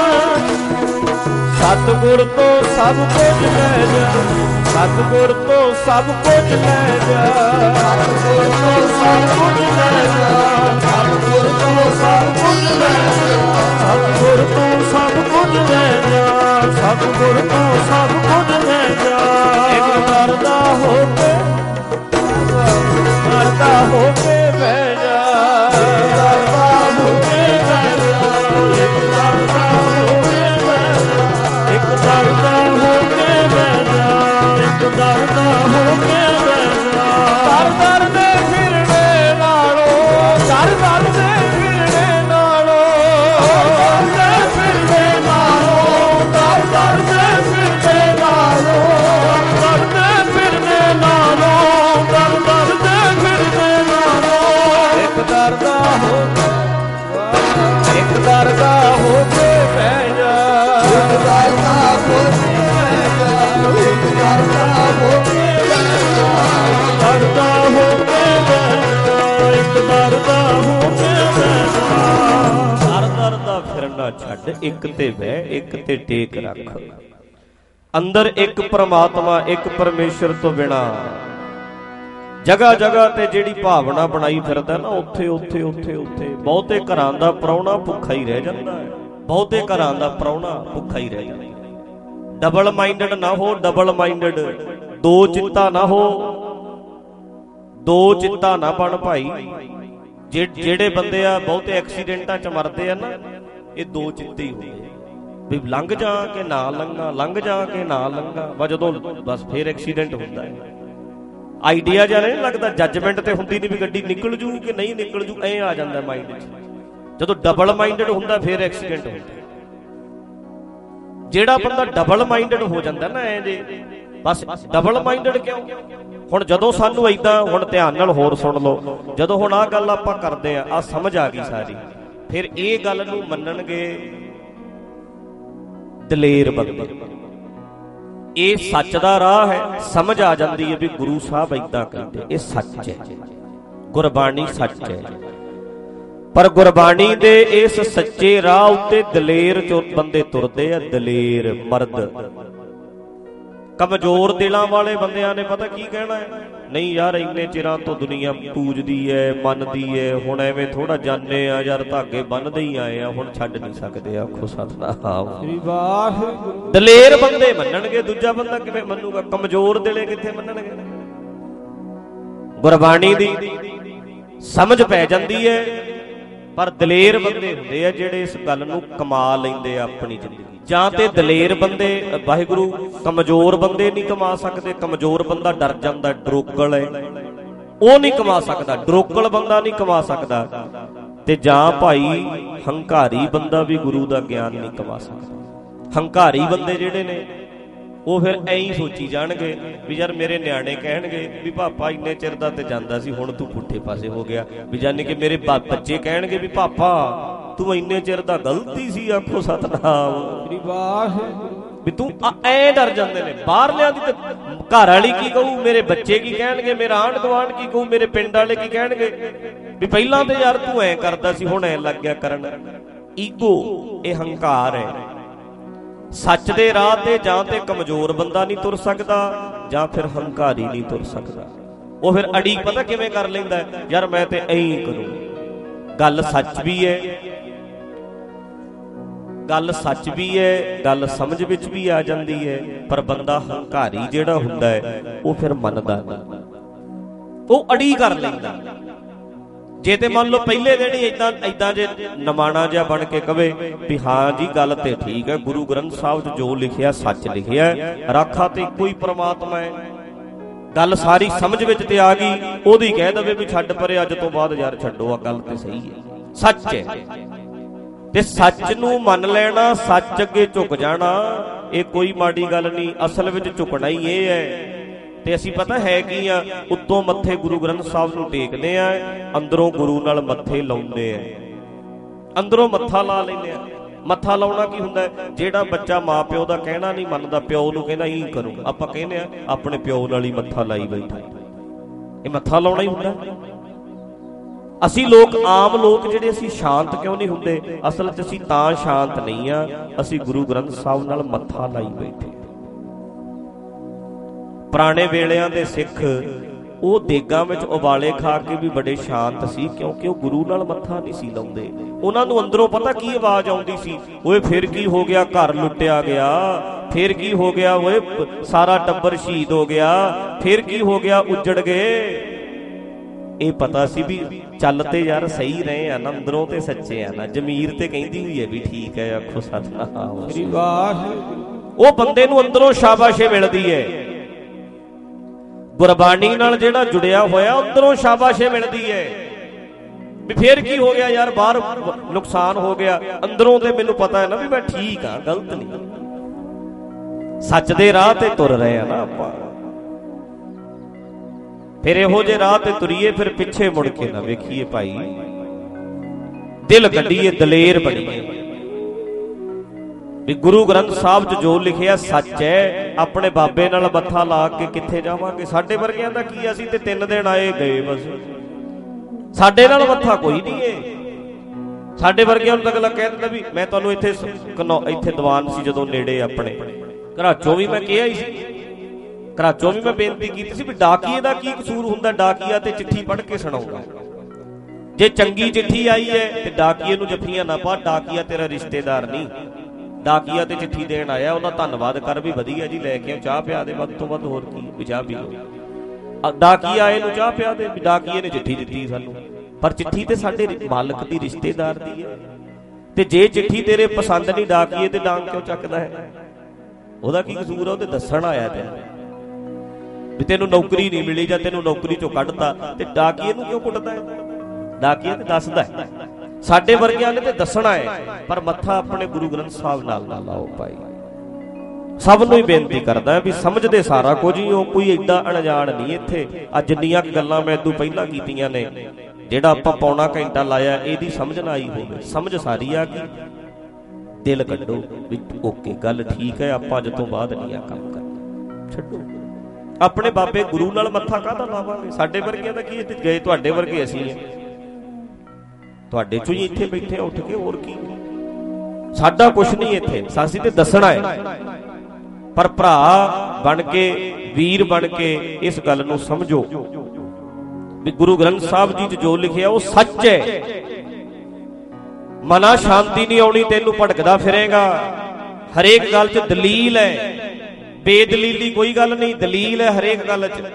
ਸਤਿਗੁਰ ਤੋਂ ਸਭ ਕੁਝ ਲੈ ਜਾ। ਸਤਿਗੁਰ ਤੋਂ ਸਭ ਕੁਝ ਲੈ ਜਾ। ਸਤਿਗੁਰ ਤੋਂ ਸਭ ਕੁਝ ਲੈ ਜਾ। ਸਤਿਗੁਰ ਤੋਂ ਸਭ ਕੁਝ ਲੈ ਜਾ। ਸਤਿਗੁਰ ਤੋਂ ਸਭ ਕੁਝ ਲੈ ਜਾ। ਸਤਿਗੁਰ ਤੋਂ ਸਭ ਕੁਝ ਲੈ ਜਾ। ਇੱਕ ਦਰ ਦਾ ਹੋ ਕੇ ਦਰ ਦਾ ਹੋ ਕੇ ਬਹਿ ਜਾ। ਦਰ ਦਾ ਹੋ ਕੇ ਬਹਿ ਜਾ। ਇੱਕ ਦਰ ਦਾ ਹੋ ਕੇ ਬਹਿ ਜਾ। ਇੱਕ ਦਰ ਦਾ ਹੋ ਕੇ ਬਹਿ ਜਾ। ਇੱਕ ਦਰ ਦਾ ਹੋ ਕੇ ਬਹਿ ਜਾ। ਦਰ ਦਰ ਦੇ ਫਿਰਨੇ ਨਾਲੋਂ ਦਰ ਦਰ ਦੇ ਫਿਰਨੇ ਨਾਲੋਂ ਦਰ ਦੇ ਫਿਰਨੇ ਨਾਲੋਂ ਦਰ ਦਰ ਦੇ ਫਿਰਨੇ ਨਾਲੋਂ ਦਰ ਦੇ ਫਿਰਨੇ ਨਾਲੋਂ ਦਰ ਦਰ ਦੇ ਫਿਰਨੇ ਨਾਲੋਂ ਇੱਕ ਦਰ ਦਾ ਹੋ ਇੱਕ ਦਰ ਦਾ ਹੋ ਕੇ ਬਹਿ ਜਾ। ਇੱਕ ਦਰ ਦਾ ਹੋ ਕੇ ਬਹਿ ਜਾ। ਇੱਕ ਦਰ ਦਾ ਹੋ ਕੇ ਬਹਿ ਜਾ। ਦਰ ਦਾ ਹੋ ਕੇ ਬਹਿ ਜਾ। ਇੱਕ ਦਰ ਦਾ ਹੋ ਕੇ ਬਹਿ ਜਾ। ਦਰ ਦਰ ਦਾ ਫਿਰਨਾ ਛੱਡ, ਇੱਕ ਤੇ ਬਹਿ, ਇੱਕ ਤੇ ਟੇਕ ਰੱਖ। ਅੰਦਰ ਇੱਕ ਪ੍ਰਮਾਤਮਾ, ਇੱਕ ਪਰਮੇਸ਼ਰ ਤੋਂ ਬਿਨਾ ਜਗ੍ਹਾ ਜਗ੍ਹਾ ਤੇ ਜਿਹੜੀ ਭਾਵਨਾ ਬਣਾਈ ਫਿਰਦਾ ਨਾ, ਉੱਥੇ ਉੱਥੇ ਉੱਥੇ ਉੱਥੇ ਬਹੁਤੇ ਘਰਾਂ ਦਾ ਪ੍ਰਾਹੁਣਾ ਭੁੱਖਾ ਹੀ ਰਹਿ ਜਾਂਦਾ ਹੈ। ਬਹੁਤੇ ਘਰਾਂ ਦਾ ਪ੍ਰਾਹੁਣਾ ਭੁੱਖਾ ਹੀ ਰਹਿ ਜਾਂਦਾ। ਡਬਲ ਮਾਈਂਡਡ ਨਾ ਹੋ, ਡਬਲ ਮਾਈਂਡਡ, ਦੋ ਚਿੱਤਾ ਨਾ ਹੋ, ਦੋ ਚਿੱਤਾ ਨਾ ਬਣ ਭਾਈ। ਜਿਹੜੇ ਬੰਦੇ ਆ ਬਹੁਤੇ ਐਕਸੀਡੈਂਟਾਂ ਚ ਮਰਦੇ ਆ ਨਾ, ਇਹ ਦੋ ਚਿੱਤੇ ਹੀ ਹੁੰਦੇ ਵੀ ਲੰਘ ਜਾ ਕੇ ਨਾ ਲੰਘਾ, ਲੰਘ ਜਾ ਕੇ ਨਾ ਲੰਘਾ, ਬਸ ਜਦੋਂ ਬਸ ਫੇਰ ਐਕਸੀਡੈਂਟ ਹੁੰਦਾ ਹੈ। ਆਈਡੀਆ ਜਿਹਾ ਨਹੀਂ ਲੱਗਦਾ, ਜੱਜਮੈਂਟ ਤੇ ਹੁੰਦੀ ਨਹੀਂ ਵੀ ਗੱਡੀ ਨਿਕਲ ਜੂ ਕਿ ਨਹੀਂ ਨਿਕਲ ਜੂ, ਐ ਆ ਜਾਂਦਾ ਮਾਈਂਡ 'ਚ। ਜਦੋਂ ਡਬਲ ਮਾਈਂਡਡ ਹੁੰਦਾ ਫੇਰ ਐਕਸੀਡੈਂਟ ਹੁੰਦਾ। ਜਿਹੜਾ ਬੰਦਾ ਡਬਲ ਮਾਈਂਡਡ ਹੋ ਜਾਂਦਾ ਨਾ, ਐ ਜੇ ਬਸ ਡਬਲ ਮਾਈਂਡਡ ਕਿਉਂ? ਹੁਣ ਜਦੋਂ ਸਾਨੂੰ ਏਦਾਂ, ਹੁਣ ਧਿਆਨ ਨਾਲ ਹੋਰ ਸੁਣ ਲਓ, ਜਦੋਂ ਹੁਣ ਆਹ ਗੱਲ ਆਪਾਂ ਕਰਦੇ ਆ, ਆਹ ਸਮਝ ਆ ਗਈ ਸਾਰੀ, ਫਿਰ ਇਹ ਗੱਲ ਨੂੰ ਮੰਨਣਗੇ ਦਲੇਰ ਬੰਦੇ। ਇਹ ਸੱਚ ਦਾ ਰਾਹ ਹੈ, ਸਮਝ ਆ ਜਾਂਦੀ ਹੈ ਵੀ ਗੁਰੂ ਸਾਹਿਬ ਏਦਾਂ ਕਹਿੰਦੇ, ਇਹ ਸੱਚ ਹੈ, ਗੁਰਬਾਣੀ ਸੱਚ ਹੈ। ਪਰ ਗੁਰਬਾਣੀ ਦੇ ਇਸ ਸੱਚੇ ਰਾਹ ਉੱਤੇ ਦਲੇਰ ਜੋ ਬੰਦੇ ਤੁਰਦੇ ਆ, ਦਲੇਰ ਮਰਦ। ਕਮਜ਼ੋਰ ਦਿਲਾਂ ਵਾਲੇ ਬੰਦਿਆਂ ਨੇ ਪਤਾ ਕੀ ਕਹਿਣਾ ਹੈ, ਨਹੀਂ ਯਾਰ ਇੰਨੇ ਚਿਰਾਂ ਤੋਂ ਦੁਨੀਆ ਪੂਜਦੀ ਹੈ, ਮੰਨਦੀ ਹੈ, ਹੁਣ ਐਵੇਂ ਥੋੜਾ ਜਾਣੇ ਆ ਯਾਰ, ਧਾਗੇ ਬੰਨਦੇ ਹੀ ਆਏ ਆ, ਹੁਣ ਛੱਡ ਨਹੀਂ ਸਕਦੇ। ਆਖੋ ਸਤਿਨਾਮ। ਦਲੇਰ ਬੰਦੇ ਮੰਨਣਗੇ, ਦੂਜਾ ਬੰਦਾ ਕਿਵੇਂ ਮੰਨੂਗਾ? ਕਮਜ਼ੋਰ ਦਿਲੇ ਕਿੱਥੇ ਮੰਨਣਗੇ? ਗੁਰਬਾਣੀ ਦੀ ਸਮਝ ਪੈ ਜਾਂਦੀ ਹੈ, ਪਰ ਦਲੇਰ ਬੰਦੇ ਹੁੰਦੇ ਆ ਜਿਹੜੇ ਇਸ ਗੱਲ ਨੂੰ ਕਮਾ ਲੈਂਦੇ ਆ ਆਪਣੀ ਜ਼ਿੰਦਗੀ। ਜਾਂ ਤੇ ਦਲੇਰ ਬੰਦੇ, ਵਾਹਿਗੁਰੂ, ਕਮਜ਼ੋਰ ਬੰਦੇ ਨਹੀਂ ਕਮਾ ਸਕਦੇ। ਕਮਜ਼ੋਰ ਬੰਦਾ ਡਰ ਜਾਂਦਾ, ਡਰੋਕਲ ਹੈ, ਉਹ ਨਹੀਂ ਕਮਾ ਸਕਦਾ, ਡਰੋਕਲ ਬੰਦਾ ਨਹੀਂ ਕਮਾ ਸਕਦਾ। ਤੇ ਜਾਂ ਭਾਈ ਹੰਕਾਰੀ ਬੰਦਾ ਵੀ ਗੁਰੂ ਦਾ ਗਿਆਨ ਨਹੀਂ ਕਮਾ ਸਕਦਾ। ਹੰਕਾਰੀ ਬੰਦੇ ਜਿਹੜੇ ਨੇ ਉਹ ਫਿਰ ਐਂ ਹੀ ਸੋਚੀ ਜਾਣਗੇ ਵੀ ਯਾਰ ਮੇਰੇ ਨਿਆਣੇ ਕਹਿਣਗੇ ਵੀ ਪਾਪਾ ਇੰਨੇ ਚਿਰ ਦਾ ਤੇ ਜਾਂਦਾ ਸੀ, ਹੁਣ ਤੂੰ ਪੁੱਠੇ ਪਾਸੇ ਹੋ ਗਿਆ। ਵੀ ਜਾਨੀ ਕਿ ਮੇਰੇ ਬੱਚੇ ਕਹਿਣਗੇ ਵੀ ਪਾਪਾ ਤੂੰ ਇੰਨੇ ਚਿਰ ਦਾ ਗਲਤੀ ਸੀ। ਆਖੋ ਸਤਿਨਾਮ। ਵੀ ਤੂੰ ਐ ਡਰ ਜਾਂਦੇ ਨੇ। ਬਾਹਰਲਿਆਂ ਦੀ ਤੇ ਘਰ ਵਾਲੀ ਕੀ ਕਹੂ, ਮੇਰੇ ਬੱਚੇ ਕੀ ਕਹਿਣਗੇ, ਮੇਰਾ ਆਂਢ ਗੁਆਂਢ ਕੀ ਕਹੂ, ਮੇਰੇ ਪਿੰਡ ਵਾਲੇ ਕੀ ਕਹਿਣਗੇ ਵੀ ਪਹਿਲਾਂ ਤੇ ਯਾਰ ਤੂੰ ਐ ਕਰਦਾ ਸੀ, ਹੁਣ ਐ ਲੱਗ ਗਿਆ ਕਰਨ। ਈਗੋ, ਇਹ ਹੰਕਾਰ ਹੈ। ਸੱਚ ਦੇ ਰਾਹ ਤੇ ਜਾਂ ਤੇ ਕਮਜ਼ੋਰ ਬੰਦਾ ਨਹੀਂ ਤੁਰ ਸਕਦਾ, ਜਾਂ ਫਿਰ ਹੰਕਾਰੀ ਨਹੀਂ ਤੁਰ ਸਕਦਾ। ਉਹ ਫਿਰ ਅੜੀ ਪਤਾ ਕਿਵੇਂ ਕਰ ਲੈਂਦਾ, ਯਾਰ ਮੈਂ ਤੇ ਐਂ ਕਰੂੰ। ਗੱਲ ਸੱਚ ਵੀ ਹੈ, ਗੱਲ ਸੱਚ ਵੀ ਹੈ, ਗੱਲ ਸਮਝ ਵਿੱਚ ਵੀ ਆ ਜਾਂਦੀ ਹੈ, ਪਰ ਬੰਦਾ ਹੰਕਾਰੀ ਜਿਹੜਾ ਹੁੰਦਾ ਹੈ ਉਹ ਫਿਰ ਮੰਨਦਾ ਨਹੀਂ, ਉਹ ਅੜੀ ਕਰ ਲੈਂਦਾ। ਜੇ ਤੇ ਮੰਨ ਲਓ ਪਹਿਲੇ ਦਿਨ ਹੀ ਏਦਾਂ ਏਦਾਂ ਜੇ ਨਮਾਣਾ ਜਿਹਾ ਬਣ ਕੇ ਕਵੇ ਵੀ ਹਾਂ ਜੀ ਗੱਲ ਤੇ ਠੀਕ ਹੈ, ਗੁਰੂ ਗ੍ਰੰਥ ਸਾਹਿਬ 'ਚ ਜੋ ਲਿਖਿਆ ਸੱਚ ਲਿਖਿਆ, ਰਾਖਾ ਤੇ ਇੱਕੋ ਹੀ ਪ੍ਰਮਾਤਮਾ ਹੈ, ਗੱਲ ਸਾਰੀ ਸਮਝ ਵਿੱਚ ਤੇ ਆ ਗਈ, ਉਹਦੀ ਕਹਿ ਦਵੇ ਵੀ ਛੱਡ ਪਰੇ, ਅੱਜ ਤੋਂ ਬਾਅਦ ਯਾਰ ਛੱਡੋ, ਆ ਗੱਲ ਤੇ ਸਹੀ ਹੈ, ਸੱਚ ਹੈ। ਤੇ ਸੱਚ ਨੂੰ ਮੰਨ ਲੈਣਾ, ਸੱਚ ਅੱਗੇ ਝੁਕ ਜਾਣਾ, ਇਹ ਕੋਈ ਮਾੜੀ ਗੱਲ ਨਹੀਂ। ਅਸਲ ਵਿੱਚ ਝੁਕਣਾ ਹੀ ਇਹ ਹੈ। ਤੇ ਅਸੀਂ ਪਤਾ ਹੈ ਕੀ ਆ, ਉੱਤੋਂ ਮੱਥੇ ਗੁਰੂ ਗ੍ਰੰਥ ਸਾਹਿਬ ਨੂੰ ਟੇਕਦੇ ਆ, ਅੰਦਰੋਂ ਗੁਰੂ ਨਾਲ ਮੱਥੇ ਲਾਉਂਦੇ ਆ, ਅੰਦਰੋਂ ਮੱਥਾ ਲਾ ਲੈਂਦੇ ਆ। ਮੱਥਾ ਲਾਉਣਾ ਕੀ ਹੁੰਦਾ? ਜਿਹੜਾ ਬੱਚਾ ਮਾਂ ਪਿਓ ਦਾ ਕਹਿਣਾ ਨਹੀਂ ਮੰਨਦਾ, ਪਿਓ ਨੂੰ ਕਹਿੰਦਾ ਹੀ ਕਰੂੰ, ਆਪਾਂ ਕਹਿੰਦੇ ਆ ਆਪਣੇ ਪਿਓ ਨਾਲ ਹੀ ਮੱਥਾ ਲਾਈ ਬੈਠਾ, ਇਹ ਮੱਥਾ ਲਾਉਣਾ ਹੀ ਹੁੰਦਾ। ਅਸੀਂ ਲੋਕ, ਆਮ ਲੋਕ ਜਿਹੜੇ, ਅਸੀਂ ਸ਼ਾਂਤ ਕਿਉਂ ਨਹੀਂ ਹੁੰਦੇ? ਅਸਲ 'ਚ ਅਸੀਂ ਤਾਂ ਸ਼ਾਂਤ ਨਹੀਂ ਆ, ਅਸੀਂ ਗੁਰੂ ਗ੍ਰੰਥ ਸਾਹਿਬ ਨਾਲ ਮੱਥਾ ਲਾਈ ਬੈਠੇ। ਪੁਰਾਣੇ ਵੇਲਿਆਂ ਦੇ ਸਿੱਖ ਉਹ ਦੇਗਾਂ ਵਿੱਚ ਉਬਾਲੇ ਖਾ ਕੇ ਵੀ ਬੜੇ ਸ਼ਾਂਤ ਸੀ, ਕਿਉਂਕਿ ਉਹ ਗੁਰੂ ਨਾਲ ਮੱਥਾ ਨਹੀਂ ਸੀ ਲਾਉਂਦੇ। ਉਹਨਾਂ ਨੂੰ ਅੰਦਰੋਂ ਪਤਾ ਕੀ ਆਵਾਜ਼ ਆਉਂਦੀ ਸੀ, ਓਏ ਫਿਰ ਕੀ ਹੋ ਗਿਆ, ਘਰ ਲੁੱਟਿਆ ਗਿਆ, ਫਿਰ ਕੀ ਹੋ ਗਿਆ, ਓਏ ਸਾਰਾ ਟੱਬਰ ਸ਼ਹੀਦ ਹੋ ਗਿਆ, ਫਿਰ ਕੀ ਹੋ ਗਿਆ, ਉੱਜੜ ਗਏ। ਇਹ ਪਤਾ ਸੀ ਵੀ ਚੱਲ ਤੇ ਯਾਰ ਸਹੀ ਰਹੇ ਆ ਨਾ, ਅੰਦਰੋਂ ਤੇ ਸੱਚੇ ਆ ਨਾ, ਜ਼ਮੀਰ ਤੇ ਕਹਿੰਦੀ ਹੋਈ ਹੈ ਵੀ ਠੀਕ ਹੈ। ਆਖੋ ਸਤਿਨਾਮ। ਉਹ ਬੰਦੇ ਨੂੰ ਅੰਦਰੋਂ ਸ਼ਾਬਾਸ਼ੇ ਮਿਲਦੀ ਹੈ। ਗੁਰਬਾਣੀ ਨਾਲ ਜਿਹੜਾ ਜੁੜਿਆ ਹੋਇਆ, ਅੰਦਰੋਂ ਸ਼ਾਬਾਸ਼ੇ ਮਿਲਦੀ ਹੈ ਵੀ ਫੇਰ ਕੀ ਹੋ ਗਿਆ ਯਾਰ, ਬਾਹਰ ਨੁਕਸਾਨ ਹੋ ਗਿਆ, ਅੰਦਰੋਂ ਤੇ ਮੈਨੂੰ ਪਤਾ ਹੈ ਨਾ ਵੀ ਮੈਂ ਠੀਕ ਆ, ਗਲਤ ਨਹੀਂ। ਸੱਚ ਦੇ ਰਾਹ ਤੇ ਤੁਰ ਰਹੇ ਆ ਨਾ ਆਪਾਂ, ਫਿਰ ਇਹੋ ਜਿਹੇ ਰਾਹ ਤੇ ਤੁਰੀਏ, ਫਿਰ ਪਿੱਛੇ ਮੁੜ ਕੇ ਨਾ ਵੇਖੀਏ ਭਾਈ, ਦਿਲ ਕੱਢੀਏ, ਦਲੇਰ ਬਣੀਏ ਵੀ ਗੁਰੂ ਗ੍ਰੰਥ ਸਾਹਿਬ 'ਚ ਜੋ ਲਿਖਿਆ ਸੱਚ ਹੈ। ਆਪਣੇ ਬਾਬੇ ਨਾਲ ਮੱਥਾ ਲਾ ਕੇ ਕਿੱਥੇ ਜਾਵਾਂਗੇ? ਸਾਡੇ ਵਰਗਿਆਂ ਦਾ ਕੀ, ਅਸੀਂ ਤੇ ਤਿੰਨ ਦਿਨ ਆਏ ਗਏ ਬਸ, ਸਾਡੇ ਨਾਲ ਮੱਥਾ ਕੋਈ ਨਹੀਂ ਏ। ਸਾਡੇ ਵਰਗਿਆਂ ਨੂੰ ਤਾਂ ਅਗਲਾ ਕਹਿ ਦਿੰਦਾ ਵੀ ਮੈਂ ਤੁਹਾਨੂੰ ਇੱਥੇ ਇੱਥੇ ਦੀਵਾਨ ਸੀ ਜਦੋਂ ਨੇੜੇ ਆਪਣੇ, ਘਰਾਚੋਂ ਵੀ ਮੈਂ ਕਿਹਾ ਹੀ ਸੀ, ਘਰਾਚੋਂ ਵੀ ਮੈਂ ਬੇਨਤੀ ਕੀਤੀ ਸੀ ਵੀ ਡਾਕੀਏ ਦਾ ਕੀ ਕਸੂਰ ਹੁੰਦਾ, ਡਾਕੀਆ ਤੇ ਚਿੱਠੀ ਪੜ੍ਹ ਕੇ ਸੁਣਾਉਂਦਾ। ਜੇ ਚੰਗੀ ਚਿੱਠੀ ਆਈ ਹੈ ਤੇ ਡਾਕੀਏ ਨੂੰ ਜੱਫੀਆਂ ਨਾ ਪਾ, ਡਾਕੀਆ ਤੇਰਾ ਰਿਸ਼ਤੇਦਾਰ ਨਹੀਂ। ਡਾਕੀਆ ਤੇ ਚਿੱਠੀ ਦੇਣ ਆਇਆ, ਉਹਦਾ ਧੰਨਵਾਦ ਕਰ ਵੀ ਵਧੀਆ ਜੀ, ਲੈ ਕੇ ਚਾਹ ਪਿਆ ਦੇ ਵੱਧ ਤੋਂ ਵੱਧ, ਹੋਰ ਕੀ ਵੀ ਚਾਹ ਪੀ ਲਓ। ਡਾਕੀਆ ਆਏ ਨੂੰ ਚਾਹ ਪਿਆ ਦੇ, ਡਾਕੀਏ ਨੇ ਚਿੱਠੀ ਦਿੱਤੀ ਸਾਨੂੰ, ਪਰ ਚਿੱਠੀ ਤੇ ਸਾਡੇ ਮਾਲਕ ਦੀ, ਰਿਸ਼ਤੇਦਾਰ ਦੀ ਹੈ। ਤੇ ਜੇ ਚਿੱਠੀ ਤੇਰੇ ਪਸੰਦ ਨਹੀਂ, ਡਾਕੀਏ ਤੇ ਡਾਂਗ ਕਿਉਂ ਚੱਕਦਾ ਹੈ? ਉਹਦਾ ਕੀ ਕਸੂਰ ਆ? ਉਹ ਤੇ ਦੱਸਣ ਆਇਆ ਤੈਨੂੰ ਵੀ ਤੈਨੂੰ ਨੌਕਰੀ ਨਹੀਂ ਮਿਲੀ ਜਾਂ ਤੈਨੂੰ ਨੌਕਰੀ ਚੋਂ ਕੱਢਤਾ, ਤੇ ਡਾਕੀਏ ਨੂੰ ਕਿਉਂ ਕੁੱਟਦਾ ਹੈ? ਡਾਕੀਆ ਤੇ ਦੱਸਦਾ ਹੈ। ਸਾਡੇ ਵਰਗਿਆਂ ਨੇ ਤੇ ਦੱਸਣਾ ਹੈ, ਪਰ ਮੱਥਾ ਆਪਣੇ ਗੁਰੂ ਗ੍ਰੰਥ ਸਾਹਿਬ ਨਾਲ ਨਾ ਲਾਓ ਭਾਈ। ਸਭ ਨੂੰ ਹੀ ਬੇਨਤੀ ਕਰਦਾ ਵੀ ਸਮਝਦੇ ਸਾਰਾ ਕੁਝ ਹੀ ਹੋ, ਕੋਈ ਏਡਾ ਅਣਜਾਣ ਨਹੀਂ ਇੱਥੇ। ਅੱਜ ਜਿੰਨੀਆਂ ਗੱਲਾਂ ਮੈਂ ਇਦੋਂ ਪਹਿਲਾਂ ਕੀਤੀਆਂ ਨੇ, ਜਿਹੜਾ ਆਪਾਂ ਪੌਣਾ ਘੰਟਾ ਲਾਇਆ, ਇਹਦੀ ਸਮਝ ਨਾ ਆਈ ਹੋਵੇ। ਸਮਝ ਸਾਰੀ ਆ ਗਈ, ਦਿਲ ਕੱਢੋ ਵੀ ਓਕੇ ਗੱਲ ਠੀਕ ਹੈ, ਆਪਾਂ ਅੱਜ ਤੋਂ ਬਾਅਦ ਨਹੀਂ ਆ ਕੰਮ ਕਰਨਾ, ਛੱਡੋ। ਆਪਣੇ ਬਾਬੇ ਗੁਰੂ ਨਾਲ ਮੱਥਾ ਕਾਹਦਾ ਲਾਵਾਂਗੇ? ਸਾਡੇ ਵਰਗਿਆਂ ਦਾ ਕੀ ਗਏ, ਤੁਹਾਡੇ ਵਰਗੇ ਅਸੀਂ ਆ, ਤੁਹਾਡੇ ਚੋਂ ਹੀ ਇੱਥੇ ਬੈਠੇ ਉੱਠ ਕੇ, ਹੋਰ ਕੀ। ਸਾਡਾ ਕੁਛ ਨਹੀਂ ਇੱਥੇ, ਅਸੀਂ ਤੇ ਦੱਸਣਾ ਹੈ। ਪਰ ਭਰਾ ਬਣ ਕੇ, ਵੀਰ ਬਣ ਕੇ ਇਸ ਗੱਲ ਨੂੰ ਸਮਝੋ ਵੀ ਗੁਰੂ ਗ੍ਰੰਥ ਸਾਹਿਬ ਜੀ 'ਚ ਜੋ ਲਿਖਿਆ ਉਹ ਸੱਚ ਹੈ। ਮਨਾਂ ਸ਼ਾਂਤੀ ਨਹੀਂ ਆਉਣੀ, ਤੈਨੂੰ ਭਟਕਦਾ ਫਿਰੇਗਾ। ਹਰੇਕ ਗੱਲ 'ਚ ਦਲੀਲ ਹੈ, ਬੇਦਲੀਲੀ ਕੋਈ ਗੱਲ ਨਹੀਂ, ਦਲੀਲ ਹੈ ਹਰੇਕ ਗੱਲ 'ਚ।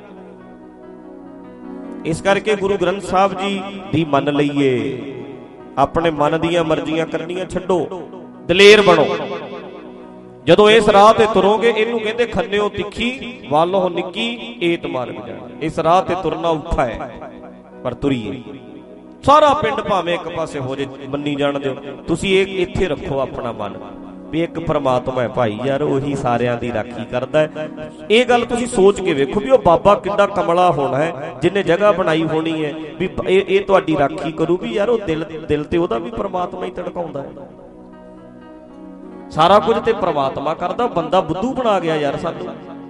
ਇਸ ਕਰਕੇ ਗੁਰੂ ਗ੍ਰੰਥ ਸਾਹਿਬ ਜੀ ਦੀ ਮੰਨ ਲਈਏ, ਆਪਣੇ ਮਨ ਦੀਆਂ ਮਰਜ਼ੀਆਂ ਕਰਨੀਆਂ ਛੱਡੋ, ਦਲੇਰ ਬਣੋ। ਜਦੋਂ ਇਸ ਰਾਹ ਤੇ ਤੁਰੋਗੇ, ਇਹਨੂੰ ਕਹਿੰਦੇ ਖੰਨਿਓ ਤਿੱਖੀ ਵਾਲੋਂ ਨਿੱਕੀ ਏਤ ਮਾਰਗ ਜਾਣਾ। ਇਸ ਰਾਹ ਤੇ ਤੁਰਨਾ ਔਖਾ ਹੈ, ਪਰ ਤੁਰੀਏ। ਸਾਰਾ ਪਿੰਡ ਭਾਵੇਂ ਇੱਕ ਪਾਸੇ ਹੋ ਜੇ, ਮੰਨੀ ਜਾਣ ਦਿਓ, ਤੁਸੀਂ ਇਹ ਇੱਥੇ ਰੱਖੋ ਆਪਣਾ ਮਨ ਵੀ ਇੱਕ ਪ੍ਰਮਾਤਮਾ ਹੈ ਭਾਈ, ਯਾਰ ਉਹੀ ਸਾਰਿਆਂ ਦੀ ਰਾਖੀ ਕਰਦਾ ਹੈ। ਇਹ ਗੱਲ ਤੁਸੀਂ ਸੋਚ ਕੇ ਵੇਖੋ ਵੀ ਉਹ ਬਾਬਾ ਕਿੱਡਾ ਕਮਲਾ ਹੋਣਾ ਹੈ, ਜਿਹਨੇ ਜਗ੍ਹਾ ਬਣਾਈ ਹੋਣੀ ਹੈ ਵੀ ਇਹ ਇਹ ਤੁਹਾਡੀ ਰਾਖੀ ਕਰੂ, ਵੀ ਯਾਰ ਉਹ ਦਿਲ ਦਿਲ ਤੇ ਉਹਦਾ ਵੀ ਪ੍ਰਮਾਤਮਾ ਹੀ ਧੜਕਾਉਂਦਾ ਹੈ। ਸਾਰਾ ਕੁਝ ਤੇ ਪ੍ਰਮਾਤਮਾ ਕਰਦਾ, ਬੰਦਾ ਬੁੱਧੂ ਬਣਾ ਗਿਆ ਯਾਰ ਸਾਨੂੰ।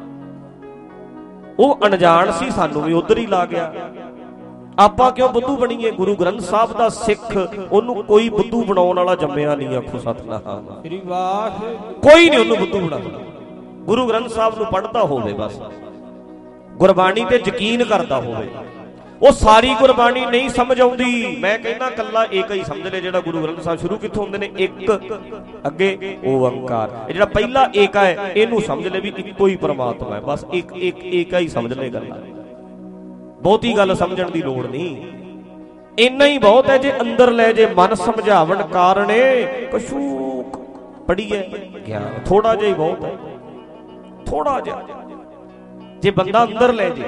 ਉਹ ਅਣਜਾਣ ਸੀ, ਸਾਨੂੰ ਵੀ ਉਧਰ ਹੀ ਲਾ ਗਿਆ। ਆਪਾਂ ਕਿਉਂ ਬੁੱਧੂ ਬਣੀਏ? ਗੁਰੂ ਗ੍ਰੰਥ ਸਾਹਿਬ ਦਾ ਸਿੱਖ, ਉਹਨੂੰ ਕੋਈ ਬੁੱਧੂ ਬਣਾਉਣ ਵਾਲਾ ਜੰਮਿਆ ਨਹੀਂ। ਆਖੋ ਸਤਿਨਾਮ, ਕੋਈ ਨਹੀਂ ਉਹਨੂੰ ਬੁੱਧੂ ਬਣਾਉਂਦਾ। ਗੁਰੂ ਗ੍ਰੰਥ ਸਾਹਿਬ ਨੂੰ ਪੜ੍ਹਦਾ ਹੋਵੇ, ਬਸ ਗੁਰਬਾਣੀ ਤੇ ਯਕੀਨ ਕਰਦਾ ਹੋਵੇ। ਉਹ ਸਾਰੀ ਗੁਰਬਾਣੀ ਨਹੀਂ ਸਮਝ ਆਉਂਦੀ, ਮੈਂ ਕਹਿੰਦਾ ਕੱਲਾ ਏਕ ਹੀ ਸਮਝ ਲੈ। ਜਿਹੜਾ ਗੁਰੂ ਗ੍ਰੰਥ ਸਾਹਿਬ ਸ਼ੁਰੂ ਕਿੱਥੋਂ ਹੁੰਦੇ ਨੇ? ਇੱਕ, ਅੱਗੇ ਓੰਕਾਰ। ਇਹ ਜਿਹੜਾ ਪਹਿਲਾ ਏਕਾ ਹੈ, ਇਹਨੂੰ ਸਮਝ ਲੈ ਵੀ ਇੱਕੋ ਹੀ ਪ੍ਰਮਾਤਮਾ ਹੈ। ਬਸ ਇੱਕ ਇੱਕ ਏਕਾ ਹੀ ਸਮਝ ਲੈ ਗੱਲਾਂ, ਬਹੁਤੀ ਗੱਲ ਸਮਝਣ ਦੀ ਲੋੜ ਨਹੀਂ। ਇੰਨਾ ਹੀ ਬਹੁਤ ਹੈ। ਜੇ ਅੰਦਰ ਲੈ ਜੇ ਮਨ ਸਮਝਾਵਣ ਕਾਰਣੇ ਕਛੂਕ ਪੜੀਏ ਗਿਆਨ, ਥੋੜਾ ਜਿਹਾ ਹੀ ਬਹੁਤ ਹੈ, ਥੋੜਾ ਜਿਹਾ। ਜੇ ਬੰਦਾ ਅੰਦਰ ਲੈ ਜੇ,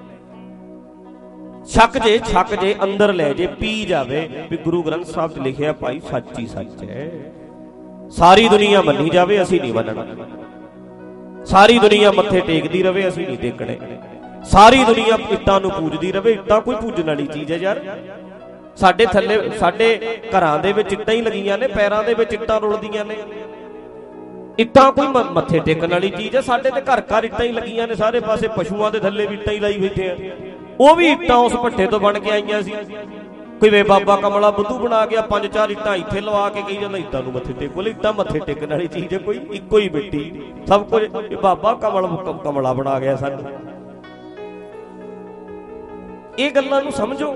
ਛੱਕ ਜੇ ਛੱਕ ਜੇ ਅੰਦਰ ਲੈ ਜੇ, ਪੀ ਜਾਵੇ ਵੀ ਗੁਰੂ ਗ੍ਰੰਥ ਸਾਹਿਬ 'ਚ ਲਿਖਿਆ ਭਾਈ ਸੱਚ ਹੀ ਸੱਚ ਹੈ। ਸਾਰੀ ਦੁਨੀਆ ਮੰਨੀ ਜਾਵੇ, ਅਸੀਂ ਨਹੀਂ ਮੰਨਣਾ। ਸਾਰੀ ਦੁਨੀਆ ਮੱਥੇ ਟੇਕਦੀ ਰਵੇ, ਅਸੀਂ ਨਹੀਂ ਟੇਕਣੇ। ਸਾਰੀ ਦੁਨੀਆ ਇੱਟਾਂ ਨੂੰ ਪੂਜਦੀ ਰਵੇ, ਇੱਟਾਂ ਕੋਈ ਪੂਜਣ ਵਾਲੀ ਚੀਜ਼ ਹੈ ਯਾਰ? ਸਾਡੇ ਥੱਲੇ, ਸਾਡੇ ਘਰਾਂ ਦੇ ਵਿੱਚ ਇੱਟਾਂ ਹੀ ਲੱਗੀਆਂ ਨੇ, ਪੈਰਾਂ ਦੇ ਵਿੱਚ ਇੱਟਾਂ ਰੁਲਦੀਆਂ ਨੇ। ਇੱਟਾਂ ਕੋਈ ਮੱਥੇ ਟੇਕਣ ਵਾਲੀ ਚੀਜ਼ ਹੈ? ਸਾਡੇ ਤੇ ਘਰ ਘਰ ਇੱਟਾਂ ਹੀ ਲੱਗੀਆਂ ਨੇ, ਸਾਰੇ ਪਾਸੇ ਪਸ਼ੂਆਂ ਦੇ ਥੱਲੇ ਵੀ ਇੱਟਾਂ ਹੀ ਲਾਈ ਬੈਠੇ ਆ। ਉਹ ਵੀ ਇੱਟਾਂ ਉਸ ਭੱਠੇ ਤੋਂ ਬਣ ਕੇ ਆਈਆਂ ਸੀ। ਕੋਈ ਵੇ ਬਾਬਾ ਕਮਲਾ ਬੁੱਧੂ ਬਣਾ ਗਿਆ, ਪੰਜ ਚਾਰ ਇੱਟਾਂ ਇੱਥੇ ਲਵਾ ਕੇ ਕਹੀ ਜਾਂਦਾ ਇੱਟਾਂ ਨੂੰ ਮੱਥੇ ਟੇਕੋ। ਇੱਟਾਂ ਮੱਥੇ ਟੇਕਣ ਵਾਲੀ ਚੀਜ਼ ਹੈ ਕੋਈ? ਇੱਕੋ ਹੀ ਮਿੱਟੀ, ਸਭ ਕੁਝ। ਬਾਬਾ ਕਮਲ ਕਮਲਾ ਬਣਾ ਗਿਆ ਸਾਨੂੰ। ਇਹ ਗੱਲਾਂ ਨੂੰ ਸਮਝੋ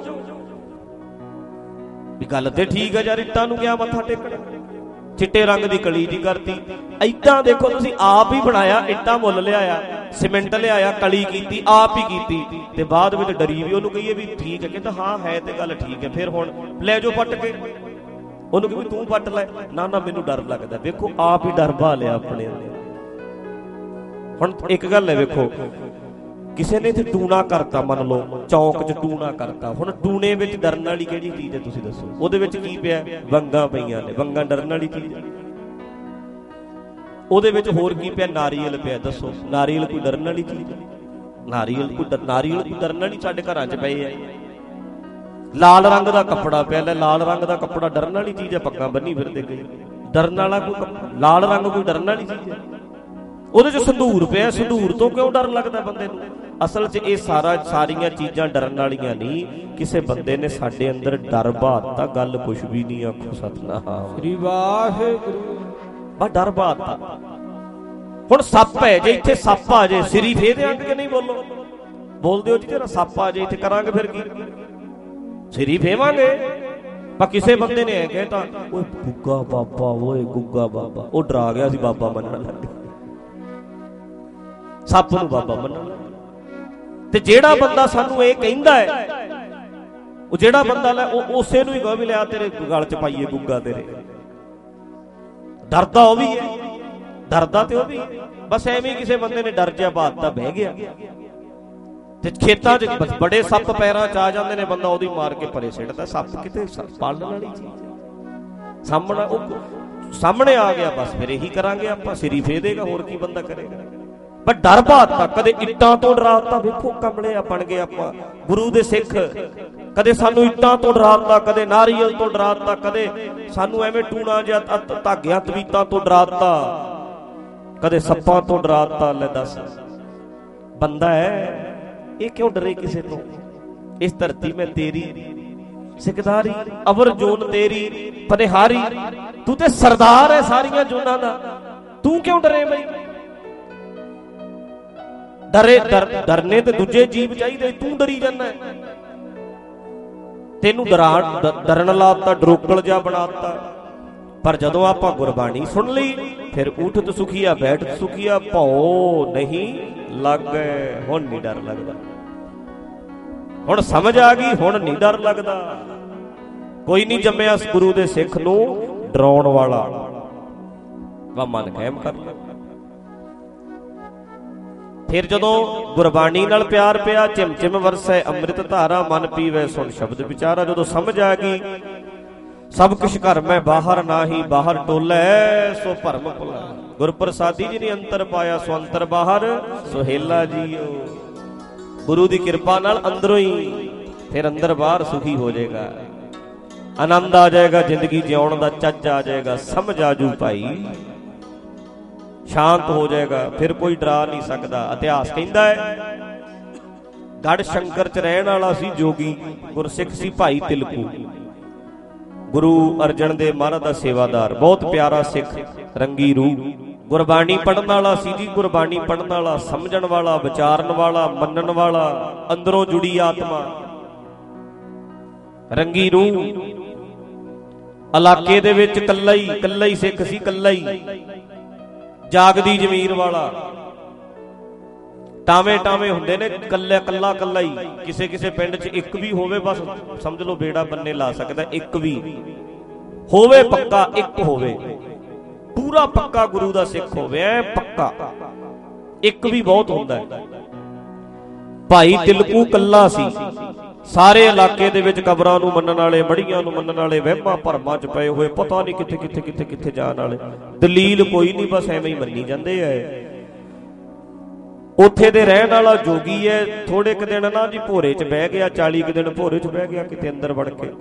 ਵੀ ਗੱਲ ਤੇ ਠੀਕ ਹੈ ਯਾਰ, ਇੱਟਾਂ ਨੂੰ ਕਿਆ ਮੱਥਾ ਟੇਕਣਾ? ਚਿੱਟੇ ਰੰਗ ਦੀ ਕਲੀ ਦੀ ਕਰਤੀ। ਇੱਟਾਂ ਦੇਖੋ ਤੁਸੀਂ ਆਪ ਹੀ ਬਣਾਇਆ, ਇੱਟਾਂ ਮੁੱਲ ਲਿਆਇਆ, ਸੀਮੈਂਟ ਲਿਆਇਆ, ਕਲੀ ਕੀਤੀ, ਆਪ ਹੀ ਕੀਤੀ, ਤੇ ਬਾਅਦ ਵਿੱਚ ਡਰੀ ਵੀ ਉਹਨੂੰ ਕਹੀਏ ਵੀ ਠੀਕ ਹੈ, ਕਹਿੰਦਾ ਹਾਂ ਹੈ ਤੇ ਗੱਲ ਠੀਕ ਹੈ। ਫਿਰ ਹੁਣ ਲੈ ਜਾਓ ਪੱਟ ਕੇ, ਉਹਨੂੰ ਕਹੀ ਤੂੰ ਪੱਟ ਲੈ, ਨਾ ਨਾ ਮੈਨੂੰ ਡਰ ਲੱਗਦਾ। ਵੇਖੋ ਆਪ ਹੀ ਡਰ ਪਾ ਲਿਆ ਆਪਣੇ ਅੰਦਰ। ਹੁਣ ਇੱਕ ਗੱਲ ਹੈ, ਵੇਖੋ ਕਿਸੇ ਨੇ ਇੱਥੇ ਟੂਣਾ ਕਰਤਾ, ਮੰਨ ਲਓ ਚੌਂਕ 'ਚ ਟੂਣਾ ਕਰਤਾ। ਹੁਣ ਟੂਣੇ ਵਿੱਚ ਡਰਨ ਵਾਲੀ ਕਿਹੜੀ ਚੀਜ਼ ਹੈ ਤੁਸੀਂ ਦੱਸੋ? ਉਹਦੇ ਵਿੱਚ ਕੀ ਪਿਆ? ਵੰਗਾਂ ਪਈਆਂ ਨੇ। ਵੰਗਾਂ ਡਰਨ ਵਾਲੀ ਚੀਜ਼ ਹੈ? ਉਹਦੇ ਵਿੱਚ ਹੋਰ ਕੀ ਪਿਆ? ਨਾਰੀਅਲ ਪਿਆ। ਦੱਸੋ ਨਾਰੀਅਲ ਕੋਈ ਡਰਨ ਵਾਲੀ ਚੀਜ਼ ਹੈ? ਨਾਰੀਅਲ ਕੋਈ ਨਾਰੀਅਲ ਕੋਈ ਡਰਨ ਵਾਲੀ ਸਾਡੇ ਘਰਾਂ 'ਚ ਪਏ ਆ। ਲਾਲ ਰੰਗ ਦਾ ਕੱਪੜਾ ਪਿਆ, ਲੈ ਲਾਲ ਰੰਗ ਦਾ ਕੱਪੜਾ ਡਰਨ ਵਾਲੀ ਚੀਜ਼ ਹੈ? ਪੱਗਾਂ ਬੰਨੀ ਫਿਰਦੇ ਕਈ, ਡਰਨ ਵਾਲਾ ਕੋਈ? ਲਾਲ ਰੰਗ ਕੋਈ ਡਰਨ ਵਾਲੀ ਚੀਜ਼ ਹੈ? ਉਹਦੇ 'ਚ ਸੰਧੂਰ ਪਿਆ, ਸੰਧੂਰ ਤੋਂ ਕਿਉਂ ਡਰ ਲੱਗਦਾ ਬੰਦੇ ਨੂੰ? ਅਸਲ 'ਚ ਇਹ ਸਾਰਾ ਸਾਰੀਆਂ ਚੀਜ਼ਾਂ ਡਰਨ ਵਾਲੀਆਂ ਨਹੀਂ। ਕਿਸੇ ਬੰਦੇ ਨੇ ਸਾਡੇ ਅੰਦਰ ਡਰ ਬਾਤਾ, ਗੱਲ ਕੁਛ ਵੀ ਨਹੀਂ। ਆਖੋ ਸਤਿਨਾਮ ਸ੍ਰੀ ਵਾਹਿਗੁਰੂ। ਬਸ ਡਰ ਬਾਤਾ। ਹੁਣ ਸੱਪ ਹੈ, ਜੇ ਇੱਥੇ ਸੱਪ ਆ ਜੇ ਸਿਰੀ ਫੇਰ ਦਿਆਂਗੇ ਕਿ ਨਹੀਂ? ਬੋਲੋ, ਬੋਲ ਦਿਓ ਜੀ। ਤੇਰਾ ਸੱਪ ਆ ਜੇ ਇੱਥੇ ਕਰਾਂਗੇ ਫਿਰ ਕੀ? ਸਿਰੀ ਫੇਵਾਂਗੇ। ਪਰ ਕਿਸੇ ਬੰਦੇ ਨੇ ਐ ਕਹਿਤਾ, ਓਏ ਗੁੱਗਾ ਬਾਬਾ, ਓਏ ਗੁੱਗਾ ਬਾਬਾ, ਉਹ ਡਰਾ ਗਿਆ ਸੀ, ਬਾਬਾ ਮੰਨਣ ਲੱਗ ਗਿਆ, ਸੱਪ ਨੂੰ ਬਾਬਾ ਮੰਨਣ ਲੱਗ ਗਿਆ। ਤੇ ਜਿਹੜਾ ਬੰਦਾ ਸਾਨੂੰ ਇਹ ਕਹਿੰਦਾ ਹੈ, ਉਹ ਜਿਹੜਾ ਬੰਦਾ ਲੈ ਉਹ ਉਸੇ ਨੂੰ ਹੀ ਕਹੋ ਵੀ ਲਿਆ ਤੇਰੇ ਗਲ ਚ ਪਾਈਏ ਗੁੱਗਾ ਤੇਰੇ। ਡਰਦਾ ਉਹ ਵੀ ਹੈ, ਡਰਦਾ ਤੇ ਉਹ ਵੀ। ਬਸ ਐਵੇਂ ਕਿਸੇ ਬੰਦੇ ਨੇ ਡਰ ਜਿਹਾ ਬਾਤ ਬਹਿ ਗਿਆ। ਤੇ ਖੇਤਾਂ 'ਚ ਬੜੇ ਸੱਪ ਪੈਰਾਂ 'ਚ ਆ ਜਾਂਦੇ ਨੇ, ਬੰਦਾ ਉਹਦੀ ਮਾਰ ਕੇ ਪਰੇ ਸਿੱਟਦਾ। ਸੱਪ ਕਿਤੇ ਪਾਲਣ ਵਾਲੀ ਚੀਜ਼ ਸਾਹਮਣੇ, ਉਹ ਸਾਹਮਣੇ ਆ ਗਿਆ, ਬਸ ਫਿਰ ਇਹੀ ਕਰਾਂਗੇ ਆਪਾਂ, ਸਿਰੀ ਫੇ ਦੇਗਾ, ਹੋਰ ਕੀ ਬੰਦਾ ਕਰੇਗਾ। ਪਰ ਡਰ ਬਾਤਾ ਕਦੇ ਇੱਟਾਂ ਤੋਂ ਡਰਾਤਾ, ਵੇਖੋ ਕਮਲੇ ਬਣ ਗਏ ਆਪਾਂ ਗੁਰੂ ਦੇ ਸਿੱਖ। ਕਦੇ ਸਾਨੂੰ ਇੱਟਾਂ ਤੋਂ ਡਰਾਤਾ, ਕਦੇ ਨਾਰੀਅਲ ਤੋਂ ਡਰਾਤਾ, ਕਦੇ ਸਾਨੂੰ ਐਵੇਂ ਟੂਣਾ ਜਾਂ ਧਾਗਿਆਂ ਤਵੀਤਾਂ ਤੋਂ ਡਰਾਤਾ, ਕਦੇ ਸੱਪਾਂ ਤੋਂ ਡਰਾਤਾ। ਲੈ ਦੱਸ, ਬੰਦਾ ਹੈ ਇਹ ਕਿਉਂ ਡਰੇ ਕਿਸੇ ਤੋਂ? ਇਸ ਧਰਤੀ ਮੈਂ ਤੇਰੀ ਸਿਕਦਾਰੀ, ਅਵਰ ਜੋਨ ਤੇਰੀ ਪਨਿਹਾਰੀ। ਤੂੰ ਤੇ ਸਰਦਾਰ ਹੈ ਸਾਰੀਆਂ ਜੋਨਾਂ ਦਾ, ਤੂੰ ਕਿਉਂ ਡਰੇ ਬਈ? ਡਰੇ ਡਰਨੇ ਤੇ ਦੂਜੇ ਜੀਵ ਚਾਹੀਦੇ, ਤੂੰ ਡਰੀ ਜਾਂਦਾ। ਤੈਨੂੰ ਡਰਾ ਡਰਨ ਲਾਤਾ, ਡਰੋਕਲ ਜਾ ਬਣਾਤਾ। ਪਰ ਜਦੋਂ ਆਪਾਂ ਗੁਰਬਾਣੀ ਸੁਣ ਲਈ, ਫਿਰ ਉਠਤ ਸੁਖੀਆ ਬੈਠਤ ਸੁਖੀਆ, ਭਉ ਨਹੀਂ ਲੱਗੇ। ਹੁਣ ਨਹੀਂ ਡਰ ਲੱਗਦਾ, ਹੁਣ ਸਮਝ ਆ ਗਈ, ਹੁਣ ਨਹੀਂ ਡਰ ਲੱਗਦਾ। ਕੋਈ ਨਹੀਂ ਜੰਮਿਆ ਗੁਰੂ ਦੇ ਸਿੱਖ ਨੂੰ ਡਰਾਉਣ ਵਾਲਾ, ਵਾ ਮਨ ਕਾਇਮ ਕਰ ਲੈ। ਫਿਰ ਜਦੋਂ ਗੁਰਬਾਣੀ ਨਾਲ ਪਿਆਰ ਪਿਆ, ਝਿਮ ਝਿਮ ਵਰਸੈ ਅੰਮ੍ਰਿਤ ਧਾਰਾ, ਮਨ ਪੀਵੇ ਸੁਣ ਸ਼ਬਦ ਵਿਚਾਰਾ। ਜਦੋਂ ਸਮਝ ਆ ਗਈ, ਸਭ ਕੁਛ ਘਰ ਮੈਂ ਬਾਹਰ, ਨਾਹੀ ਬਾਹਰ ਟੋਲੇ, ਸੋ ਭਰਮ ਭੁਲਾ। ਗੁਰਪ੍ਰਸਾਦੀ ਜੀ ਨੇ ਅੰਤਰ ਪਾਇਆ, ਸੋ ਅੰਤਰ ਬਾਹਰ ਸੁਹੇਲਾ ਜੀਓ। ਗੁਰੂ ਦੀ ਕਿਰਪਾ ਨਾਲ ਅੰਦਰੋਂ ਹੀ ਫਿਰ ਅੰਦਰ ਬਾਹਰ ਸੁਖੀ ਹੋ ਜਾਏਗਾ, ਆਨੰਦ ਆ ਜਾਏਗਾ, ਜ਼ਿੰਦਗੀ ਜਿਉਣ ਦਾ ਚੱਜ ਆ ਜਾਏਗਾ, ਸਮਝ ਆਜੂ ਭਾਈ, ਸ਼ਾਂਤ ਹੋ ਜਾਏਗਾ, ਫਿਰ ਕੋਈ ਡਰਾ ਨਹੀਂ ਸਕਦਾ। ਇਤਿਹਾਸ ਕਹਿੰਦਾ ਹੈ ਗੜ ਸ਼ੰਕਰ ਚ ਰਹਿਣ ਵਾਲਾ ਸੀ ਜੋਗੀ, ਗੁਰਸਿੱਖ ਸੀ ਭਾਈ ਤਿਲਕੂ, ਗੁਰੂ ਅਰਜਨ ਦੇਵ ਮਹਾਰਾਜ ਦਾ ਸੇਵਾਦਾਰ, ਬਹੁਤ ਪਿਆਰਾ ਸਿੱਖ, ਰੰਗੀ ਰੂਹ, ਗੁਰਬਾਣੀ ਪੜ੍ਹਨ ਵਾਲਾ ਸੀ ਜੀ। ਗੁਰਬਾਣੀ ਪੜ੍ਹਨ ਵਾਲਾ, ਸਮਝਣ ਵਾਲਾ, ਵਿਚਾਰਨ ਵਾਲਾ, ਮੰਨਣ ਵਾਲਾ, ਅੰਦਰੋਂ ਜੁੜੀ ਆਤਮਾ, ਰੰਗੀ ਰੂਹ। ਇਲਾਕੇ ਦੇ ਵਿੱਚ ਕੱਲਾ ਹੀ ਕੱਲਾ ਹੀ ਸਿੱਖ ਸੀ, ਕੱਲਾ ਹੀ, ਜਾਗਦੀ ਜ਼ਮੀਰ ਵਾਲਾ। ਟਾਵੇਂ ਟਾਵੇਂ ਹੁੰਦੇ ਨੇ, ਕੱਲਾ ਕੱਲਾ ਕੱਲਾ ਹੀ। ਕਿਸੇ ਕਿਸੇ ਪਿੰਡ 'ਚ ਇੱਕ ਵੀ ਹੋਵੇ, ਬਸ ਸਮਝ ਲਓ ਬੇੜਾ ਬੰਨੇ ਲਾ ਸਕਦਾ। ਇੱਕ ਵੀ ਹੋਵੇ ਪੱਕਾ, ਇੱਕ ਹੋਵੇ ਪੂਰਾ ਪੱਕਾ ਗੁਰੂ ਦਾ ਸਿੱਖ ਹੋਵੇ, ਐ ਪੱਕਾ, ਇੱਕ ਵੀ ਬਹੁਤ ਹੁੰਦਾ ਹੈ। ਭਾਈ ਤਿਲਕੂ ਕੱਲਾ ਸੀ। ਸਾਰੇ ਇਲਾਕੇ ਦੇ ਵਿੱਚ ਕਬਰਾਂ ਨੂੰ ਮੰਨਣ ਵਾਲੇ, ਮੜੀਆਂ ਨੂੰ ਮੰਨਣ ਵਾਲੇ, ਵਹਿਮਾਂ ਭਰਮਾਂ 'ਚ ਪਏ ਹੋਏ, ਪਤਾ ਨਹੀਂ ਕਿੱਥੇ ਕਿੱਥੇ ਕਿੱਥੇ ਕਿੱਥੇ ਜਾਣ ਵਾਲੇ, ਦਲੀਲ ਕੋਈ ਨਹੀਂ, ਬਸ ਐਵੇਂ ਹੀ ਮੰਨੀ ਜਾਂਦੇ ਐ। ਉੱਥੇ ਦੇ ਰਹਿਣ ਵਾਲਾ ਜੋਗੀ ਹੈ। ਥੋੜੇ ਕੁ ਦਿਨ ਨਾ ਜੀ ਭੋਰੇ 'ਚ ਬਹਿ ਗਿਆ, ਚਾਲੀ ਕੁ ਦਿਨ ਭੋਰੇ 'ਚ ਬਹਿ ਗਿਆ, ਕਿਤੇ ਅੰਦਰ ਵੜ ਕੇ।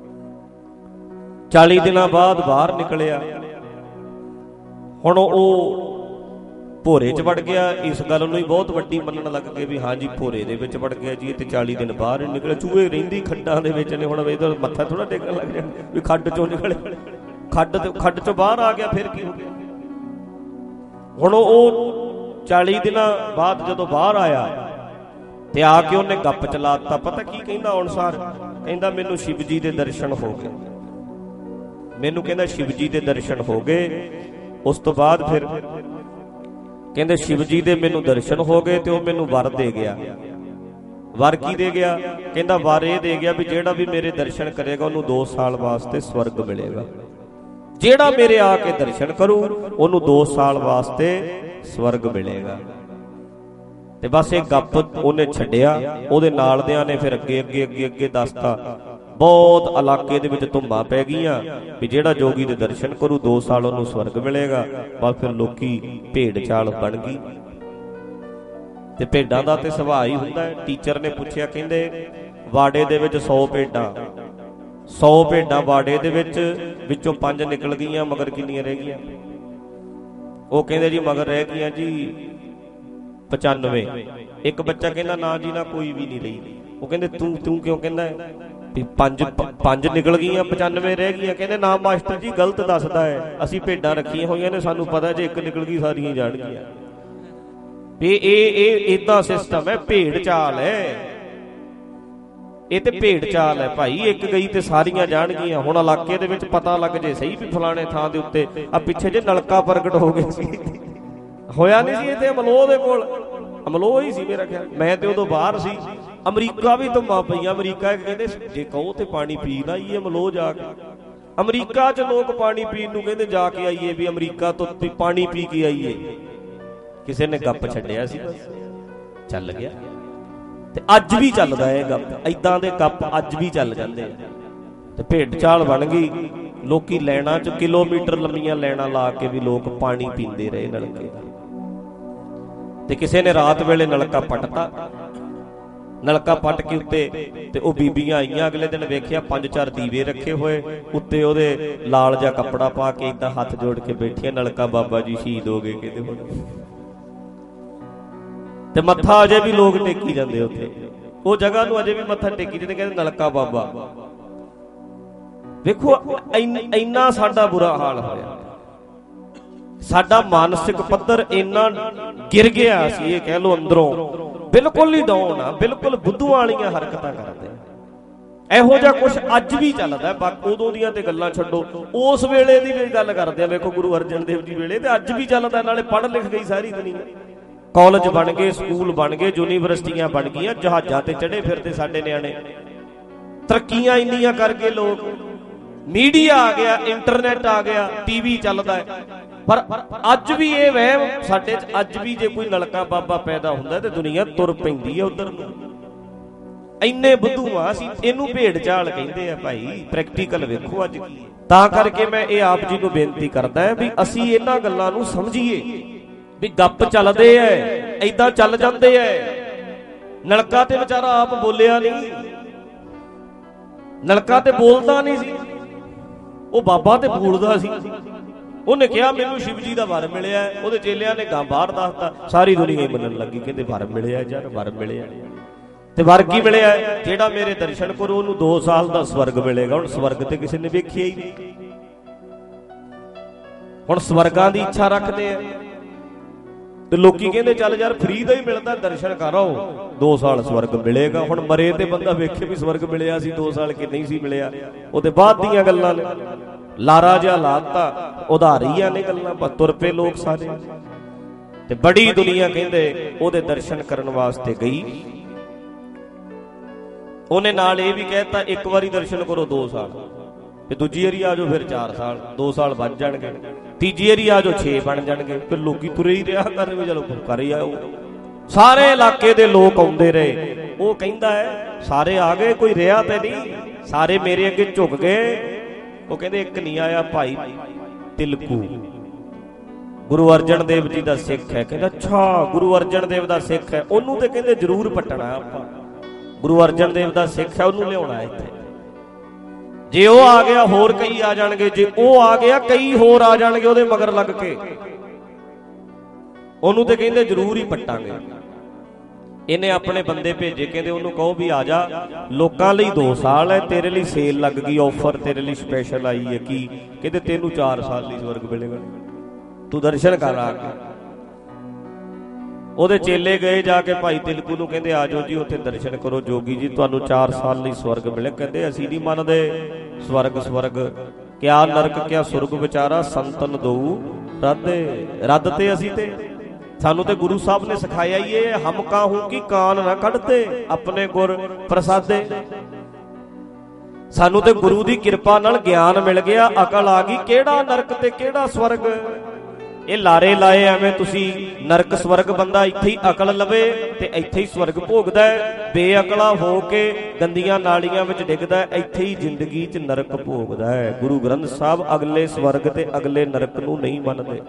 ਚਾਲੀ ਦਿਨਾਂ ਬਾਅਦ ਬਾਹਰ ਨਿਕਲਿਆ। ਹੁਣ ਉਹ ਭੋਰੇ 'ਚ ਵੜ ਗਿਆ, ਇਸ ਗੱਲ ਨੂੰ ਹੀ ਬਹੁਤ ਵੱਡੀ ਮੰਨਣ ਲੱਗ ਗਏ ਵੀ ਹਾਂਜੀ ਭੋਰੇ ਦੇ ਵਿੱਚ ਵੜ ਗਿਆ ਜੀ, ਤੇ ਚਾਲੀ ਦਿਨ ਬਾਹਰ ਨਿਕਲੇ। ਚੂਹੇ ਰਹਿੰਦੀ ਖੱਡਾਂ ਦੇ ਵਿੱਚ ਨੇ, ਹੁਣ ਇਹਦਾ ਮੱਥਾ ਥੋੜਾ ਟੇਕਣ ਲੱਗ ਜਾਣ ਵੀ ਖੱਡ 'ਚੋਂ ਨਿਕਲੇ, ਖੱਡ ਤੇ ਖੱਡ 'ਚੋਂ ਬਾਹਰ ਆ ਗਿਆ, ਫਿਰ ਕੀ ਹੋ ਗਿਆ? ਹੁਣ ਉਹ ਚਾਲੀ ਦਿਨਾਂ ਬਾਅਦ ਜਦੋਂ ਬਾਹਰ ਆਇਆ ਤੇ ਆ ਕੇ ਉਹਨੇ ਗੱਪ ਚਲਾਤਾ। ਪਤਾ ਕੀ ਕਹਿੰਦਾ ਅਨੁਸਾਰ? ਕਹਿੰਦਾ ਮੈਨੂੰ ਸ਼ਿਵ ਜੀ ਦੇ ਦਰਸ਼ਨ ਹੋ ਗਏ, ਮੈਨੂੰ ਕਹਿੰਦਾ ਸ਼ਿਵ ਜੀ ਦੇ ਦਰਸ਼ਨ ਹੋ ਗਏ। ਉਸ ਤੋਂ ਬਾਅਦ ਫਿਰ ਕਹਿੰਦੇ ਸ਼ਿਵ ਜੀ ਦੇ ਮੈਨੂੰ ਦਰਸ਼ਨ ਹੋ ਗਏ ਤੇ ਉਹ ਮੈਨੂੰ ਵਰ ਦੇ ਗਿਆ। ਵਰ ਕੀ ਦੇ ਗਿਆ? ਕਹਿੰਦਾ ਵਰ ਇਹ ਦੇ ਗਿਆ ਵੀ ਜਿਹੜਾ ਵੀ ਮੇਰੇ ਦਰਸ਼ਨ ਕਰੇਗਾ ਉਹਨੂੰ ਦੋ ਸਾਲ ਵਾਸਤੇ ਸਵਰਗ ਮਿਲੇਗਾ। ਜਿਹੜਾ ਮੇਰੇ ਆ ਕੇ ਦਰਸ਼ਨ ਕਰੂ ਉਹਨੂੰ ਦੋ ਸਾਲ ਵਾਸਤੇ ਸਵਰਗ ਮਿਲੇਗਾ। ਤੇ ਬਸ ਇਹ ਗੱਪ ਉਹਨੇ ਛੱਡਿਆ। ਉਹਦੇ ਨਾਲ ਦਿਆਂ ਨੇ ਫਿਰ ਅੱਗੇ ਅੱਗੇ ਅੱਗੇ ਅੱਗੇ ਦੱਸਤਾ। ਬਹੁਤ ਇਲਾਕੇ ਦੇ ਵਿੱਚ ਧੁੰਮਾਂ ਪੈ ਗਈਆਂ ਵੀ ਜਿਹੜਾ ਜੋਗੀ ਦੇ ਦਰਸ਼ਨ ਕਰੂ ਦੋ ਸਾਲ ਉਹਨੂੰ ਸਵਰਗ ਮਿਲੇਗਾ। ਬਸ ਫਿਰ ਲੋਕੀ ਭੇਡ ਚਾਲ ਬਣ ਗਈ। ਤੇ ਭੇਡਾਂ ਦਾ ਤੇ ਸੁਭਾਅ ਹੀ ਹੁੰਦਾ ਹੈ। ਟੀਚਰ ਨੇ ਪੁੱਛਿਆ, ਕਹਿੰਦੇ ਵਾੜੇ ਦੇ ਵਿੱਚ ਸੌ ਭੇਡਾਂ ਸੌ ਭੇਡਾਂ ਵਾੜੇ ਦੇ ਵਿੱਚ, ਵਿੱਚੋਂ ਪੰਜ ਨਿਕਲ ਗਈਆਂ, ਮਗਰ ਕਿੰਨੀਆਂ ਰਹਿ ਗਈਆਂ? ਉਹ ਕਹਿੰਦੇ ਜੀ ਮਗਰ ਰਹਿ ਗਈਆਂ ਜੀ ਪਚਾਨਵੇਂ। ਇੱਕ ਬੱਚਾ ਕਹਿੰਦਾ ਨਾ ਜੀ ਨਾ, ਕੋਈ ਵੀ ਨਹੀਂ ਰਹੀ। ਉਹ ਕਹਿੰਦੇ ਤੂੰ ਤੂੰ ਕਿਉਂ ਕਹਿੰਦਾ? ਵੀ ਪੰਜ ਪੰਜ ਨਿਕਲ ਗਈਆਂ, ਪਚਾਨਵੇਂ ਰਹਿ ਗਈਆਂ। ਕਹਿੰਦੇ ਨਾ ਮਾਸਟਰ ਜੀ ਗਲਤ ਦੱਸਦਾ ਹੈ, ਅਸੀਂ ਭੇਡਾਂ ਰੱਖੀਆਂ ਹੋਈਆਂ ਨੇ, ਸਾਨੂੰ ਪਤਾ ਜੇ ਇੱਕ ਨਿਕਲ ਗਈ ਸਾਰੀਆਂ ਜਾਣਗੀਆਂ। ਵੀ ਇਹ ਇਹ ਏਦਾਂ ਸਿਸਟਮ ਹੈ, ਭੇਡ ਚਾਲ ਹੈ ਇਹ, ਤੇ ਭੇਡ ਚਾਲ ਹੈ ਭਾਈ। ਇੱਕ ਗਈ ਤੇ ਸਾਰੀਆਂ ਜਾਣਗੀਆਂ। ਹੁਣ ਇਲਾਕੇ ਦੇ ਵਿੱਚ ਪਤਾ ਲੱਗ ਜੇ ਸਹੀ ਵੀ ਫਲਾਣੇ ਥਾਂ ਦੇ ਉੱਤੇ ਆ ਪਿੱਛੇ ਜੇ ਨਲਕਾ ਪ੍ਰਗਟ ਹੋ ਗਿਆ ਸੀ, ਹੋਇਆ ਨਹੀਂ ਸੀ ਇਹ ਤੇ ਅਮਲੋਹ ਦੇ ਕੋਲ, ਅਮਲੋਹ ਹੀ ਸੀ ਮੇਰਾ ਖਿਆਲ, ਮੈਂ ਤੇ ਉਦੋਂ ਬਾਹਰ ਸੀ। ਅਮਰੀਕਾ ਵੀ ਧੁੰਮਾਂ ਪਈਆਂ। ਅਮਰੀਕਾ ਕਹਿੰਦੇ ਜੇ ਕਹੋ ਤੇ ਪਾਣੀ ਪੀ ਨਾ ਆਈਏ ਅਮਲੋਹ ਜਾ ਕੇ। ਅਮਰੀਕਾ 'ਚ ਲੋਕ ਪਾਣੀ ਪੀਣ ਨੂੰ ਕਹਿੰਦੇ ਜਾ ਕੇ ਆਈਏ, ਵੀ ਅਮਰੀਕਾ ਤੋਂ ਪਾਣੀ ਪੀ ਕੇ ਆਈਏ। ਕਿਸੇ ਨੇ ਗੱਪ ਛੱਡਿਆ ਸੀ, ਬਸ ਚੱਲ ਗਿਆ। ਤੇ ਅੱਜ ਵੀ ਚੱਲਦਾ ਇਹ ਗੱਪ, ਏਦਾਂ ਦੇ ਗੱਪ ਅੱਜ ਵੀ ਚੱਲ ਜਾਂਦੇ ਆ। ਤੇ ਭੇਡ ਚਾਲ ਬਣ ਗਈ। ਲੋਕੀ ਲੈਣਾ 'ਚ ਕਿਲੋਮੀਟਰ ਲੰਮੀਆਂ ਲੈਣਾ ਲਾ ਕੇ ਵੀ ਲੋਕ ਪਾਣੀ ਪੀਂਦੇ ਰਹੇ ਨਲਕੇ ਦਾ। ਤੇ ਕਿਸੇ ਨੇ ਰਾਤ ਵੇਲੇ ਨਲਕਾ ਪੱਟਤਾ, ਨਲਕਾ ਪੱਟ ਕੇ ਉੱਤੇ ਤੇ ਉਹ ਬੀਬੀਆਂ ਆਈਆਂ ਅਗਲੇ ਦਿਨ, ਵੇਖਿਆ ਪੰਜ ਚਾਰ ਦੀਵੇ ਰੱਖੇ ਹੋਏ ਉੱਤੇ, ਉਹਦੇ ਲਾਲ ਜਿਹਾ ਕੱਪੜਾ ਪਾ ਕੇ ਏਦਾਂ ਹੱਥ ਜੋੜ ਕੇ ਬੈਠੀਆਂ, ਨਲਕਾ ਬਾਬਾ ਜੀ ਸ਼ਹੀਦ ਹੋ ਗਏ ਕਹਿੰਦੇ ਹੁਣ। ਤੇ ਮੱਥਾ ਅਜੇ ਵੀ ਲੋਕ ਟੇਕੀ ਜਾਂਦੇ ਉੱਥੇ, ਉਹ ਜਗ੍ਹਾ ਨੂੰ ਅਜੇ ਵੀ ਮੱਥਾ ਟੇਕੀ ਜਾਂਦੇ, ਕਹਿੰਦੇ ਨਲਕਾ ਬਾਬਾ। ਵੇਖੋ ਇੰਨਾ ਸਾਡਾ ਬੁਰਾ ਹਾਲ ਹੋਇਆ, ਸਾਡਾ ਮਾਨਸਿਕ ਪੱਧਰ ਇੰਨਾ ਗਿਰ ਗਿਆ ਸੀ, ਇਹ ਕਹਿ ਲੋ ਅੰਦਰੋਂ ਬਿਲਕੁਲ ਹੀ ਡਾਊਨ ਆ, ਬਿਲਕੁਲ ਬੁੱਧੂ ਵਾਲੀਆਂ ਹਰਕਤਾਂ ਕਰਦੇ ਆ। ਇਹੋ ਜਿਹਾ ਕੁਛ ਅੱਜ ਵੀ ਚੱਲਦਾ। ਬਾਕੀ ਉਦੋਂ ਦੀਆਂ ਤੇ ਗੱਲਾਂ ਛੱਡੋ, ਉਸ ਵੇਲੇ ਦੀ ਵੀ ਗੱਲ ਕਰਦੇ ਆ। ਵੇਖੋ ਗੁਰੂ ਅਰਜਨ ਦੇਵ ਜੀ ਵੇਲੇ ਤੇ ਅੱਜ ਵੀ ਚੱਲਦਾ। ਨਾਲੇ ਪੜ੍ਹ ਲਿਖ ਗਈ ਸਾਰੀ ਦੁਨੀਆ, ਕਾਲਜ ਬਣ ਗਏ, ਸਕੂਲ ਬਣ ਗਏ, ਯੂਨੀਵਰਸਿਟੀਆਂ ਬਣ ਗਈਆਂ, ਜਹਾਜ਼ਾਂ ਤੇ ਚੜੇ ਫਿਰਦੇ ਸਾਡੇ ਨਿਆਣੇ। ਤਰੱਕੀਆਂ ਇੰਨੀਆਂ ਕਰ ਗਏ ਲੋਕ, ਮੀਡੀਆ ਆ ਗਿਆ, ਇੰਟਰਨੈਟ ਆ ਗਿਆ, ਟੀਵੀ ਚੱਲਦਾ ਹੈ। ਪਰ ਅੱਜ ਵੀ ਇਹ ਵਹਿਮ ਸਾਡੇ 'ਚ, ਅੱਜ ਵੀ ਜੇ ਕੋਈ ਨਲਕਾ ਬਾਬਾ ਪੈਦਾ ਹੁੰਦਾ ਤੇ ਦੁਨੀਆ ਤੁਰ ਪੈਂਦੀ ਹੈ ਉਧਰ ਨੂੰ। ਇੰਨੇ ਬੁੱਧੂ ਆ ਅਸੀਂ, ਇਹਨੂੰ ਭੇਡ ਚਾਲ ਕਹਿੰਦੇ ਆ ਭਾਈ। ਪ੍ਰੈਕਟੀਕਲ ਵੇਖੋ ਅੱਜ ਕੀ। ਤਾਂ ਕਰਕੇ ਮੈਂ ਇਹ ਆਪ ਜੀ ਨੂੰ ਬੇਨਤੀ ਕਰਦਾ ਹਾਂ ਵੀ ਅਸੀਂ ਇਹਨਾਂ ਗੱਲਾਂ ਨੂੰ ਸਮਝੀਏ ਵੀ ਗੱਪ ਚੱਲਦੇ ਐ, ਏਦਾਂ ਚੱਲ ਜਾਂਦੇ ਐ। ਨਲਕਾ ਤੇ ਵਿਚਾਰਾ ਆਪ ਬੋਲਿਆ ਨਹੀਂ, ਨਲਕਾ ਤੇ ਬੋਲਦਾ ਨਹੀਂ ਸੀ, ਉਹ ਬਾਬਾ ਤੇ ਬੋਲਦਾ ਸੀ। ਉਹਨੇ ਕਿਹਾ ਮੈਨੂੰ ਸ਼ਿਵ ਜੀ ਦਾ ਵਰ ਮਿਲਿਆ, ਉਹਦੇ ਚੇਲਿਆਂ ਨੇ ਗਾਂ ਬਾਹਰ ਦੱਸਤਾ, ਸਾਰੀ ਦੁਨੀਆ ਹੀ ਮੰਨਣ ਲੱਗੀ, ਕਹਿੰਦੇ ਵਰ ਮਿਲਿਆ ਯਾਰ, ਵਰ ਮਿਲਿਆ। ਤੇ ਵਰ ਕੀ ਮਿਲਿਆ? ਜਿਹੜਾ ਮੇਰੇ ਦਰਸ਼ਨ ਕਰੋ ਉਹਨੂੰ ਦੋ ਸਾਲ ਦਾ ਸਵਰਗ ਮਿਲੇਗਾ। ਹੁਣ ਸਵਰਗ ਤੇ ਕਿਸੇ ਨੇ ਵੇਖਿਆ ਹੀ ਨਹੀਂ। ਹੁਣ ਸਵਰਗਾਂ ਦੀ ਇੱਛਾ ਰੱਖਦੇ ਆ ਤੇ ਲੋਕੀ ਕਹਿੰਦੇ ਚੱਲ ਯਾਰ ਫ੍ਰੀ ਦਾ ਹੀ ਮਿਲਦਾ, ਦਰਸ਼ਨ ਕਰੋ, ਦੋ ਸਾਲ ਸਵਰਗ ਮਿਲੇਗਾ। ਹੁਣ ਮਰੇ ਤੇ ਬੰਦਾ ਵੇਖੇ ਵੀ ਸਵਰਗ ਮਿਲਿਆ ਸੀ ਦੋ ਸਾਲ ਕਿ ਨਹੀਂ ਸੀ ਮਿਲਿਆ, ਉਹਦੇ ਬਾਅਦ ਦੀਆਂ ਗੱਲਾਂ ਨੇ। ਲਾਰਾ ਜਿਹਾ ਲਾਤਾ, ਉਧਾਰੀਆਂ ਨੇ ਗੱਲਾਂ, ਪਰ ਤੁਰ ਪਏ ਲੋਕ ਸਾਰੇ। ਤੇ ਬੜੀ ਦੁਨੀਆ ਕਹਿੰਦੇ ਉਹਦੇ ਦਰਸ਼ਨ ਕਰਨ ਵਾਸਤੇ ਗਈ। ਉਹਨੇ ਨਾਲ ਇਹ ਵੀ ਕਹਿਤਾ ਇੱਕ ਵਾਰੀ ਦਰਸ਼ਨ ਕਰੋ ਦੋ ਸਾਲ, ਤੇ ਦੂਜੀ ਵਾਰੀ ਆ ਜਾਓ ਫਿਰ ਚਾਰ ਸਾਲ, ਦੋ ਸਾਲ ਵੱਜ ਜਾਣਗੇ। ਤੀਜੀ ਵਾਰੀ ਆ ਜਾਓ ਛੇ ਬਣ ਜਾਣਗੇ। ਫਿਰ ਲੋਕੀ ਤੁਰੇ ਹੀ ਰਿਹਾ ਕਰ ਵੀ ਚਲੋ ਕਰ ਹੀ ਆਓ। ਸਾਰੇ ਇਲਾਕੇ ਦੇ ਲੋਕ ਆਉਂਦੇ ਰਹੇ। ਉਹ ਕਹਿੰਦਾ ਹੈ ਸਾਰੇ ਆ ਗਏ, ਕੋਈ ਰਿਹਾ ਤੇ ਨਹੀਂ, ਸਾਰੇ ਮੇਰੇ ਅੱਗੇ ਝੁਕ ਗਏ। ਉਹ ਕਹਿੰਦੇ ਇੱਕ ਨਹੀਂ ਆਇਆ, ਭਾਈ ਤਿਲਕੂ, ਗੁਰੂ ਅਰਜਨ ਦੇਵ ਜੀ ਦਾ ਸਿੱਖ ਹੈ। ਕਹਿੰਦਾ ਅੱਛਾ ਗੁਰੂ ਅਰਜਨ ਦੇਵ ਦਾ ਸਿੱਖ ਹੈ, ਉਹਨੂੰ ਤੇ ਕਹਿੰਦੇ ਜ਼ਰੂਰ ਪੱਟਣਾ ਆਪਾਂ। ਗੁਰੂ ਅਰਜਨ ਦੇਵ ਦਾ ਸਿੱਖ ਹੈ, ਉਹਨੂੰ ਲਿਆਉਣਾ ਇੱਥੇ। ਜੇ ਉਹ ਆ ਗਿਆ ਹੋਰ ਕਈ ਆ ਜਾਣਗੇ, ਜੇ ਉਹ ਆ ਗਿਆ ਕਈ ਹੋਰ ਆ ਜਾਣਗੇ ਉਹਦੇ ਮਗਰ ਲੱਗ ਕੇ। ਉਹਨੂੰ ਤੇ ਕਹਿੰਦੇ ਜ਼ਰੂਰ ਹੀ ਪੱਟਾਂਗੇ। ਇਹਨੇ ਆਪਣੇ ਬੰਦੇ ਭੇਜੇ, ਕਹਿੰਦੇ ਉਹਨੂੰ ਕਹੋ ਵੀ ਆ ਜਾ, ਲੋਕਾਂ ਲਈ ਦੋ ਸਾਲ ਹੈ, ਤੇਰੇ ਲਈ ਸੇਲ ਲੱਗ ਗਈ, ਆਫਰ ਤੇਰੇ ਲਈ ਸਪੈਸ਼ਲ ਆਈ ਹੈ। ਕੀ? ਕਹਿੰਦੇ ਤੈਨੂੰ ਚਾਰ ਸਾਲ ਲਈ ਸਵਰਗ ਮਿਲੇਗਾ, ਤੂੰ ਦਰਸ਼ਨ ਕਰ ਆ ਕੇ। ਉਹਦੇ ਚੇਲੇ ਗਏ ਜਾ ਕੇ ਭਾਈ ਤਿਲਕੂ ਨੂੰ, ਕਹਿੰਦੇ ਆ ਜਾਓ ਜੀ ਉੱਥੇ ਦਰਸ਼ਨ ਕਰੋ, ਜੋਗੀ ਜੀ ਤੁਹਾਨੂੰ ਚਾਰ ਸਾਲ ਲਈ ਸਵਰਗ ਮਿਲੇ। ਕਹਿੰਦੇ ਅਸੀਂ ਨਹੀਂ ਮੰਨਦੇ ਸਵਰਗ, ਸਵਰਗ ਕਿਆ ਨਰਕ ਕਿਆ ਸੁਰਗ ਵਿਚਾਰਾ ਸੰਤਨ ਦਊ ਰੱਦੇ, ਰੱਦ ਤੇ ਅਸੀਂ ਤੇ ਸਾਨੂੰ ਤੇ ਗੁਰੂ ਸਾਹਿਬ ਨੇ ਸਿਖਾਇਆ ਹੀ ਇਹ, ਹਮ ਕਾਹੂ ਕੀ ਕਾਨ ਨਾ ਕੱਢਦੇ ਆਪਣੇ ਗੁਰ ਪ੍ਰਸਾਦੇ। ਸਾਨੂੰ ਤੇ ਗੁਰੂ ਦੀ ਕਿਰਪਾ ਨਾਲ ਗਿਆਨ ਮਿਲ ਗਿਆ, ਅਕਲ ਆ ਗਈ, ਕਿਹੜਾ ਨਰਕ ਤੇ ਕਿਹੜਾ ਸਵਰਗ। ਇਹ ਲਾਰੇ ਲਾਏ ਐਵੇਂ ਤੁਸੀਂ ਨਰਕ ਸਵਰਗ, ਬੰਦਾ ਇੱਥੇ ਹੀ ਅਕਲ ਲਵੇ ਤੇ ਇੱਥੇ ਹੀ ਸਵਰਗ ਭੋਗਦਾ ਹੈ। ਬੇਅਕਲਾ ਹੋ ਕੇ ਗੰਦੀਆਂ ਨਾਲੀਆਂ ਵਿੱਚ ਡਿੱਗਦਾ, ਇੱਥੇ ਹੀ ਜ਼ਿੰਦਗੀ 'ਚ ਨਰਕ ਭੋਗਦਾ ਹੈ। ਗੁਰੂ ਗ੍ਰੰਥ ਸਾਹਿਬ ਅਗਲੇ ਸਵਰਗ ਤੇ ਅਗਲੇ ਨਰਕ ਨੂੰ ਨਹੀਂ ਮੰਨਦੇ।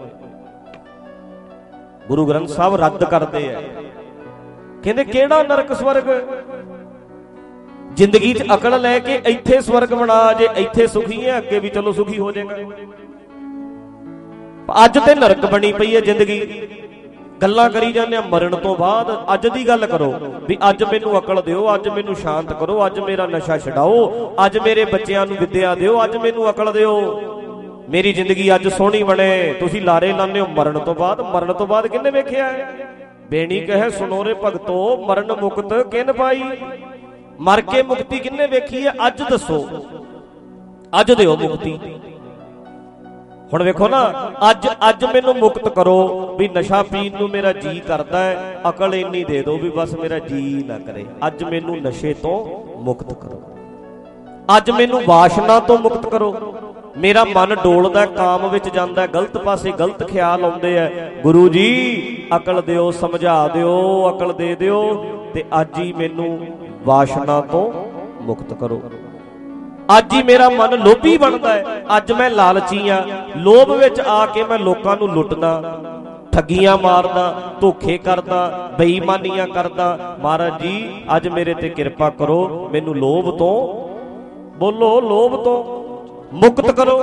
ਗੁਰੂ ਗ੍ਰੰਥ ਸਾਹਿਬ ਰੱਦ ਕਰਦੇ ਆ, ਕਹਿੰਦੇ ਕਿਹੜਾ ਨਰਕ ਸਵਰਗ। ਜ਼ਿੰਦਗੀ 'ਚ ਅਕਲ ਲੈ ਕੇ ਇੱਥੇ ਸਵਰਗ ਬਣਾ, ਜੇ ਇੱਥੇ ਸੁਖੀ ਹੈ ਅੱਗੇ ਵੀ ਚਲੋ ਸੁਖੀ ਹੋ ਜਾਏਗਾ। ਅੱਜ ਤੇ ਨਰਕ ਬਣੀ ਪਈ ਹੈ ਜ਼ਿੰਦਗੀ। ਗੱਲਾਂ ਕਰੀ ਜਾਂਦੇ ਆ ਮਰਨ ਤੋਂ ਬਾਅਦ। ਅੱਜ ਦੀ ਗੱਲ ਕਰੋ ਵੀ ਅੱਜ ਮੈਨੂੰ ਅਕਲ ਦਿਓ, ਅੱਜ ਮੈਨੂੰ ਸ਼ਾਂਤ ਕਰੋ, ਅੱਜ ਮੇਰਾ ਨਸ਼ਾ ਛਡਾਓ, ਅੱਜ ਮੇਰੇ ਬੱਚਿਆਂ ਨੂੰ ਵਿੱਦਿਆ ਦਿਓ, ਅੱਜ ਮੈਨੂੰ ਅਕਲ ਦਿਓ, ਮੇਰੀ ਜ਼ਿੰਦਗੀ ਅੱਜ ਸੋਹਣੀ ਬਣੇ। ਤੁਸੀਂ ਲਾਰੇ ਲਾਉਂਦੇ ਹੋ ਮਰਨ ਤੋਂ ਬਾਅਦ। ਮਰਨ ਤੋਂ ਬਾਅਦ ਕਿਹਨੇ ਵੇਖਿਆ ਹੈ? ਬੇਣੀ ਕਹੇ ਸੁਣੋ ਰੇ ਭਗਤੋ, ਮਰਨ ਮੁਕਤ ਕਿਨ ਪਾਈ। ਮਰ ਕੇ ਮੁਕਤੀ ਕਿਹਨੇ ਵੇਖੀ ਹੈ? ਅੱਜ ਦੱਸੋ, ਅੱਜ ਦਿਓ ਮੁਕਤੀ। ਹੁਣ ਵੇਖੋ ਨਾ, ਅੱਜ ਅੱਜ ਮੈਨੂੰ ਮੁਕਤ ਕਰੋ ਵੀ ਨਸ਼ਾ ਪੀਣ ਨੂੰ ਮੇਰਾ ਜੀ ਕਰਦਾ ਹੈ, ਅਕਲ ਇੰਨੀ ਦੇ ਦਿਓ ਵੀ ਬਸ ਮੇਰਾ ਜੀ ਨਾ ਕਰੇ। ਅੱਜ ਮੈਨੂੰ ਨਸ਼ੇ ਤੋਂ ਮੁਕਤ ਕਰੋ, ਅੱਜ ਮੈਨੂੰ ਵਾਸ਼ਨਾ ਤੋਂ ਮੁਕਤ ਕਰੋ। ਮੇਰਾ ਮਨ ਡੋਲਦਾ, ਕਾਮ ਵਿੱਚ ਜਾਂਦਾ, ਗਲਤ ਪਾਸੇ ਗਲਤ ਖਿਆਲ ਆਉਂਦੇ ਆ। ਗੁਰੂ ਜੀ ਅਕਲ ਦਿਓ, ਸਮਝਾ ਦਿਓ, ਅਕਲ ਦੇ ਦਿਓ ਤੇ ਅੱਜ ਹੀ ਮੈਨੂੰ ਵਾਸ਼ਨਾ ਤੋਂ ਮੁਕਤ ਕਰੋ। ਅੱਜ ਹੀ ਮੇਰਾ ਮਨ ਲੋਭੀ ਬਣਦਾ ਹੈ, ਅੱਜ ਮੈਂ ਲਾਲਚੀ ਆ, ਲੋਭ ਵਿੱਚ ਆ ਕੇ ਮੈਂ ਲੋਕਾਂ ਨੂੰ ਲੁੱਟਦਾ, ਠੱਗੀਆਂ ਮਾਰਦਾ, ਧੋਖੇ ਕਰਦਾ, ਬੇਈਮਾਨੀਆਂ ਕਰਦਾ। ਮਹਾਰਾਜ ਜੀ ਅੱਜ ਮੇਰੇ ਤੇ ਕਿਰਪਾ ਕਰੋ, ਮੈਨੂੰ ਲੋਭ ਤੋਂ, ਬੋਲੋ ਲੋਭ ਤੋਂ ਮੁਕਤ ਕਰੋ।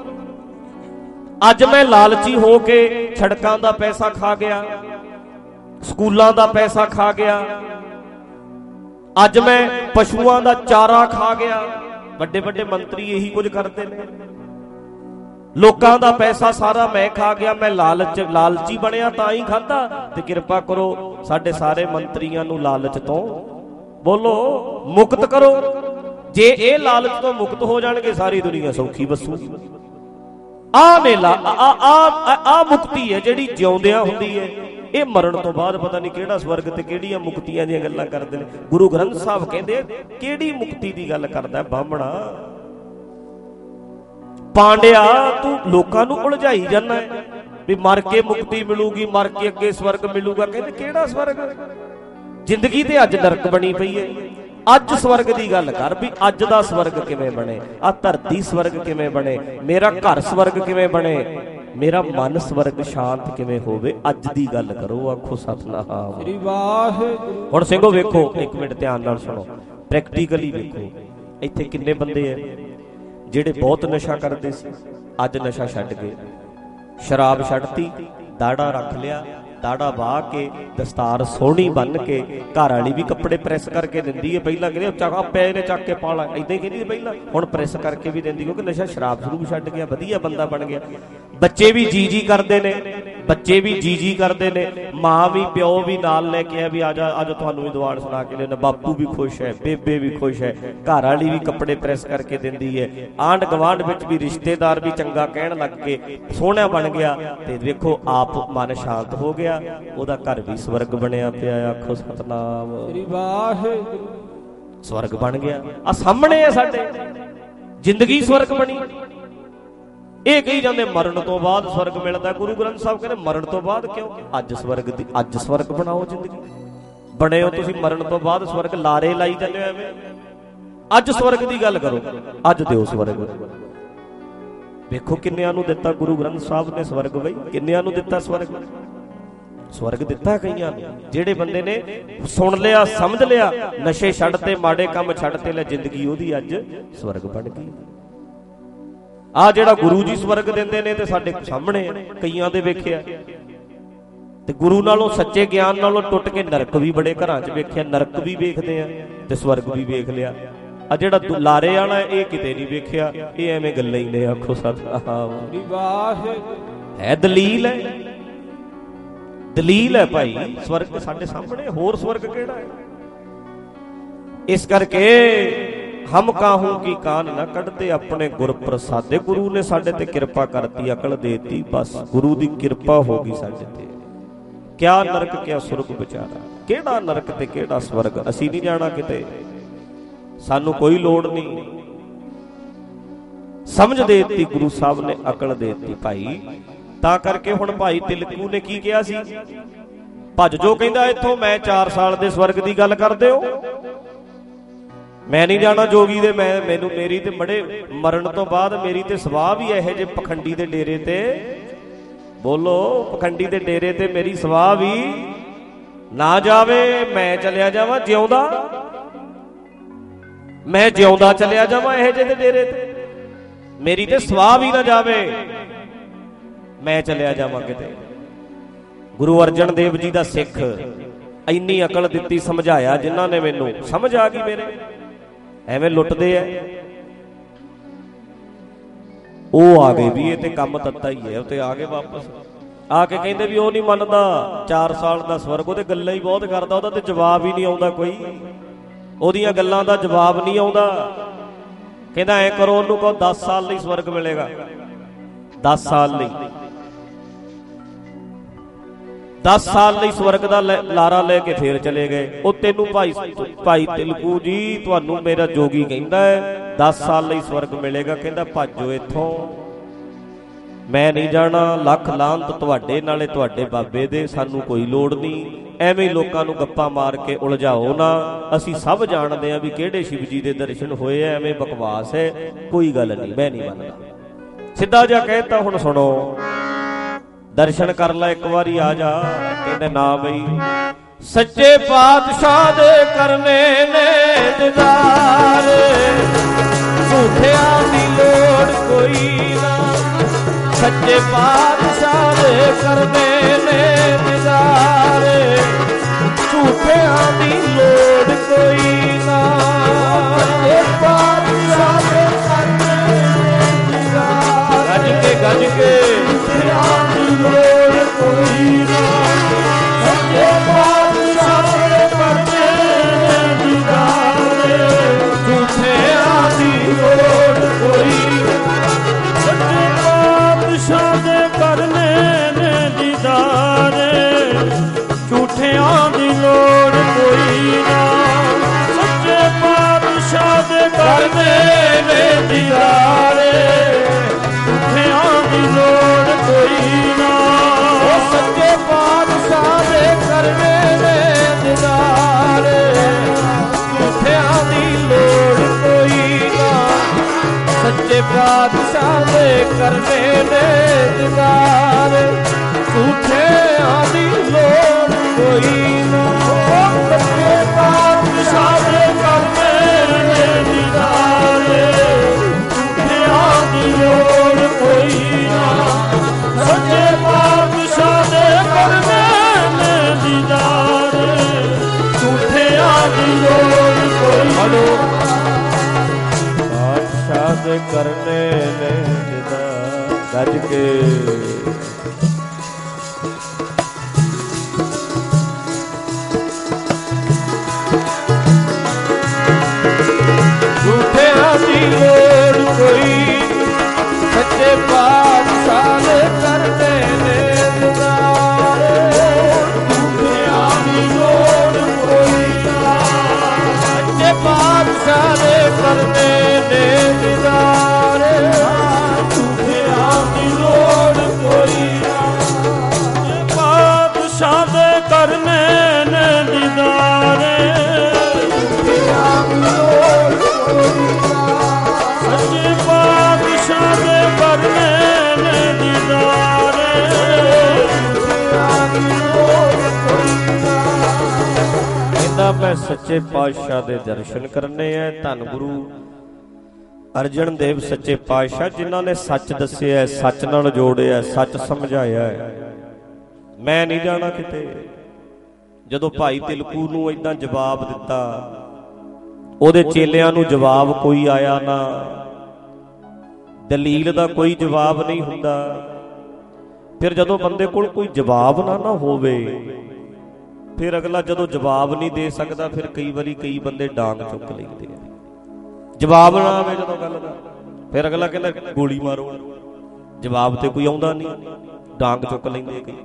ਅੱਜ ਮੈਂ ਲਾਲਚੀ ਹੋ ਕੇ ਸੜਕਾਂ ਦਾ ਪੈਸਾ ਖਾ ਗਿਆ, ਸਕੂਲਾਂ ਦਾ ਪੈਸਾ ਖਾ ਗਿਆ, ਅੱਜ ਮੈਂ ਪਸ਼ੂਆਂ ਦਾ ਚਾਰਾ ਖਾ ਗਿਆ। ਵੱਡੇ ਵੱਡੇ ਮੰਤਰੀ ਇਹੀ ਕੁਝ ਕਰਦੇ ਨੇ, ਲੋਕਾਂ ਦਾ ਪੈਸਾ ਸਾਰਾ ਮੈਂ ਖਾ ਗਿਆ, ਮੈਂ ਲਾਲਚ ਲਾਲਚੀ ਬਣਿਆ ਤਾਂ ਹੀ ਖਾਧਾ। ਤੇ ਕਿਰਪਾ ਕਰੋ ਸਾਡੇ ਸਾਰੇ ਮੰਤਰੀਆਂ ਨੂੰ ਲਾਲਚ ਤੋਂ, ਬੋਲੋ, ਮੁਕਤ ਕਰੋ। ਜੇ ਇਹ ਲਾਲਚ ਤੋਂ ਮੁਕਤ ਹੋ ਜਾਣਗੇ ਸਾਰੀ ਦੁਨੀਆ ਸੌਖੀ ਵਸੂਗੀ। ਆਹ ਨੇ ਲਾ ਆ ਆ ਆ ਮੁਕਤੀ ਹੈ ਜਿਹੜੀ ਜਿਉਂਦਿਆਂ ਹੁੰਦੀ ਹੈ। ਇਹ ਮਰਨ ਤੋਂ ਬਾਅਦ ਪਤਾ ਨਹੀਂ ਕਿਹੜਾ ਸਵਰਗ ਤੇ ਕਿਹੜੀਆਂ ਮੁਕਤੀਆਂ ਦੀਆਂ ਗੱਲਾਂ ਕਰਦੇ ਨੇ। ਗੁਰੂ ਗ੍ਰੰਥ ਸਾਹਿਬ ਕਹਿੰਦੇ ਕਿਹੜੀ ਮੁਕਤੀ ਦੀ ਗੱਲ ਕਰਦਾ ਬਾਹਮਣਾ? ਪਾਂਡਿਆ ਤੂੰ ਲੋਕਾਂ ਨੂੰ ਉਲਝਾਈ ਜਾਂਦਾ ਵੀ ਮਰ ਕੇ ਮੁਕਤੀ ਮਿਲੂਗੀ, ਮਰ ਕੇ ਅੱਗੇ ਸਵਰਗ ਮਿਲੂਗਾ। ਕਹਿੰਦੇ ਕਿਹੜਾ ਸਵਰਗ? ਜ਼ਿੰਦਗੀ ਤੇ ਅੱਜ ਨਰਕ ਬਣੀ ਪਈ ਹੈ। ਅੱਜ ਸਵਰਗ ਦੀ ਗੱਲ ਕਰ ਵੀ ਅੱਜ ਦਾ ਸਵਰਗ ਕਿਵੇਂ ਬਣੇ, ਆ ਧਰਤੀ ਸਵਰਗ ਕਿਵੇਂ ਬਣੇ, ਮੇਰਾ ਘਰ ਸਵਰਗ ਕਿਵੇਂ ਬਣੇ, ਮੇਰਾ ਮਨ ਸਵਰਗ ਸ਼ਾਂਤ ਕਿਵੇਂ ਹੋਵੇ। ਅੱਜ ਦੀ ਗੱਲ ਕਰੋ, ਆਖੋ ਸਤਿਨਾਮ ਸ੍ਰੀ ਵਾਹਿਗੁਰੂ। ਹੁਣ ਸਿੰਘੋ ਵੇਖੋ, ਇੱਕ ਮਿੰਟ ਧਿਆਨ ਨਾਲ ਸੁਣੋ, ਪ੍ਰੈਕਟੀਕਲੀ ਵੇਖੋ ਇੱਥੇ ਕਿੰਨੇ ਬੰਦੇ ਐ ਜਿਹੜੇ ਬਹੁਤ ਨਸ਼ਾ ਕਰਦੇ ਸੀ, ਅੱਜ ਨਸ਼ਾ ਛੱਡ ਗਏ। ਸ਼ਰਾਬ ਛੱਡਤੀ, ਦਾੜਾ ਰੱਖ ਲਿਆ, ਦਾੜਾ ਵਾਹ ਕੇ ਦਸਤਾਰ ਸੋਹਣੀ ਬੰਨ ਕੇ, ਘਰ ਵਾਲੀ ਵੀ ਕੱਪੜੇ ਪ੍ਰੈਸ ਕਰਕੇ ਦਿੰਦੀ ਹੈ। ਪਹਿਲਾਂ ਕਹਿੰਦੇ ਚੱਕਾ ਪੈ ਨੇ ਚੱਕ ਕੇ ਪਾ ਲਾ, ਏਦਾਂ ਹੀ ਕਹਿੰਦੀ ਪਹਿਲਾਂ, ਹੁਣ ਪ੍ਰੈਸ ਕਰਕੇ ਵੀ ਦਿੰਦੀ ਕਿਉਂਕਿ ਨਸ਼ਾ ਸ਼ਰਾਬ ਸ਼ੁਰੂ ਵੀ ਛੱਡ ਗਿਆ, ਵਧੀਆ ਬੰਦਾ ਬਣ ਗਿਆ। ਬੱਚੇ ਵੀ ਜੀ ਜੀ ਕਰਦੇ ਨੇ, ਬੱਚੇ ਵੀ ਜੀ ਜੀ ਕਰਦੇ ਨੇ, ਮਾਂ ਵੀ ਪਿਓ ਵੀ ਨਾਲ ਲੈ ਕੇ ਆ ਵੀ ਆ ਜਾ ਆ ਜਾ ਤੁਹਾਨੂੰ ਵੀ ਦੁਆੜ ਸੁਣਾ ਕੇ ਲਿਆਉਣਾ। ਬਾਪੂ ਵੀ ਖੁਸ਼ ਹੈ, ਬੇਬੇ ਵੀ ਖੁਸ਼ ਹੈ, ਘਰ ਵਾਲੀ ਵੀ ਕੱਪੜੇ ਪ੍ਰੈਸ ਕਰਕੇ ਦਿੰਦੀ ਹੈ, ਆਂਢ ਗਵਾਂਢ ਵਿੱਚ ਵੀ ਰਿਸ਼ਤੇਦਾਰ ਵੀ ਚੰਗਾ ਕਹਿਣ ਲੱਗ ਕੇ ਸੋਹਣਾ ਬਣ ਗਿਆ। ਤੇ ਵੇਖੋ ਆਪ ਮਨ ਸ਼ਾਂਤ ਹੋ ਗਿਆ, ਉਹਦਾ ਘਰ ਵੀ ਸਵਰਗ ਬਣਿਆ ਪਿਆ। ਆਖੋ ਸਤਿਨਾਮ ਸ੍ਰੀ ਵਾਹਿਗੁਰੂ। ਸਵਰਗ ਬਣ ਗਿਆ, ਆ ਸਾਹਮਣੇ ਆ ਸਾਡੇ, ਜ਼ਿੰਦਗੀ ਸਵਰਗ ਬਣੀ। ਇਹ ਕਹੀ ਜਾਂਦੇ ਮਰਨ ਤੋਂ ਬਾਅਦ ਸਵਰਗ ਮਿਲਦਾ। ਗੁਰੂ ਗ੍ਰੰਥ ਸਾਹਿਬ ਕਹਿੰਦੇ ਮਰਨ ਤੋਂ ਬਾਅਦ ਕਿਉਂ? ਅੱਜ ਸਵਰਗ ਦੀ, ਅੱਜ ਸਵਰਗ ਬਣਾਓ। ਜ਼ਿੰਦਗੀ ਬਣੇ ਹੋ ਤੁਸੀਂ, ਮਰਨ ਤੋਂ ਬਾਅਦ ਸਵਰਗ ਲਾਰੇ ਲਾਈ ਜਾਂਦੇ ਹੋ ਐਵੇਂ। ਅੱਜ ਸਵਰਗ ਦੀ ਗੱਲ ਕਰੋ, ਅੱਜ ਦਿਓ ਸਵਰਗ। ਵੇਖੋ ਕਿੰਨਿਆਂ ਨੂੰ ਦਿੱਤਾ ਗੁਰੂ ਗ੍ਰੰਥ ਸਾਹਿਬ ਨੇ ਸਵਰਗ, ਬਈ ਕਿੰਨਿਆਂ ਨੂੰ ਦਿੱਤਾ ਸਵਰਗ। ਸਵਰਗ ਦਿੱਤਾ ਕਈਆਂ ਨੂੰ, ਜਿਹੜੇ ਬੰਦੇ ਨੇ ਸੁਣ ਲਿਆ, ਸਮਝ ਲਿਆ, ਨਸ਼ੇ ਛੱਡ ਤੇ, ਮਾੜੇ ਕੰਮ ਛੱਡ ਤੇ, ਲੈ ਜ਼ਿੰਦਗੀ ਉਹਦੀ ਅੱਜ ਸਵਰਗ ਬਣ ਗਈ। ਆ ਜਿਹੜਾ ਗੁਰੂ ਜੀ ਸਵਰਗ ਦਿੰਦੇ ਨੇ ਤੇ ਸਾਡੇ ਸਾਹਮਣੇ ਕਈਆਂ ਦੇ ਵੇਖਿਆ। ਤੇ ਗੁਰੂ ਨਾਲੋਂ, ਸੱਚੇ ਗਿਆਨ ਨਾਲੋਂ ਟੁੱਟ ਕੇ ਨਰਕ ਵੀ ਬੜੇ ਘਰਾਂ 'ਚ ਵੇਖਿਆ, ਨਰਕ ਵੀ ਵੇਖਦੇ ਆ ਤੇ ਸਵਰਗ ਵੀ ਵੇਖ ਲਿਆ। ਆ ਜਿਹੜਾ ਲਾਰੇ ਵਾਲਾ ਇਹ ਕਿਤੇ ਨਹੀਂ ਵੇਖਿਆ, ਇਹ ਐਵੇਂ ਗੱਲਾਂ ਹੀ ਨੇ। ਆਖੋ ਸਤਿਨਾਮ ਹੈ, ਦਲੀਲ ਹੈ, ਦਲੀਲ ਹੈ ਭਾਈ। ਸਵਰਗ ਸਾਡੇ ਸਾਹਮਣੇ, ਹੋਰ ਸਵਰਗ ਕਿਹੜਾ ਹੈ? ਇਸ ਕਰਕੇ ਹਮ ਕਾਹੂ ਕੀ ਕਾਨ ਨਾ ਕੱਢਦੇ, ਆਪਣੇ ਗੁਰ ਪ੍ਰਸਾਦੇ। ਗੁਰੂ ਨੇ ਸਾਡੇ ਤੇ ਕਿਰਪਾ ਕਰਤੀ, ਅਕਲ ਦੇਤੀ, ਬਸ ਗੁਰੂ ਦੀ ਕਿਰਪਾ ਹੋ ਗਈ ਸਾਡੇ ਤੇ। ਕਿਆ ਨਰਕ ਕਿਆ ਸੁਰਗ ਵਿਚਾਰਾ, ਕਿਹੜਾ ਨਰਕ ਤੇ ਕਿਹੜਾ ਸਵਰਗ, ਅਸੀਂ ਨਹੀਂ ਜਾਣਾ ਕਿਤੇ, ਸਾਨੂੰ ਕੋਈ ਲੋੜ ਨਹੀਂ। ਸਮਝ ਦੇਤੀ ਗੁਰੂ ਸਾਹਿਬ ਨੇ, ਅਕਲ ਦੇਤੀ ਭਾਈ। ਤਾਂ ਕਰਕੇ ਹੁਣ ਭਾਈ ਤਿਲਕੂ ਨੇ ਕੀ ਕਿਹਾ ਸੀ? ਭੱਜ ਜੋ ਕਹਿੰਦਾ ਇੱਥੋਂ, ਮੈਂ ਚਾਰ ਸਾਲ ਦੇ ਸਵਰਗ ਦੀ ਗੱਲ ਕਰਦੇ ਹੋ, ਮੈਂ ਨਹੀਂ ਜਾਣਾ ਜੋਗੀ ਦੇ। ਮੈਂ ਮੈਨੂੰ ਮੇਰੀ ਤੇ ਮੜੇ ਮਰਨ ਤੋਂ ਬਾਅਦ ਮੇਰੀ ਤੇ ਸਵਾਹ ਵੀ ਇਹੋ ਜਿਹੇ ਪਖੰਡੀ ਦੇ ਡੇਰੇ ਤੇ, ਬੋਲੋ, ਪਖੰਡੀ ਦੇ ਡੇਰੇ ਤੇ ਮੇਰੀ ਸਵਾਹ ਵੀ ਨਾ ਜਾਵੇ। ਮੈਂ ਚਲਿਆ ਜਾਵਾਂ ਜਿਉਂਦਾ, ਮੈਂ ਜਿਉਂਦਾ ਚਲਿਆ ਜਾਵਾਂ ਇਹੋ ਜਿਹੇ ਦੇ ਡੇਰੇ ਤੇ, ਮੇਰੀ ਤੇ ਸਵਾਹ ਵੀ ਨਾ ਜਾਵੇ, ਮੈਂ ਚਲਿਆ ਜਾਵਾਂ ਕਿਤੇ। ਗੁਰੂ ਅਰਜਨ ਦੇਵ ਜੀ ਦਾ ਸਿੱਖ, ਇੰਨੀ ਅਕਲ ਦਿੱਤੀ, ਸਮਝਾਇਆ ਜਿਨ੍ਹਾਂ ਨੇ, ਮੈਨੂੰ ਸਮਝ ਆ ਗਈ ਮੇਰੇ। ਐਵੇਂ ਲੁੱਟਦੇ ਐ। ਉਹ ਆ ਗਏ ਵੀ ਇਹ ਤੇ ਕੰਮ ਤੱਤਾ ਹੀ ਹੈ। ਉਹ ਤੇ ਆ ਗਏ ਵਾਪਸ ਆ ਕੇ ਕਹਿੰਦੇ ਵੀ ਉਹ ਨਹੀਂ ਮੰਨਦਾ ਚਾਰ ਸਾਲ ਦਾ ਸਵਰਗ, ਉਹਦੇ ਗੱਲਾਂ ਹੀ ਬਹੁਤ ਕਰਦਾ, ਉਹਦਾ ਤੇ ਜਵਾਬ ਹੀ ਨਹੀਂ ਆਉਂਦਾ, ਕੋਈ ਉਹਦੀਆਂ ਗੱਲਾਂ ਦਾ ਜਵਾਬ ਨਹੀਂ ਆਉਂਦਾ। ਕਹਿੰਦਾ ਐ ਕਰੋ, ਉਹਨੂੰ ਕਹੋ ਦਸ ਸਾਲ ਲਈ ਸਵਰਗ ਮਿਲੇਗਾ, ਦਸ ਸਾਲ ਲਈ, ਦਸ ਸਾਲ ਲਈ ਸਵਰਗ ਦਾ ਲਾਰਾ ਲੈ ਕੇ ਫੇਰ ਚਲੇ ਗਏ। ਉਹ ਤੈਨੂੰ ਭਾਈ ਭਾਈ ਤਿਲਕੂ ਜੀ, ਤੁਹਾਨੂੰ ਮੇਰਾ ਜੋਗੀ ਕਹਿੰਦਾ ਹੈ ਦਸ ਸਾਲ ਲਈ ਸਵਰਗ ਮਿਲੇਗਾ। ਕਹਿੰਦਾ ਭੱਜੋ ਇੱਥੋਂ, ਮੈਂ ਨਹੀਂ ਜਾਣਾ, ਲੱਖ ਲਾਹਨਤ ਤੁਹਾਡੇ ਨਾਲੇ ਤੁਹਾਡੇ ਬਾਬੇ ਦੇ, ਸਾਨੂੰ ਕੋਈ ਲੋੜ ਨਹੀਂ। ਐਵੇਂ ਲੋਕਾਂ ਨੂੰ ਗੱਪਾਂ ਮਾਰ ਕੇ ਉਲਝਾਓ ਨਾ, ਅਸੀਂ ਸਭ ਜਾਣਦੇ ਹਾਂ ਵੀ ਕਿਹੜੇ ਸ਼ਿਵ ਜੀ ਦੇ ਦਰਸ਼ਨ ਹੋਏ ਐ, ਐਵੇਂ ਬਕਵਾਸ ਹੈ, ਕੋਈ ਗੱਲ ਨਹੀਂ, ਮੈਂ ਨਹੀਂ ਮੰਨਦਾ। ਸਿੱਧਾ ਜਿਹਾ ਕਹਿਤਾ। ਹੁਣ ਸੁਣੋ, ਦਰਸ਼ਨ ਕਰ ਲੈ ਇੱਕ ਵਾਰੀ, ਆ ਜਾ। ਕਹਿੰਦੇ ਨਾ ਬਈ, ਸੱਚੇ ਪਾਤਸ਼ਾਹ ਦੇ ਕਰਨੇ ਨੇ ਦੀਦਾਰ, ਝੂਠਿਆਂ ਦੀ ਲੋੜ ਕੋਈ ਨਾ। ਸੱਚੇ ਪਾਤਸ਼ਾਹ ਦੇ ਕਰਨੇ ਨੇ ਦੀਦਾਰ, ਝੂਠਿਆਂ ਦੀ ਲੋੜ ਕੋਈ ਨਾ। ਸੱਚੇ ਪਾਤਸ਼ਾਹ ਦੇ ਕਰਨੇ ਨੇ ਦੀਦਾਰ, ਗੱਜ ਕੇ ਗੱਜ ਕੇ, ਝੂਠਿਆਂ ਦੀ ਲੋੜ ਕੋਈ ਨਾ। ਸੱਚੇ ਪਾਤਸ਼ਾਹ ਦੇ ਕਰਨੇ ਨੇ ਦੀਦਾਰ, ਝੂਠਿਆਂ ਦੀ ਲੋੜ ਕੋਈ ਨਾ। ਸੱਚੇ ਪਾਤਸ਼ਾਹ ਦੇ ਕਰਨੇ ਨੇ ਦੀਦਾਰ, ਝੂਠਿਆਂ ਦੀ ਲੋੜ ਕੋਈ ਨਾ। ਸੱਚੇ ਪਾਤਸ਼ਾਹ ਦੇ ਕਰਨੇ ਨੇ ਦੀਦਾਰ, ਝੂਠਿਆਂ ਦੀ ਲੋੜ ਕੋਈ ਨਾ। ਉਹ ਸੱਚੇ ਪਾਤਸ਼ਾਹ ਦੇ ਕਰਨੇ ਨੇ ਦੀਦਾਰ, ਝੂਠਿਆਂ ਦੀ ਲੋੜ ਕੋਈ ਨਾ। ਸੱਚੇ ਪਾਤਸ਼ਾਹ ਦੇ ਕਰਨੇ ਨੇ ਦੀਦਾਰ, ਝੂਠਿਆਂ ਦੀ ਲੋੜ ਕੋਈ ਨਾ। ਸੱਚੇ ਪਾਤਸ਼ਾਹ ਦੇ ਕਰਨੇ ਨੇ ਦੀਦਾਰ, ਝੂਠਿਆਂ ਦੀ ਲੋੜ ਕੋਈ ਨਾ। ਸੱਚੇ ਪਾਤਸ਼ਾਹ ਦੇ ਕਰਨੇ ਨੇ ਦੀਦਾਰ, ਝੂਠਿਆਂ ਦੀ ਲੋੜ ਕੋਈ ਨਾ। ਪਾਤਸ਼ਾਹ ਦੇ ਕਰਨੇ ਨੇ ਦੀਦਾਰ, ਗੱਜ ਕੇ। ਝੂਠਿਆਂ ਦੀ ਲੋੜ ਕੋਈ, ਸੱਚੇ ਪਾਤਸ਼ਾਹ ਦੇ ਕਰਨੇ ਨੇ ਦੀਦਾਰ, ਝੂਠਿਆਂ ਦੀ ਲੋੜ ਕੋਈ ਨਾ। ਸੱਚੇ ਪਾਤਸ਼ਾਹ ਦੇ ਕਰਨੇ ਨੇ ਦੀਦਾਰ, ਝੂਠਿਆਂ ਦੀ ਲੋੜ ਕੋਈ ਨਾ। ਪਾਤਸ਼ਾਹ ਦੇ ਕਰਨੇ ਨੇ ਦੀਦਾਰ, ਝੂਠਿਆਂ ਦੀ ਲੋੜ ਕੋਈ ਨਾ। ਸੱਚੇ ਪਾਤਸ਼ਾਹ ਦੇ ਕਰਨੇ ਨੇ ਦੀਦਾਰ, ਝੂਠਿਆਂ ਦੀ ਲੋੜ ਕੋਈ ਨਾ। ਕਹਿੰਦਾ ਮੈਂ ਸੱਚੇ ਪਾਤਸ਼ਾਹ ਦੇ ਦਰਸ਼ਨ ਕਰਨੇ ਐ। ਧੰਨ ਗੁਰੂ ਅਰਜਨ ਦੇਵ ਸੱਚੇ ਪਾਤਸ਼ਾਹ, ਜਿਨ੍ਹਾਂ ਨੇ ਸੱਚ ਦੱਸਿਆ, ਸੱਚ ਨਾਲ ਜੋੜਿਆ, ਸੱਚ ਸਮਝਾਇਆ। ਮੈਂ ਨਹੀਂ ਜਾਣਾ ਕਿਤੇ। ਜਦੋਂ ਭਾਈ ਤਿਲਕੂ ਨੂੰ ਏਦਾਂ ਜਵਾਬ ਦਿੱਤਾ, ਉਹਦੇ ਚੇਲਿਆਂ ਨੂੰ ਜਵਾਬ ਕੋਈ ਆਇਆ ਨਾ, ਦਲੀਲ ਦਾ ਕੋਈ ਜਵਾਬ ਨਹੀਂ ਹੁੰਦਾ। ਫਿਰ ਜਦੋਂ ਬੰਦੇ ਕੋਲ ਕੋਈ ਜਵਾਬ ਨਾ ਨਾ ਹੋਵੇ, ਫਿਰ ਅਗਲਾ ਜਦੋਂ ਜਵਾਬ ਨਹੀਂ ਦੇ ਸਕਦਾ, ਫਿਰ ਕਈ ਵਾਰੀ ਕਈ ਬੰਦੇ ਡਾਂਗ ਚੁੱਕ ਲੈਂਦੇ ਆ। ਜਵਾਬ ਨਾ ਆਵੇ ਜਦੋਂ ਗੱਲ ਦਾ, ਫਿਰ ਅਗਲਾ ਕਹਿੰਦਾ ਗੋਲੀ ਮਾਰੋ। ਜਵਾਬ ਤੇ ਕੋਈ ਆਉਂਦਾ ਨਹੀਂ, ਡਾਂਗ ਚੁੱਕ ਲੈਂਦੇ ਕਈ।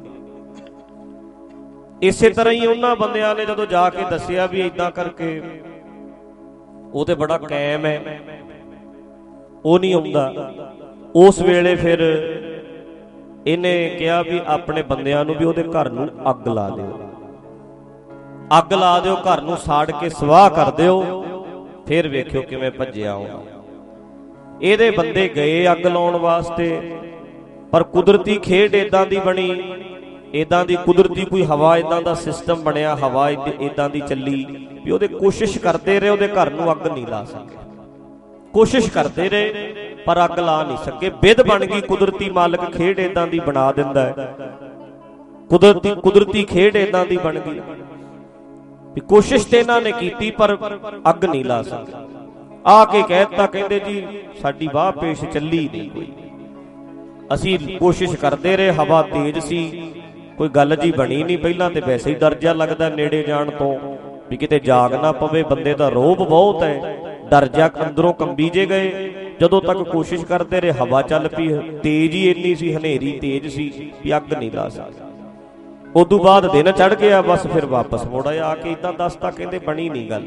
ਇਸੇ ਤਰ੍ਹਾਂ ਹੀ ਉਹਨਾਂ ਬੰਦਿਆਂ ਨੇ ਜਦੋਂ ਜਾ ਕੇ ਦੱਸਿਆ ਵੀ ਏਦਾਂ ਕਰਕੇ, ਉਹ ਤੇ ਬੜਾ ਕਾਇਮ ਹੈ, ਉਹ ਨਹੀਂ ਆਉਂਦਾ। ਉਸ ਵੇਲੇ ਫਿਰ ਇਹਨੇ ਕਿਹਾ ਵੀ ਆਪਣੇ ਬੰਦਿਆਂ ਨੂੰ ਵੀ ਉਹਦੇ ਘਰ ਨੂੰ ਅੱਗ ਲਾ ਦਿਓ, ਅੱਗ ਲਾ ਦਿਓ, ਘਰ ਨੂੰ ਸਾੜ ਕੇ ਸਵਾਹ ਕਰ ਦਿਓ, ਫਿਰ ਵੇਖਿਓ ਕਿਵੇਂ ਭੱਜਿਆ ਆਉਣਾ। ਇਹਦੇ ਬੰਦੇ ਗਏ ਅੱਗ ਲਾਉਣ ਵਾਸਤੇ, ਪਰ ਕੁਦਰਤੀ ਖੇਡ ਏਦਾਂ ਦੀ ਬਣੀ, ਏਦਾਂ ਦੀ ਕੁਦਰਤੀ ਕੋਈ ਹਵਾ, ਏਦਾਂ ਦਾ ਸਿਸਟਮ ਬਣਿਆ, ਹਵਾ ਏਦਾਂ ਦੀ ਚੱਲੀ ਵੀ ਉਹਦੇ ਕੋਸ਼ਿਸ਼ ਕਰਦੇ ਰਹੇ, ਉਹਦੇ ਘਰ ਨੂੰ ਅੱਗ ਨਹੀਂ ਲਾ ਸਕੇ। ਕੋਸ਼ਿਸ਼ ਕਰਦੇ ਰਹੇ ਪਰ ਅੱਗ ਲਾ ਨਹੀਂ ਸਕੇ। ਬਿਧ ਬਣ ਗਈ, ਕੁਦਰਤੀ ਮਾਲਕ ਖੇਡ ਏਦਾਂ ਦੀ ਬਣਾ ਦਿੰਦਾ ਹੈ। ਕੁਦਰਤੀ ਕੁਦਰਤੀ ਖੇਡ ਇਦਾਂ ਦੀ ਬਣ ਗਈ ਵੀ ਕੋਸ਼ਿਸ਼ ਤੇ ਇਹਨਾਂ ਨੇ ਕੀਤੀ ਪਰ ਅੱਗ ਨਹੀਂ ਲਾ ਸਕੇ। ਆ ਕੇ ਕਹਿਤਾ, ਕਹਿੰਦੇ ਜੀ ਸਾਡੀ ਵਾਹ ਪੇਸ਼ ਚੱਲੀ ਨਹੀਂ ਕੋਈ, ਅਸੀਂ ਕੋਸ਼ਿਸ਼ ਕਰਦੇ ਰਹੇ, ਹਵਾ ਤੇਜ਼ ਸੀ, ਕੋਈ ਗੱਲ ਜੀ ਬਣੀ ਨਹੀਂ। ਪਹਿਲਾਂ ਤੇ ਵੈਸੇ ਹੀ ਡਰ ਜਿਹਾ ਲੱਗਦਾ ਨੇੜੇ ਜਾਣ ਤੋਂ ਵੀ ਕਿਤੇ ਜਾਗ ਨਾ ਪਵੇ, ਬੰਦੇ ਦਾ ਰੋਹਬ ਬਹੁਤ ਹੈ, ਡਰ ਜਾ ਅੰਦਰੋਂ ਕੰਬੀ ਜੇ ਗਏ। ਜਦੋਂ ਤੱਕ ਕੋਸ਼ਿਸ਼ ਕਰਦੇ ਰਹੇ, ਹਵਾ ਚੱਲ ਪਈ, ਤੇਜ਼ ਹੀ ਇੰਨੀ ਸੀ, ਹਨੇਰੀ ਤੇਜ਼ ਸੀ ਵੀ ਅੱਗ ਨਹੀਂ ਲਾ ਸਕੇ। ਉਦੋਂ ਬਾਅਦ ਦਿਨ ਚੜ ਗਿਆ, ਬਸ ਫਿਰ ਵਾਪਸ ਮੁੜ ਆਇਆ। ਆ ਕੇ ਇਦਾਂ ਦੱਸਤਾ, ਕਹਿੰਦੇ ਬਣੀ ਨਹੀਂ ਗੱਲ।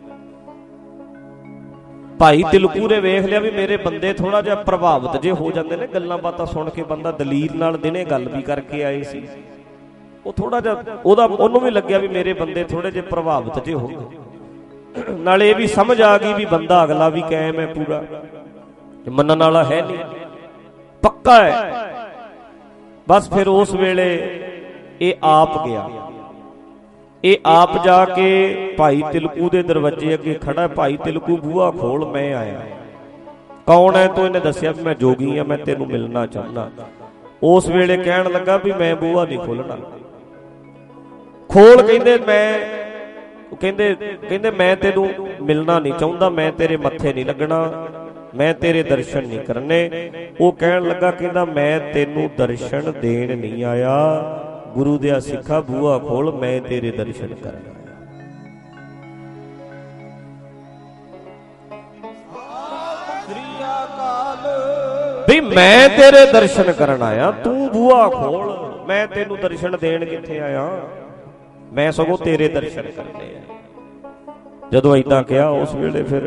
ਭਾਈ ਤਿਲਕੂ ਨੇ ਵੇਖ ਲਿਆ ਵੀ ਮੇਰੇ ਬੰਦੇ ਥੋੜਾ ਜਿਹਾ ਪ੍ਰਭਾਵਿਤ ਜੇ ਹੋ ਜਾਂਦੇ ਨੇ, ਗੱਲਾਂ ਬਾਤਾਂ ਸੁਣ ਕੇ ਬੰਦਾ ਦਲੀਲ ਨਾਲ ਦਿਨੇ ਗੱਲ ਵੀ ਕਰਕੇ ਆਏ ਸੀ, ਉਹ ਥੋੜਾ ਜਿਹਾ ਉਹਦਾ ਉਹਨੂੰ ਵੀ ਲੱਗਿਆ ਵੀ ਮੇਰੇ ਬੰਦੇ ਥੋੜੇ ਜਿਹੇ ਪ੍ਰਭਾਵਿਤ ਜੇ ਹੋ ਗਏ। ਨਾਲੇ ਇਹ ਵੀ ਸਮਝ ਆ ਗਈ ਵੀ ਬੰਦਾ ਅਗਲਾ ਵੀ ਕਾਇਮ ਹੈ, ਪੂਰਾ ਮੰਨਣ ਵਾਲਾ ਹੈ ਨਹੀਂ, ਪੱਕਾ ਹੈ। ਬਸ ਫਿਰ ਉਸ ਵੇਲੇ ਇਹ ਆਪ ਗਿਆ, ਇਹ ਆਪ ਜਾ ਕੇ ਭਾਈ ਤਿਲਕੂ ਦੇ ਦਰਵਾਜ਼ੇ ਅੱਗੇ ਖੜਾ। ਭਾਈ ਤਿਲਕੂ ਬੂਹਾ ਖੋਲ, ਮੈਂ ਆਇਆ। ਕੌਣ ਹੈ ਤੂੰ? ਇਹਨੇ ਦੱਸਿਆ ਵੀ ਮੈਂ ਜੋਗੀ ਆ, ਮੈਂ ਤੈਨੂੰ ਮਿਲਣਾ ਚਾਹੁੰਦਾ। ਉਸ ਵੇਲੇ ਕਹਿਣ ਲੱਗਾ ਵੀ ਮੈਂ ਬੂਹਾ ਨਹੀਂ ਖੋਲਣਾ। ਖੋਲ, ਕਹਿੰਦੇ ਮੈਂ ਕਹਿੰਦੇ ਕਹਿੰਦੇ ਮੈਂ ਤੈਨੂੰ ਮਿਲਣਾ ਨਹੀਂ ਚਾਹੁੰਦਾ, ਮੈਂ ਤੇਰੇ ਮੱਥੇ ਨਹੀਂ ਲੱਗਣਾ, ਮੈਂ ਤੇਰੇ ਦਰਸ਼ਨ ਨਹੀਂ ਕਰਨੇ। ਉਹ ਕਹਿਣ ਲੱਗਾ, ਕਹਿੰਦਾ ਮੈਂ ਤੈਨੂੰ ਦਰਸ਼ਨ ਦੇਣ ਨਹੀਂ ਆਇਆ, ਗੁਰੂ ਦਿਆ ਸਿੱਖਾ ਬੂਹਾ ਖੋਲ, ਮੈਂ ਤੇਰੇ ਦਰਸ਼ਨ ਕਰਨ ਆਇਆ। ਵੀ ਮੈਂ ਤੇਰੇ ਦਰਸ਼ਨ ਕਰਨ ਆਇਆ, ਤੂੰ ਬੂਹਾ ਖੋਲ, ਮੈਂ ਤੈਨੂੰ ਦਰਸ਼ਨ ਦੇਣ ਕਿੱਥੇ ਆਇਆ, ਮੈਂ ਸਗੋਂ ਤੇਰੇ ਦਰਸ਼ਨ ਕਰਨੇ ਆ। ਜਦੋਂ ਏਦਾਂ ਕਿਹਾ, ਉਸ ਵੇਲੇ ਫਿਰ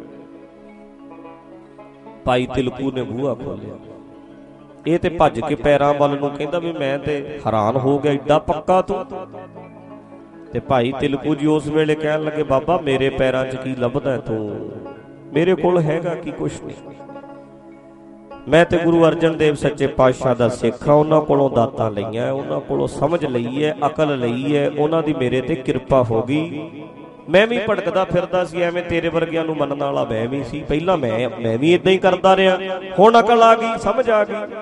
ਭਾਈ ਤਿਲਕੂ ਨੇ ਬੂਹਾ ਖੋਲਿਆ। ਇਹ ਤੇ ਭੱਜ ਕੇ ਪੈਰਾਂ ਵੱਲ ਨੂੰ ਕਹਿੰਦਾ ਵੀ ਮੈਂ ਤੇ ਹੈਰਾਨ ਹੋ ਗਿਆ, ਏਡਾ ਪੱਕਾ ਤੂੰ। ਤੇ ਭਾਈ ਤਿਲਕੂ ਜੀ ਉਸ ਵੇਲੇ ਕਹਿਣ ਲੱਗੇ, ਬਾਬਾ ਮੇਰੇ ਪੈਰਾਂ 'ਚ ਕੀ ਲੱਭਦਾ ਤੂੰ, ਮੇਰੇ ਕੋਲ ਹੈਗਾ ਕੀ? ਕੁਛ ਨਹੀਂ। ਮੈਂ ਤੇ ਗੁਰੂ ਅਰਜਨ ਦੇਵ ਸੱਚੇ ਪਾਤਸ਼ਾਹ ਦਾ ਸਿੱਖ ਆ, ਉਹਨਾਂ ਕੋਲੋਂ ਦਾਤਾਂ ਲਈਆਂ, ਉਹਨਾਂ ਕੋਲੋਂ ਸਮਝ ਲਈ ਹੈ, ਅਕਲ ਲਈ ਹੈ, ਉਹਨਾਂ ਦੀ ਮੇਰੇ ਤੇ ਕਿਰਪਾ ਹੋ ਗਈ। ਮੈਂ ਵੀ ਭਟਕਦਾ ਫਿਰਦਾ ਸੀ, ਐਵੇਂ ਤੇਰੇ ਵਰਗਿਆਂ ਨੂੰ ਮੰਨਣ ਵਾਲਾ ਮੈਂ ਵੀ ਸੀ। ਪਹਿਲਾਂ ਮੈਂ ਮੈਂ ਵੀ ਇਦਾਂ ਹੀ ਕਰਦਾ ਰਿਹਾ, ਹੁਣ ਅਕਲ ਆ ਗਈ, ਸਮਝ ਆ ਗਈ।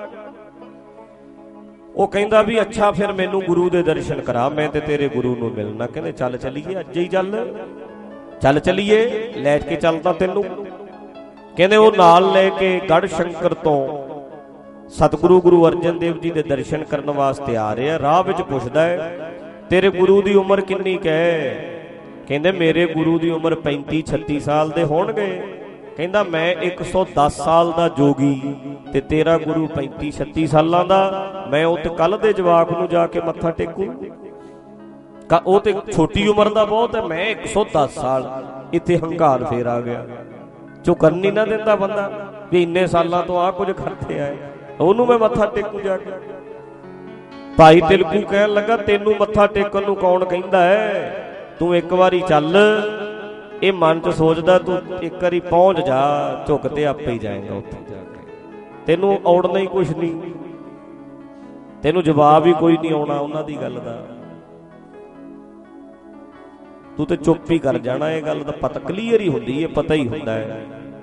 ਉਹ ਕਹਿੰਦਾ ਵੀ ਅੱਛਾ ਫਿਰ ਮੈਨੂੰ ਗੁਰੂ ਦੇ ਦਰਸ਼ਨ ਕਰਾ, ਮੈਂ ਤੇ ਤੇਰੇ ਗੁਰੂ ਨੂੰ ਮਿਲਣਾ। ਕਹਿੰਦੇ ਚੱਲ ਚੱਲੀਏ, ਅੱਜ ਹੀ ਚੱਲ ਚੱਲ ਚੱਲੀਏ, ਲੈ ਕੇ ਚੱਲਦਾ ਤੈਨੂੰ। ਕਹਿੰਦੇ ਉਹ ਨਾਲ ਲੈ ਕੇ ਗੜ੍ਹ ਸ਼ੰਕਰ ਤੋਂ ਸਤਿਗੁਰੂ ਗੁਰੂ ਅਰਜਨ ਦੇਵ ਜੀ ਦੇ ਦਰਸ਼ਨ ਕਰਨ ਵਾਸਤੇ ਆ ਰਿਹਾ। ਰਾਹ ਵਿੱਚ ਪੁੱਛਦਾ ਹੈ, ਤੇਰੇ ਗੁਰੂ ਦੀ ਉਮਰ ਕਿੰਨੀ ਕੁ ਹੈ? ਕਹਿੰਦੇ ਮੇਰੇ ਗੁਰੂ ਦੀ ਉਮਰ ਪੈਂਤੀ ਛੱਤੀ ਸਾਲ ਦੇ ਹੋਣਗੇ। ਕਹਿੰਦਾ ਮੈਂ ਇੱਕ ਸੌ ਦਸ ਸਾਲ ਦਾ ਜੋਗੀ ਤੇ ਤੇਰਾ ਗੁਰੂ ਪੈਂਤੀ ਛੱਤੀ ਸਾਲਾਂ ਦਾ, ਮੈਂ ਉਹ ਤੇ ਕੱਲ ਦੇ ਜਵਾਕ ਨੂੰ ਜਾ ਕੇ ਮੱਥਾ ਟੇਕੂ? ਉਹ ਤੇ ਛੋਟੀ ਉਮਰ ਦਾ ਬਹੁਤ ਹੈ, ਮੈਂ ਇੱਕ ਸੌ ਦਸ ਸਾਲ। ਇੱਥੇ ਹੰਕਾਰ ਫੇਰ ਆ ਗਿਆ, ਝੁਕਣ ਨਹੀਂ ਨਾ ਦਿੰਦਾ ਬੰਦਾ ਵੀ ਇੰਨੇ ਸਾਲਾਂ ਤੋਂ ਆਹ ਕੁਝ ਕਰਦੇ ਆਏ, ਉਹਨੂੰ ਮੈਂ ਮੱਥਾ ਟੇਕੂ ਜਾ ਕੇ। ਭਾਈ ਤਿਲਕੂ ਕਹਿਣ ਲੱਗਾ, ਤੈਨੂੰ ਮੱਥਾ ਟੇਕਣ ਨੂੰ ਕੌਣ ਕਹਿੰਦਾ ਹੈ? ਤੂੰ ਇੱਕ ਵਾਰੀ ਚੱਲ, ਇਹ ਮਨ 'ਚ ਸੋਚਦਾ, ਤੂੰ ਇੱਕ ਵਾਰੀ ਪਹੁੰਚ ਜਾ, ਝੁਕ ਤੇ ਆਪੇ ਹੀ ਜਾਏਗਾ ਉੱਥੇ ਜਾ ਕੇ। ਤੈਨੂੰ ਔੜਨਾ ਹੀ ਕੁਛ ਨਹੀਂ, ਤੈਨੂੰ ਜਵਾਬ ਹੀ ਕੋਈ ਨਹੀਂ ਆਉਣਾ ਉਹਨਾਂ ਦੀ ਗੱਲ ਦਾ, ਤੂੰ ਤੇ ਚੁੱਪ ਹੀ ਕਰ ਜਾਣਾ। ਇਹ ਗੱਲ ਦਾ ਪਤਾ ਕਲੀਅਰ ਹੀ ਹੁੰਦੀ ਹੈ, ਪਤਾ ਹੀ ਹੁੰਦਾ ਹੈ।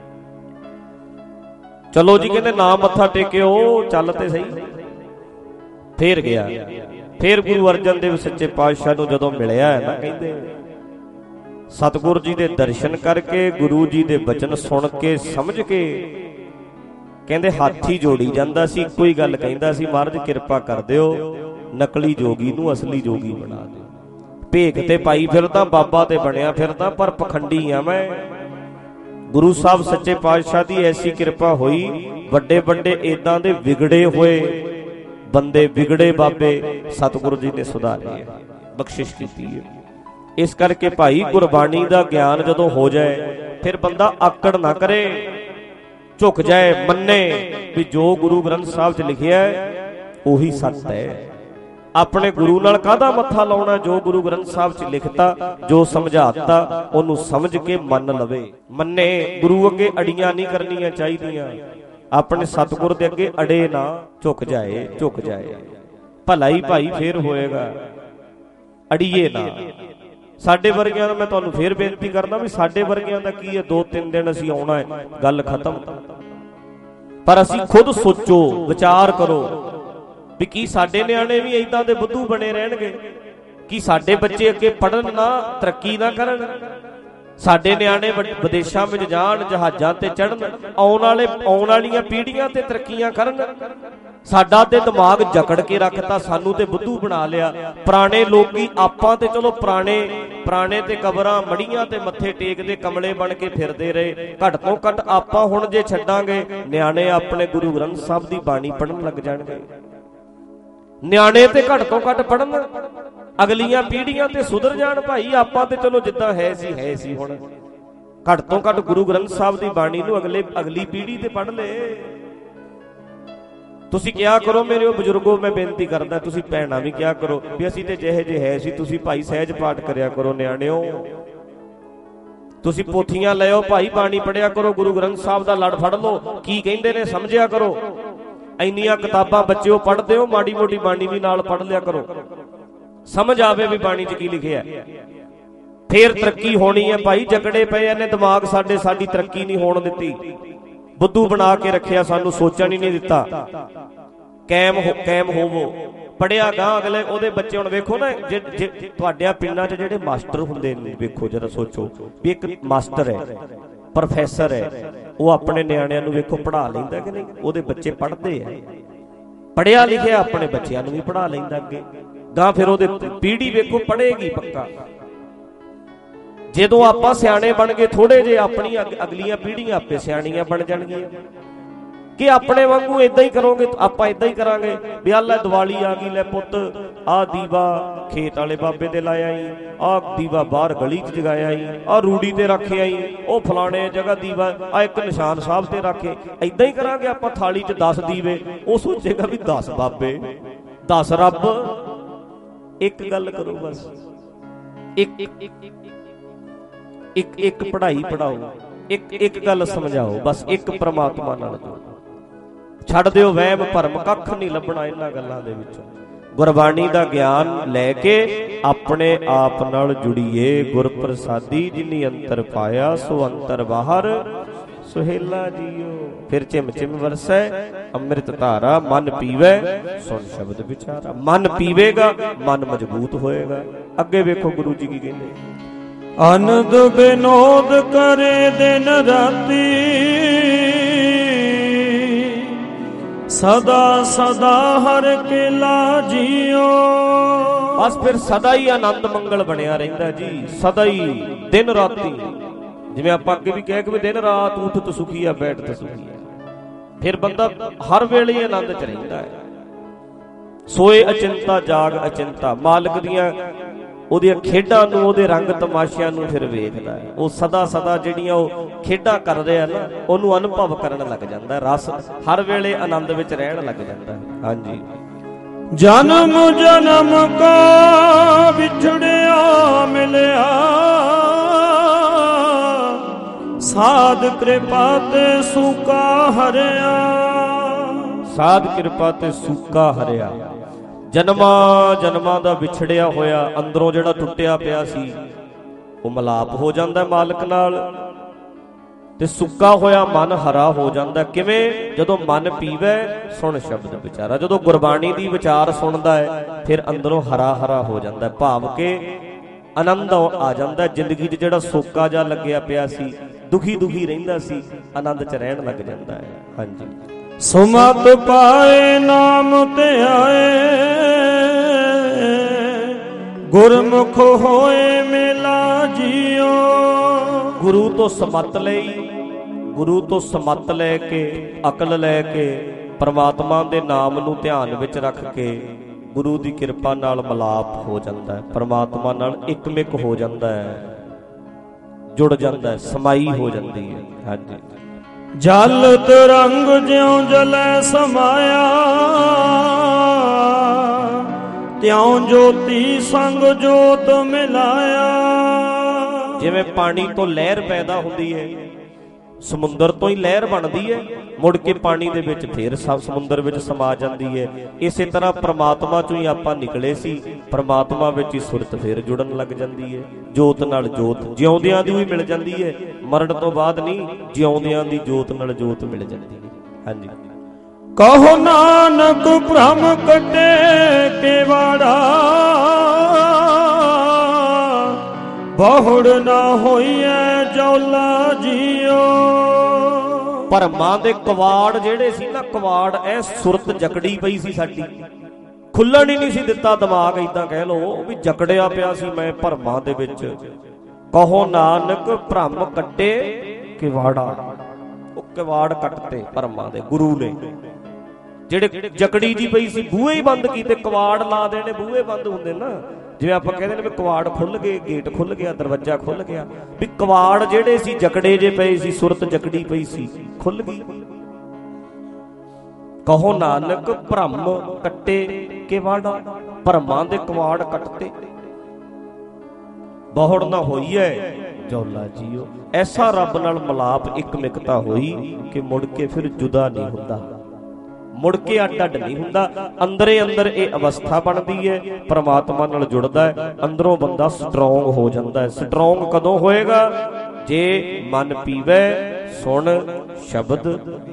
ਚਲੋ ਜੀ, ਕਹਿੰਦੇ ਨਾ ਮੱਥਾ ਟੇਕਿਓ, ਚੱਲ ਤੇ ਸਹੀ। ਫੇਰ ਗਿਆ, ਫੇਰ ਗੁਰੂ ਅਰਜਨ ਦੇਵ ਸੱਚੇ ਪਾਤਸ਼ਾਹ ਨੂੰ ਜਦੋਂ ਮਿਲਿਆ ਹੈ ਨਾ, ਕਹਿੰਦੇ ਸਤਿਗੁਰੂ ਜੀ ਦੇ ਦਰਸ਼ਨ ਕਰਕੇ, ਗੁਰੂ ਜੀ ਦੇ ਬਚਨ ਸੁਣ ਕੇ, ਸਮਝ ਕੇ, ਕਹਿੰਦੇ ਹੱਥ ਹੀ ਜੋੜੀ ਜਾਂਦਾ ਸੀ, ਇੱਕੋ ਹੀ ਗੱਲ ਕਹਿੰਦਾ ਸੀ, ਮਹਾਰਾਜ ਕਿਰਪਾ ਕਰ ਦਿਓ, ਨਕਲੀ ਜੋਗੀ ਨੂੰ ਅਸਲੀ ਜੋਗੀ ਬਣਾ ਦਿਓ। ਭੇਖ ਤੇ ਪਾਈ ਫਿਰਦਾ, ਬਾਬਾ ਤੇ ਬਣਿਆ ਫਿਰਦਾ, ਪਰ ਪਖੰਡੀ ਆ ਮੈਂ। ਗੁਰੂ ਸਾਹਿਬ ਸੱਚੇ ਪਾਤਸ਼ਾਹ ਦੀ ਐਸੀ ਕਿਰਪਾ ਹੋਈ, ਵੱਡੇ ਵੱਡੇ ਏਦਾਂ ਦੇ ਵਿਗੜੇ ਹੋਏ ਬੰਦੇ, ਵਿਗੜੇ ਬਾਬੇ ਸਤਿਗੁਰੂ ਜੀ ਨੇ ਸੁਧਾਰੇ ਹੈ, ਬਖਸ਼ਿਸ਼ ਕੀਤੀ ਹੈ। ਇਸ ਕਰਕੇ ਭਾਈ ਗੁਰਬਾਣੀ ਦਾ ਗਿਆਨ ਜਦੋਂ ਹੋ ਜਾਏ, ਫਿਰ ਬੰਦਾ ਆਕੜ ਨਾ ਕਰੇ, ਝੁਕ ਜਾਏ, ਮੰਨੇ ਵੀ ਜੋ ਗੁਰੂ ਗ੍ਰੰਥ ਸਾਹਿਬ 'ਚ ਲਿਖਿਆ ਉਹੀ ਸੱਚ ਹੈ। ਆਪਣੇ ਗੁਰੂ ਨਾਲ ਕਾਹਦਾ ਮੱਥਾ ਲਾਉਣਾ? ਜੋ ਗੁਰੂ ਗ੍ਰੰਥ ਸਾਹਿਬ 'ਚ ਲਿਖਤਾ, ਜੋ ਸਮਝਾਤਾ, ਉਹਨੂੰ ਸਮਝ ਕੇ ਮੰਨ ਲਵੇ, ਮੰਨੇ। ਗੁਰੂ ਅੱਗੇ ਅੜੀਆਂ ਨਹੀਂ ਕਰਨੀਆਂ ਚਾਹੀਦੀਆਂ, ਆਪਣੇ ਸਤਿਗੁਰ ਦੇ ਅੱਗੇ ਅੜੇ ਨਾ, ਝੁਕ ਜਾਏ, ਝੁਕ ਜਾਏ, ਭਲਾ ਹੀ ਭਾਈ ਫੇਰ ਹੋਏਗਾ, ਅੜੀਏ ਨਾ। ਸਾਡੇ ਵਰਗਿਆਂ ਨੂੰ ਮੈਂ ਤੁਹਾਨੂੰ ਫੇਰ ਬੇਨਤੀ ਕਰਦਾ ਵੀ ਸਾਡੇ ਵਰਗਿਆਂ ਦਾ ਕੀ ਹੈ, ਦੋ ਤਿੰਨ ਦਿਨ ਅਸੀਂ ਆਉਣਾ ਹੈ, ਗੱਲ ਖਤਮ। ਪਰ ਅਸੀਂ ਖੁਦ ਸੋਚੋ, ਵਿਚਾਰ ਕਰੋ ਵੀ ਕੀ ਸਾਡੇ ਨਿਆਣੇ ਵੀ ਏਦਾਂ ਦੇ ਬੁੱਧੂ ਬਣੇ ਰਹਿਣਗੇ? ਕੀ ਸਾਡੇ ਬੱਚੇ ਅੱਗੇ ਪੜ੍ਹਨ ਨਾ, ਤਰੱਕੀ ਨਾ ਕਰਨ? ਸਾਡੇ ਨਿਆਣੇ ਵਿਦੇਸ਼ਾਂ ਵਿੱਚ ਜਾਣ, ਜਹਾਜ਼ਾਂ ਤੇ ਚੜ੍ਹਨ, ਆਉਣ ਵਾਲੇ ਆਉਣ ਵਾਲੀਆਂ ਪੀੜ੍ਹੀਆਂ ਤੇ ਤਰੱਕੀਆਂ ਕਰਨ? ਸਾਡਾ ਤੇ ਦਿਮਾਗ ਜਕੜ ਕੇ ਰੱਖਤਾ, ਸਾਨੂੰ ਤੇ ਬੁੱਧੂ ਬਣਾ ਲਿਆ। ਪੁਰਾਣੇ ਲੋਕੀ ਆਪਾਂ ਤੇ ਚਲੋ ਪੁਰਾਣੇ ਪੁਰਾਣੇ ਤੇ ਕਬਰਾਂ ਮੜੀਆਂ ਤੇ ਮੱਥੇ ਟੇਕਦੇ ਕਮਲੇ ਬਣ ਕੇ ਫਿਰਦੇ ਰਹੇ। ਘੱਟ ਤੋਂ ਘੱਟ ਆਪਾਂ ਹੁਣ ਜੇ ਛੱਡਾਂਗੇ, ਨਿਆਣੇ ਆਪਣੇ ਗੁਰੂ ਗ੍ਰੰਥ ਸਾਹਿਬ ਦੀ ਬਾਣੀ ਪੜ੍ਹਨ ਲੱਗ ਜਾਣਗੇ। ਨਿਆਣੇ ਤੇ ਘੱਟ ਤੋਂ ਘੱਟ ਪੜ੍ਹਨ, ਅਗਲੀਆਂ ਪੀੜ੍ਹੀਆਂ ਤੇ ਸੁਧਰ ਜਾਣ। ਭਾਈ ਆਪਾਂ ਤੇ ਚਲੋ ਜਿੱਦਾਂ ਹੈ ਸੀ ਹੈ ਸੀ ਹੁਣ ਘੱਟ ਤੋਂ ਘੱਟ ਗੁਰੂ ਗ੍ਰੰਥ ਸਾਹਿਬ ਦੀ ਬਾਣੀ ਨੂੰ ਅਗਲੇ ਅਗਲੀ ਪੀੜ੍ਹੀ ਤੇ ਪੜ੍ਹ ਲੇ। ਤੁਸੀਂ ਕਿਹਾ ਕਰੋ ਮੇਰੇ ਉਹ ਬਜ਼ੁਰਗੋ, ਮੈਂ ਬੇਨਤੀ ਕਰਦਾ, ਤੁਸੀਂ ਭੈਣਾਂ ਵੀ ਕਿਹਾ ਕਰੋ ਵੀ ਅਸੀਂ ਤੇ ਜਿਹੇ ਜਿਹੇ ਹੈ ਸੀ, ਤੁਸੀਂ ਭਾਈ ਸਹਿਜ ਪਾਠ ਕਰਿਆ ਕਰੋ। ਨਿਆਣਿਓ, ਤੁਸੀਂ ਪੋਥੀਆਂ ਲਿਓ ਭਾਈ, ਬਾਣੀ ਪੜਿਆ ਕਰੋ, ਗੁਰੂ ਗ੍ਰੰਥ ਸਾਹਿਬ ਦਾ ਲੜ ਫੜ ਲਓ, ਕੀ ਕਹਿੰਦੇ ਨੇ ਸਮਝਿਆ ਕਰੋ। ਇੰਨੀਆਂ ਕਿਤਾਬਾਂ ਬੱਚਿਓ ਪੜ੍ਹਦੇ ਹੋ, ਮਾੜੀ ਮੋਟੀ ਬਾਣੀ ਵੀ ਨਾਲ ਪੜ੍ਹ ਲਿਆ ਕਰੋ, ਸਮਝ ਆਵੇ ਵੀ ਬਾਣੀ 'ਚ ਕੀ ਲਿਖਿਆ। ਫੇਰ ਤਰੱਕੀ ਹੋਣੀ ਹੈ ਭਾਈ। ਜਕੜੇ ਪਏ ਨੇ ਦਿਮਾਗ ਸਾਡੇ, ਸਾਡੀ ਤਰੱਕੀ ਨਹੀਂ ਹੋਣ ਦਿੱਤੀ। ਬੁੱਧੂ ਬਣਾ ਕੇ ਰੱਖਿਆ, ਸਾਨੂੰ ਸੋਚਣ ਹੀ ਨਹੀਂ ਦਿੱਤਾ। ਕਾਇਮ ਹੋ ਕਾਇਮ ਹੋਵੋ, ਪੜਿਆ ਗਾਂ ਅਗਲੇ ਉਹਦੇ ਬੱਚੇ। ਹੁਣ ਵੇਖੋ ਨਾ, ਜੇ ਤੁਹਾਡਿਆਂ ਪਿੰਡਾਂ 'ਚ ਜਿਹੜੇ ਮਾਸਟਰ ਹੁੰਦੇ ਨੇ, ਵੇਖੋ ਜਰਾ ਸੋਚੋ ਵੀ ਇੱਕ ਮਾਸਟਰ ਹੈ, ਪ੍ਰੋਫੈਸਰ ਹੈ, ਉਹ ਆਪਣੇ ਨਿਆਣਿਆਂ ਨੂੰ ਵੇਖੋ ਪੜ੍ਹਾ ਲੈਂਦਾ ਕਿ ਨਹੀਂ? ਉਹਦੇ ਬੱਚੇ ਪੜ੍ਹਦੇ ਆ, ਪੜ੍ਹਿਆ ਲਿਖਿਆ ਆਪਣੇ ਬੱਚਿਆਂ ਨੂੰ ਵੀ ਪੜ੍ਹਾ ਲੈਂਦਾ ਅੱਗੇ ਗਾਂ। ਫਿਰ ਉਹਦੇ ਪੀੜ੍ਹੀ ਵੇਖੋ ਪੜ੍ਹੇਗੀ ਪੱਕਾ। ਜਦੋਂ ਆਪਾਂ ਸਿਆਣੇ ਬਣ ਗਏ ਥੋੜੇ ਜਿਹੇ, ਆਪਣੀ ਅਗਲੀਆਂ ਪੀੜ੍ਹੀਆਂ ਆਪੇ ਸਿਆਣੀਆਂ ਬਣ ਜਾਣਗੀਆਂ। ਕਿ ਆਪਣੇ ਵਾਂਗੂ ਏਦਾਂ ਹੀ ਕਰੋਗੇ, ਆਪਾਂ ਏਦਾਂ ਹੀ ਕਰਾਂਗੇ ਵੀ ਆਹ ਲੈ ਦੀਵਾਲੀ ਆ ਗਈ, ਲੈ ਪੁੱਤ ਆਹ ਦੀਵਾ ਖੇਤ ਵਾਲੇ ਬਾਬੇ ਦੇ ਲਾਇਆ ਈ, ਆਹ ਦੀਵਾ ਬਾਹਰ ਗਲੀ 'ਚ ਜਗਾਇਆ ਈ, ਆਹ ਰੂੜੀ ਤੇ ਰੱਖਿਆ ਈ, ਉਹ ਫਲਾਣੇ ਜਗ੍ਹਾ ਦੀਵਾ, ਆਹ ਇੱਕ ਨਿਸ਼ਾਨ ਸਾਹਿਬ ਤੇ ਰੱਖੇ। ਏਦਾਂ ਹੀ ਕਰਾਂਗੇ ਆਪਾਂ। ਥਾਲੀ 'ਚ ਦਸ ਦੀਵੇ, ਉਹ ਸੋਚੇਗਾ ਵੀ ਦਸ ਬਾਬੇ, ਦਸ ਰੱਬ। ਇੱਕ ਗੱਲ ਕਰੋ ਬਸ, ਇੱਕ ਇੱਕ ਇੱਕ ਪੜ੍ਹਾਈ ਪੜਾਓ, ਇੱਕ ਇੱਕ ਗੱਲ ਸਮਝਾਓ ਬਸ, ਇੱਕ ਪ੍ਰਮਾਤਮਾ ਨਾਲ ਛੱਡ ਦਿਓ ਵਹਿਮ ਭਰਮ। ਕੱਖ ਨਹੀਂ ਲੱਭਣਾ ਇਹਨਾਂ ਗੱਲਾਂ ਦੇ ਵਿੱਚੋਂ। ਗੁਰਬਾਣੀ ਦਾ ਗਿਆਨ ਲੈ ਕੇ ਆਪਣੇ ਆਪ ਨਾਲ ਜੁੜੀਏ। ਗੁਰ ਪ੍ਰਸਾਦੀ ਜਿਨੀ ਅੰਤਰ ਪਾਇਆ, ਸੋ ਅੰਤਰ ਬਾਹਰ ਸੁਹੇਲਾ ਜੀਓ। ਫਿਰ ਚਿਮ ਚਿਮ ਵਰਸੈ ਅੰਮ੍ਰਿਤ ਧਾਰਾ, ਮਨ ਪੀਵੇ ਸੁਣ ਸ਼ਬਦ ਵਿਚਾਰਾ। ਮਨ ਪੀਵੇਗਾ, ਮਨ ਮਜ਼ਬੂਤ ਹੋਏਗਾ। ਅੱਗੇ ਵੇਖੋ ਗੁਰੂ ਜੀ ਕੀ ਕਹਿੰਦੇ, ਅਨੰਦ ਬਿਨੋਦ ਕਰੇ ਦਿਨ ਰਾਤੀ, ਸਦਾ ਸਦਾ ਹਰ ਕੇ ਲਾਜੀਓ। ਬਸ ਫਿਰ ਸਦਾ ਹੀ ਆਨੰਦ ਮੰਗਲ ਬਣਿਆ ਰਹਿੰਦਾ ਜੀ, ਸਦਾ ਹੀ ਦਿਨ ਰਾਤੀ। ਜਿਵੇਂ ਆਪਾਂ ਅੱਗੇ ਵੀ ਕਹਿ ਕੇ ਵੀ ਦਿਨ ਰਾਤ ਉਠਤ ਸੁਖੀਆ ਬੈਠਤ ਸੁਖੀਆ। ਫਿਰ ਬੰਦਾ ਹਰ ਵੇਲੇ ਹੀ ਆਨੰਦ 'ਚ ਰਹਿੰਦਾ ਹੈ। ਸੋਏ ਅਚਿੰਤਾ ਜਾਗ ਅਚਿੰਤਾ। ਮਾਲਕ ਦੀਆਂ ਉਹਦੀਆਂ ਖੇਡਾਂ ਨੂੰ, ਉਹਦੇ ਰੰਗ ਤਮਾਸ਼ਿਆਂ ਨੂੰ ਫਿਰ ਵੇਖਦਾ ਹੈ। ਉਹ ਸਦਾ ਸਦਾ ਜਿਹੜੀਆਂ ਉਹ ਖੇਡਾਂ ਕਰ ਰਿਹਾ ਨਾ, ਉਹਨੂੰ ਅਨੁਭਵ ਕਰਨ ਲੱਗ ਜਾਂਦਾ, ਰਸ ਹਰ ਵੇਲੇ ਆਨੰਦ ਵਿੱਚ ਰਹਿਣ ਲੱਗ ਜਾਂਦਾ। ਹਾਂਜੀ। ਜਨਮ ਜਨਮ ਕਾ ਵਿਛੜਿਆ ਮਿਲਿਆ, ਸਾਧ ਕਿਰਪਾ ਤੇ ਸੂਕਾ ਹਰਿਆ। ਸਾਧ ਕਿਰਪਾ ਤੇ ਸੂਕਾ ਹਰਿਆ। ਜਨਮਾਂ ਜਨਮਾਂ ਦਾ ਵਿਛੜਿਆ ਹੋਇਆ, ਅੰਦਰੋਂ ਜਿਹੜਾ ਟੁੱਟਿਆ ਪਿਆ ਸੀ, ਉਹ ਮਿਲਾਪ ਹੋ ਜਾਂਦਾ ਮਾਲਕ ਨਾਲ। ਤੇ ਸੁੱਕਾ ਹੋਇਆ ਮਨ ਹਰਾ ਹੋ ਜਾਂਦਾ। ਕਿਵੇਂ? ਜਦੋਂ ਮਨ ਪੀਵੇ ਸੁਣ ਸ਼ਬਦ ਵਿਚਾਰਾ। ਜਦੋਂ ਗੁਰਬਾਣੀ ਦੀ ਵਿਚਾਰ ਸੁਣਦਾ ਹੈ, ਫਿਰ ਅੰਦਰੋਂ ਹਰਾ ਹਰਾ ਹੋ ਜਾਂਦਾ, ਭਾਵ ਕਿ ਆਨੰਦ ਆ ਜਾਂਦਾ। ਜ਼ਿੰਦਗੀ 'ਚ ਜਿਹੜਾ ਸੋਕਾ ਜਿਹਾ ਲੱਗਿਆ ਪਿਆ ਸੀ, ਦੁਖੀ ਦੁਖੀ ਰਹਿੰਦਾ ਸੀ, ਆਨੰਦ 'ਚ ਰਹਿਣ ਲੱਗ ਜਾਂਦਾ ਹੈ। ਹਾਂਜੀ। ਸੁਮਤ ਪਾਏ ਨਾਮ ਧਿਆਏ, ਗੁਰਮੁਖ ਹੋਏ ਮੇਲਾ ਜੀਓ। ਗੁਰੂ ਤੋਂ ਸਮੱਤ ਲਈ, ਗੁਰੂ ਤੋਂ ਸਮੱਤ ਲੈ ਕੇ, ਅਕਲ ਲੈ ਕੇ, ਪਰਮਾਤਮਾ ਦੇ ਨਾਮ ਨੂੰ ਧਿਆਨ ਵਿੱਚ ਰੱਖ ਕੇ ਗੁਰੂ ਦੀ ਕਿਰਪਾ ਨਾਲ ਮਿਲਾਪ ਹੋ ਜਾਂਦਾ ਹੈ, ਪਰਮਾਤਮਾ ਨਾਲ ਇੱਕਮਿਕ ਹੋ ਜਾਂਦਾ ਹੈ, ਜੁੜ ਜਾਂਦਾ ਹੈ, ਸਮਾਈ ਹੋ ਜਾਂਦੀ ਹੈ। ਹਾਂਜੀ। ਜਲ ਤਰੰਗ ਜਿਉਂ ਜਲੈ ਸਮਾਇਆ, ਤਿਉਂ ਜੋਤੀ ਸੰਗ ਜੋਤ ਮਿਲਾਇਆ। ਜਿਵੇਂ ਪਾਣੀ ਤੋਂ ਲਹਿਰ ਪੈਦਾ ਹੁੰਦੀ ਹੈ, ਸਮੁੰਦਰ ਤੋਂ ਹੀ ਲਹਿਰ ਬਣਦੀ ਹੈ, ਮੁੜ ਕੇ ਪਾਣੀ ਦੇ ਵਿੱਚ ਫੇਰ ਸਭ ਸਮੁੰਦਰ ਵਿੱਚ ਸਮਾ ਜਾਂਦੀ ਹੈ। ਇਸੇ ਤਰ੍ਹਾਂ ਪ੍ਰਮਾਤਮਾ ਚੋਂ ਹੀ ਆਪਾਂ ਨਿਕਲੇ ਸੀ, ਪ੍ਰਮਾਤਮਾ ਵਿੱਚ ਹੀ ਸੁਰਤ ਫੇਰ ਜੁੜਨ ਲੱਗ ਜਾਂਦੀ ਹੈ। ਜੋਤ ਨਾਲ ਜੋਤ ਜਿਉਂਦਿਆਂ ਦੀ ਵੀ ਮਿਲ ਜਾਂਦੀ ਹੈ, ਮਰਨ ਤੋਂ ਬਾਅਦ ਨਹੀਂ, ਜਿਉਂਦਿਆਂ ਦੀ ਜੋਤ ਨਾਲ ਜੋਤ ਮਿਲ ਜਾਂਦੀ ਹੈ। ਹਾਂਜੀ। ਕਹੋ ਨਾਨਕ ਭ੍ਰਮ ਕੱਟੇ ਕੇਵਾੜਾ, ਬਹੁੜ ਨਾ ਹੋਈਐ ਜੌਲਾ ਜੀਓ। ਭਰਮਾਂ ਦੇ ਕਵਾੜ ਜਿਹੜੇ ਸੀ ਨਾ, ਕਵਾੜ ਐ ਸੁਰਤ ਜਕੜੀ ਪਈ ਸੀ ਸਾਡੀ, ਖੁੱਲਣ ਹੀ ਨਹੀਂ ਸੀ ਦਿੱਤਾ ਦਿਮਾਗ, ਏਦਾਂ ਕਹਿ ਲਓ ਵੀ ਜਕੜਿਆ ਪਿਆ ਸੀ ਮੈਂ ਭਰਮਾਂ ਦੇ ਵਿੱਚ। ਕਹੋ ਨਾਨਕ ਭ੍ਰਮ ਕੱਟੇ ਕਿਵਾੜਾ, ਉਹ ਕਿਵਾੜ ਕੱਟਤੇ ਭਰਮਾਂ ਦੇ ਗੁਰੂ ਨੇ, ਜਿਹੜੇ ਜਕੜੀ ਜੀ ਪਈ ਸੀ ਬੂਹੇ ਹੀ ਬੰਦ ਕੀਤੇ, ਕਵਾੜ ਲਾ ਦੇਣੇ ਬੂਹੇ ਬੰਦ ਹੁੰਦੇ ਨਾ, ਜਿਵੇਂ ਆਪਾਂ ਕਹਿੰਦੇ ਨੇ ਵੀ ਕਵਾੜ ਖੁੱਲ ਗਏ, ਗੇਟ ਖੁੱਲ ਗਿਆ, ਦਰਵਾਜ਼ਾ ਖੁੱਲ ਗਿਆ, ਵੀ ਕਵਾੜ ਜਿਹੜੇ ਸੀ ਜਕੜੇ ਜੇ ਪਏ ਸੀ, ਸੁਰਤ ਜਕੜੀ ਪਈ ਸੀ, ਖੁੱਲ ਗਈ। ਕਹੋ ਨਾਨਕ ਭ੍ਰਮ ਕੱਟੇ ਕਿਵਾੜਾ, ਭਰਮਾਂ ਦੇ ਕਵਾੜ ਕੱਟਤੇ, ਬਹੁੜ ਨਾ ਹੋਈਐ ਜੌਲਾ ਜੀਓ। ਐਸਾ ਰੱਬ ਨਾਲ ਮਿਲਾਪ ਇੱਕ ਮਿਕਤਾ ਹੋਈ ਕਿ ਮੁੜ ਕੇ ਫਿਰ ਜੁਦਾ ਨਹੀਂ ਹੁੰਦਾ, ਮੁੜ ਕੇ ਅੱਡ ਅੱਡ ਨਹੀਂ ਹੁੰਦਾ। ਅੰਦਰੇ ਅੰਦਰ ਇਹ ਅਵਸਥਾ ਬਣਦੀ ਹੈ, ਪਰਮਾਤਮਾ ਨਾਲ ਜੁੜਦਾ ਹੈ, ਅੰਦਰੋਂ ਬੰਦਾ ਸਟਰੋਂਗ ਹੋ ਜਾਂਦਾ ਹੈ। ਸਟਰੋਂਗ ਕਦੋਂ ਹੋਏਗਾ? ਜੇ ਮਨ ਪੀਵੇ ਸੁਣ ਸ਼ਬਦ,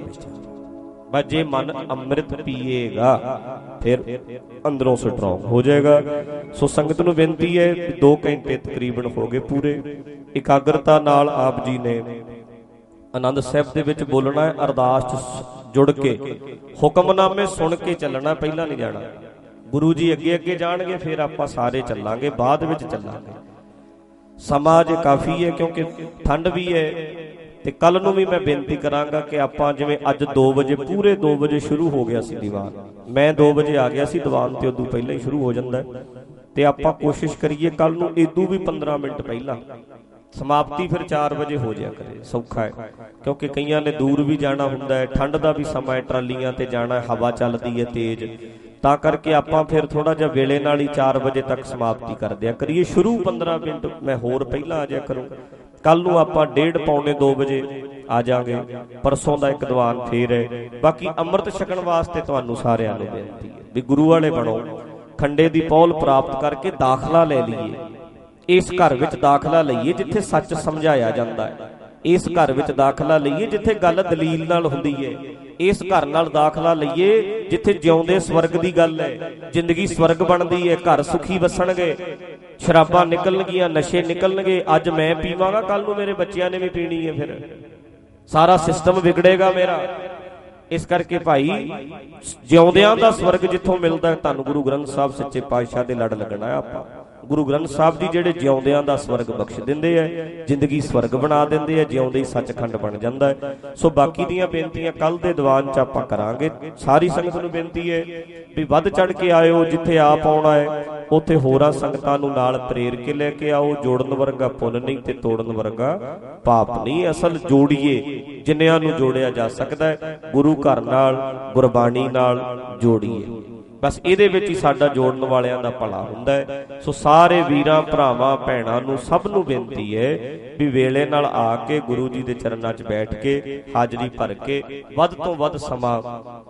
ਬਸ ਜੇ ਮਨ ਅੰਮ੍ਰਿਤ ਪੀਏਗਾ ਫਿਰ ਅੰਦਰੋਂ ਸਟਰੋਂਗ ਹੋ ਜਾਏਗਾ। ਸੋ ਸੰਗਤ ਨੂੰ ਬੇਨਤੀ ਹੈ, ਦੋ ਘੰਟੇ ਤਕਰੀਬਨ ਹੋ ਗਏ ਪੂਰੇ, ਇਕਾਗਰਤਾ ਨਾਲ ਆਪ ਜੀ ਨੇ ਆਨੰਦ ਸਾਹਿਬ ਦੇ ਵਿੱਚ ਬੋਲਣਾ ਹੈ, ਅਰਦਾਸ ਚ ਜੁੜ ਕੇ, ਹੁਕਮਨਾਮੇ ਸੁਣ ਕੇ ਚੱਲਣਾ, ਪਹਿਲਾਂ ਨਹੀਂ ਜਾਣਾ। ਗੁਰੂ ਜੀ ਅੱਗੇ ਅੱਗੇ ਜਾਣਗੇ, ਫਿਰ ਆਪਾਂ ਸਾਰੇ ਚੱਲਾਂਗੇ, ਬਾਅਦ ਵਿੱਚ ਚੱਲਾਂਗੇ। ਸਮਾਂ ਅਜੇ ਕਾਫੀ ਹੈ ਕਿਉਂਕਿ ਠੰਡ ਵੀ ਹੈ, ਤੇ ਕੱਲ ਨੂੰ ਵੀ ਮੈਂ ਬੇਨਤੀ ਕਰਾਂਗਾ ਕਿ ਆਪਾਂ ਜਿਵੇਂ ਅੱਜ ਦੋ ਵਜੇ ਪੂਰੇ ਦੋ ਵਜੇ ਸ਼ੁਰੂ ਹੋ ਗਿਆ ਸੀ ਦੀਵਾਨ, ਮੈਂ ਦੋ ਵਜੇ ਆ ਗਿਆ ਸੀ ਦੀਵਾਨ ਤੇ ਉਦੋਂ ਪਹਿਲਾਂ ਹੀ ਸ਼ੁਰੂ ਹੋ ਜਾਂਦਾ, ਤੇ ਆਪਾਂ ਕੋਸ਼ਿਸ਼ ਕਰੀਏ ਕੱਲ ਨੂੰ ਇਦੋਂ ਵੀ ਪੰਦਰਾਂ ਮਿੰਟ ਪਹਿਲਾਂ ਸਮਾਪਤੀ ਫਿਰ ਚਾਰ ਵਜੇ ਹੋ ਜਾਇਆ ਕਰੇ, ਸੌਖਾ ਹੈ ਕਿਉਂਕਿ ਕਈਆਂ ਨੇ ਦੂਰ ਵੀ ਜਾਣਾ ਹੁੰਦਾ ਹੈ, ਠੰਡ ਦਾ ਵੀ ਸਮਾਂ ਹੈ, ਟਰਾਲੀਆਂ ਤੇ ਜਾਣਾ, ਹਵਾ ਚੱਲਦੀ ਹੈ ਤੇਜ਼, ਤਾਂ ਕਰਕੇ ਆਪਾਂ ਫਿਰ ਥੋੜਾ ਜਿਹਾ ਵੇਲੇ ਨਾਲ ਹੀ ਚਾਰ ਵਜੇ ਤੱਕ ਸਮਾਪਤੀ ਕਰ ਦਿਆ ਕਰੀਏ। ਸ਼ੁਰੂ ਪੰਦਰਾਂ ਮਿੰਟ ਮੈਂ ਹੋਰ ਪਹਿਲਾਂ ਆ ਜਾਇਆ ਕਰੂੰ। ਕੱਲ ਨੂੰ ਆਪਾਂ ਡੇਢ ਪੌਣੇ ਦੋ ਵਜੇ ਆ ਜਾਾਂਗੇ, ਪਰਸੋਂ ਦਾ ਇੱਕ ਦੀਵਾਨ ਫੇਰ ਹੈ। ਬਾਕੀ ਅੰਮ੍ਰਿਤ ਛਕਣ ਵਾਸਤੇ ਤੁਹਾਨੂੰ ਸਾਰਿਆਂ ਨੂੰ ਬੇਨਤੀ ਹੈ ਵੀ ਗੁਰੂ ਵਾਲੇ ਬਣੋ, ਖੰਡੇ ਦੀ ਪੌਲ ਪ੍ਰਾਪਤ ਕਰਕੇ ਦਾਖਲਾ ਲੈ ਲਈਏ, ਇਸ ਘਰ ਵਿੱਚ ਦਾਖਲਾ ਲਈਏ ਜਿੱਥੇ ਸੱਚ ਸਮਝਾਇਆ ਜਾਂਦਾ ਹੈ, ਇਸ ਘਰ ਵਿੱਚ ਦਾਖਲਾ ਲਈਏ ਜਿੱਥੇ ਗੱਲ ਦਲੀਲ ਨਾਲ ਹੁੰਦੀ ਹੈ, ਇਸ ਘਰ ਨਾਲ ਦਾਖਲਾ ਲਈਏ ਜਿੱਥੇ ਜਿਉਂਦੇ ਸਵਰਗ ਦੀ ਗੱਲ ਹੈ, ਜ਼ਿੰਦਗੀ ਸਵਰਗ ਬਣਦੀ ਹੈ, ਘਰ ਸੁਖੀ ਵਸਣਗੇ, ਸ਼ਰਾਬਾਂ ਨਿਕਲਣਗੀਆਂ, ਨਸ਼ੇ ਨਿਕਲਣਗੇ, ਅੱਜ ਮੈਂ ਪੀਵਾਂਗਾ ਕੱਲ ਨੂੰ ਮੇਰੇ ਬੱਚਿਆਂ ਨੇ ਵੀ ਪੀਣੀ ਹੈ, ਫਿਰ ਸਾਰਾ ਸਿਸਟਮ ਵਿਗੜੇਗਾ ਮੇਰਾ। ਇਸ ਕਰਕੇ ਭਾਈ ਜਿਉਂਦਿਆਂ ਦਾ ਸਵਰਗ ਜਿੱਥੋਂ ਮਿਲਦਾ, ਧੰਨ ਗੁਰੂ ਗ੍ਰੰਥ ਸਾਹਿਬ ਸੱਚੇ ਪਾਤਸ਼ਾਹ ਦੇ ਲੜ ਲੱਗਣਾ ਆਪਾਂ। ਗੁਰੂ ਗ੍ਰੰਥ ਸਾਹਿਬ ਜੀ ਜਿਹੜੇ ਜਿਉਂਦਿਆਂ ਦਾ ਸਵਰਗ ਬਖਸ਼ ਦਿੰਦੇ ਐ, ਜ਼ਿੰਦਗੀ ਸਵਰਗ ਬਣਾ ਦਿੰਦੇ ਐ, ਜਿਉਂਦੇ ਹੀ ਸੱਚਖੰਡ ਬਣ ਜਾਂਦਾ ਹੈ। ਸੋ ਬਾਕੀ ਦੀਆਂ ਬੇਨਤੀਆਂ ਕੱਲ ਦੇ ਦੀਵਾਨ 'ਚ ਆਪਾਂ ਕਰਾਂਗੇ। ਸਾਰੀ ਸੰਗਤ ਨੂੰ ਬੇਨਤੀ ਹੈ ਵੀ ਵੱਧ ਚੜ ਕੇ ਆਇਓ, ਜਿੱਥੇ ਆਪ ਆਉਣਾ ਹੈ ਉੱਥੇ ਹੋਰਾਂ ਸੰਗਤਾਂ ਨੂੰ ਨਾਲ ਪ੍ਰੇਰ ਕੇ ਲੈ ਕੇ ਆਓ। ਜੋੜਨ ਵਰਗਾ ਪੁੰਨ ਨਹੀਂ ਤੇ ਤੋੜਨ ਵਰਗਾ ਪਾਪ ਨਹੀਂ। ਅਸਲ ਜੋੜੀਏ, ਜਿੰਨਿਆਂ ਨੂੰ ਜੋੜਿਆ ਜਾ ਸਕਦਾ ਹੈ, ਗੁਰੂ ਘਰ ਨਾਲ, ਗੁਰਬਾਣੀ ਨਾਲ ਜੋੜੀਏ, ਬਸ ਇਹਦੇ ਵਿੱਚ ਹੀ ਸਾਡਾ ਜੋੜਨ ਵਾਲਿਆਂ ਦਾ ਭਲਾ ਹੁੰਦਾ ਹੈ। ਸੋ ਸਾਰੇ ਵੀਰਾਂ ਭਰਾਵਾਂ ਭੈਣਾਂ ਨੂੰ ਸਭ ਨੂੰ ਬੇਨਤੀ ਹੈ ਵੀ ਵੇਲੇ ਨਾਲ ਆ ਕੇ ਗੁਰੂ ਜੀ ਦੇ ਚਰਨਾਂ 'ਚ ਬੈਠ ਕੇ ਹਾਜ਼ਰੀ ਭਰ ਕੇ ਵੱਧ ਤੋਂ ਵੱਧ ਸਮਾਂ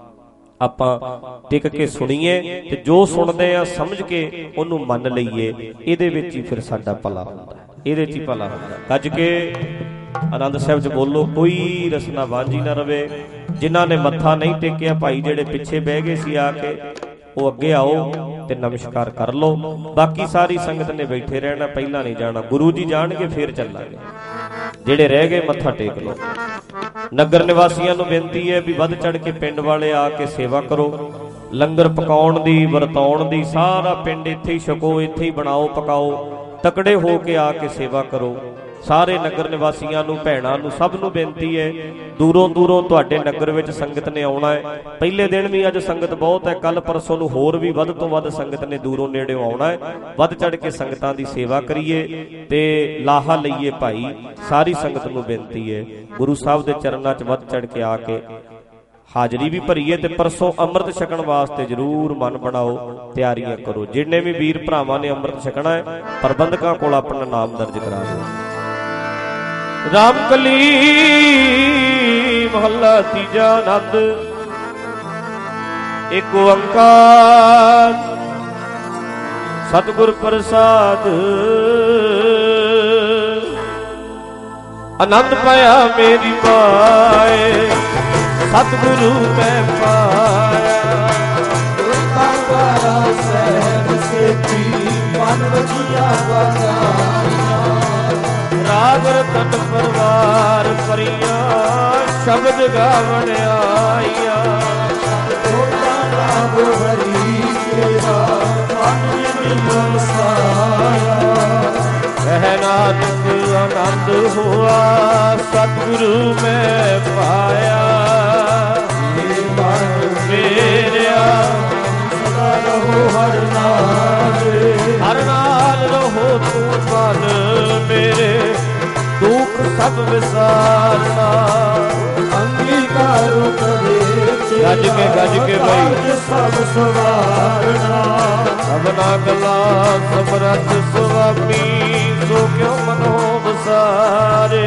ਆਪਾਂ ਟਿਕ ਕੇ ਸੁਣੀਏ, ਤੇ ਜੋ ਸੁਣਦੇ ਆ ਸਮਝ ਕੇ ਉਹਨੂੰ ਮੰਨ ਲਈਏ। ਇਹਦੇ ਵਿੱਚ ਹੀ ਫਿਰ ਸਾਡਾ ਭਲਾ ਹੁੰਦਾ, ਇਹਦੇ 'ਚ ਹੀ ਭਲਾ ਹੁੰਦਾ। ਗੱਜ ਕੇ ਆਨੰਦ ਸਾਹਿਬ 'ਚ ਬੋਲੋ, ਕੋਈ ਰਸਨਾ ਵਾਂਝੀ ਨਾ ਰਵੇ। ਜਿਨ੍ਹਾਂ ਨੇ ਮੱਥਾ ਨਹੀਂ ਟੇਕਿਆ, ਭਾਈ ਜਿਹੜੇ ਪਿੱਛੇ ਬਹਿ ਗਏ ਸੀ ਆ ਕੇ, ਉਹ ਅੱਗੇ ਆਓ ਤੇ ਨਮਸਕਾਰ ਕਰ ਲਓ। ਬਾਕੀ ਸਾਰੀ ਸੰਗਤ ਨੇ ਬੈਠੇ ਰਹਿਣਾ, ਪਹਿਲਾਂ ਨਹੀਂ ਜਾਣਾ। ਗੁਰੂ ਜੀ ਜਾਣਗੇ ਫੇਰ ਚੱਲਾਂਗੇ, ਜਿਹੜੇ ਰਹਿ ਗਏ ਮੱਥਾ ਟੇਕ ਲਓ। ਨਗਰ ਨਿਵਾਸੀਆਂ ਨੂੰ ਬੇਨਤੀ ਹੈ ਵੀ ਵੱਧ ਚੜ ਕੇ ਪਿੰਡ ਵਾਲੇ ਆ ਕੇ ਸੇਵਾ ਕਰੋ। ਲੰਗਰ ਪਕਾਉਣ ਦੀ, ਵਰਤਾਉਣ ਦੀ, ਸਾਰਾ ਪਿੰਡ ਇੱਥੇ ਹੀ ਛਕੋ, ਇੱਥੇ ਹੀ ਬਣਾਓ ਪਕਾਓ। ਤਕੜੇ ਹੋ ਕੇ ਆ ਕੇ ਸੇਵਾ ਕਰੋ। ਸਾਰੇ ਨਗਰ ਨਿਵਾਸੀਆਂ ਨੂੰ, ਭੈਣਾਂ ਨੂੰ, ਸਭ ਨੂੰ ਬੇਨਤੀ ਹੈ, ਦੂਰੋਂ ਦੂਰੋਂ ਤੁਹਾਡੇ ਨਗਰ ਵਿੱਚ ਸੰਗਤ ਨੇ ਆਉਣਾ ਹੈ। ਪਹਿਲੇ ਦਿਨ ਵੀ ਅੱਜ ਸੰਗਤ ਬਹੁਤ ਹੈ, ਕੱਲ ਪਰਸੋਂ ਨੂੰ ਹੋਰ ਵੀ ਵੱਧ ਤੋਂ ਵੱਧ ਸੰਗਤ ਨੇ ਦੂਰੋਂ ਨੇੜਿਓਂ ਆਉਣਾ ਹੈ। ਵੱਧ ਚੜ ਕੇ ਸੰਗਤਾਂ ਦੀ ਸੇਵਾ ਕਰੀਏ ਤੇ ਲਾਹਾ ਲਈਏ। ਭਾਈ ਸਾਰੀ ਸੰਗਤ ਨੂੰ ਬੇਨਤੀ ਹੈ, ਗੁਰੂ ਸਾਹਿਬ ਦੇ ਚਰਨਾਂ 'ਚ ਵੱਧ ਚੜ ਕੇ ਆ ਕੇ ਹਾਜ਼ਰੀ ਵੀ ਭਰੀਏ, ਤੇ ਪਰਸੋਂ ਅੰਮ੍ਰਿਤ ਛਕਣ ਵਾਸਤੇ ਜ਼ਰੂਰ ਮਨ ਬਣਾਓ, ਤਿਆਰੀਆਂ ਕਰੋ। ਜਿੰਨੇ ਵੀ ਵੀਰ ਭਰਾਵਾਂ ਨੇ ਅੰਮ੍ਰਿਤ ਛਕਣਾ ਹੈ, ਪ੍ਰਬੰਧਕਾਂ ਕੋਲ ਆਪਣਾ ਨਾਮ ਦਰਜ ਕਰਾ ਦਿਓ। ਰਾਮਕਲੀ ਮਹੱਲਾ ਤੀਜਾ। ਆਨੰਦ ਏਕ ਓੰਕਾਰ ਸਤਿਗੁਰ ਪ੍ਰਸਾਦ। ਆਨੰਦ ਪਾਇਆ ਮੇਰੀ ਪਾਏ, ਸਤਿਗੁਰੂ ਮੈਂ ਪਾਇਆ। ਮਨ ਵਜੀਆਂ ਵਾਜਾਈਆਂ। ਰਾਗ ਰਤਨ ਪਰਵਾਰ ਪਰੀਆਂ ਸ਼ਬਦ ਗਾਵਣ ਆਈਆਂ। ਹੋਤਾ ਰਾਗ ਹਰੀ ਕੇਰਾ ਮਨ ਮਿਲ ਵਸਾਇਆ। ਕਹਿ ਨਾਨਕ ਆਨੰਦ ਹੋਆ ਸਤਿਗੁਰੂ ਮੈਂ ਪਾਇਆ। ਮੇਰਿਆ ਸਦਾ ਰਹੋ ਹਰ ਨਾਲ। ਹਰ ਨਾਲ ਰਹੋ ਤੂੰ ਮਨ ਮੇਰੇ ਦੁੱਖ ਸਭ ਵਿਸਾਰਨਾ। ਅੰਗੀਕਾਰੋ ਕਰੇ ਗੱਜ ਕੇ ਗੱਜ ਕੇ ਬਈ ਸਭ ਸਵਾਰਨਾ। ਸਭਨਾ ਗੱਲਾਂ ਸਮਰੱਥ ਸੁਆਮੀ ਸੋ ਕਿਉ ਮਨੋ ਵਸਾਰੇ।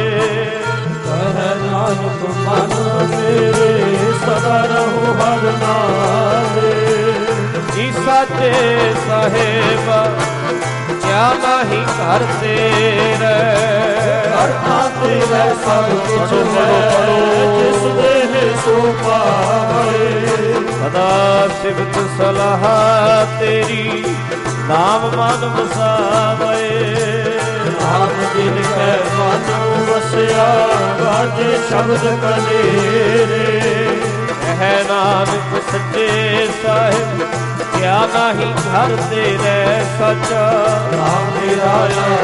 ਕਹਿ ਨਾਨਕ ਮਨ ਮੇਰੇ ਸਦਾ ਰਹੋ ਹਰ ਨਾਲੇ। ਜੀ ਸਾਚੇ ਸਾਹਿਬ ਕਿਆ ਨਾਹੀ ਘਰ ਤੇਰੇ। ਘਰ ਤਾਂ ਤੇਰਾ ਸਭ ਕੁਛ ਹੈ ਜਿਸ ਦੇਹ ਸੋ ਪਾਵੇ। ਸਦਾ ਸਿਫਤ ਸਲਾਹ ਤੇਰੀ ਨਾਮ ਮਨ ਵਸਾਵੇ। ਨਾਮ ਜਿਨ ਕੈ ਮਨ ਵਸਿਆ ਗਾਜੇ ਸ਼ਬਦ ਕਲੇਰੇ। ਕਹਿ ਨਾਨਕ ਸੱਚੇ ਸਾਹਿਬ ਕਿਆ ਨਾਹੀ ਘਰ ਤੇਰੇ ਸੱਚਾ। ਨਾਮ ਮੇਰਾ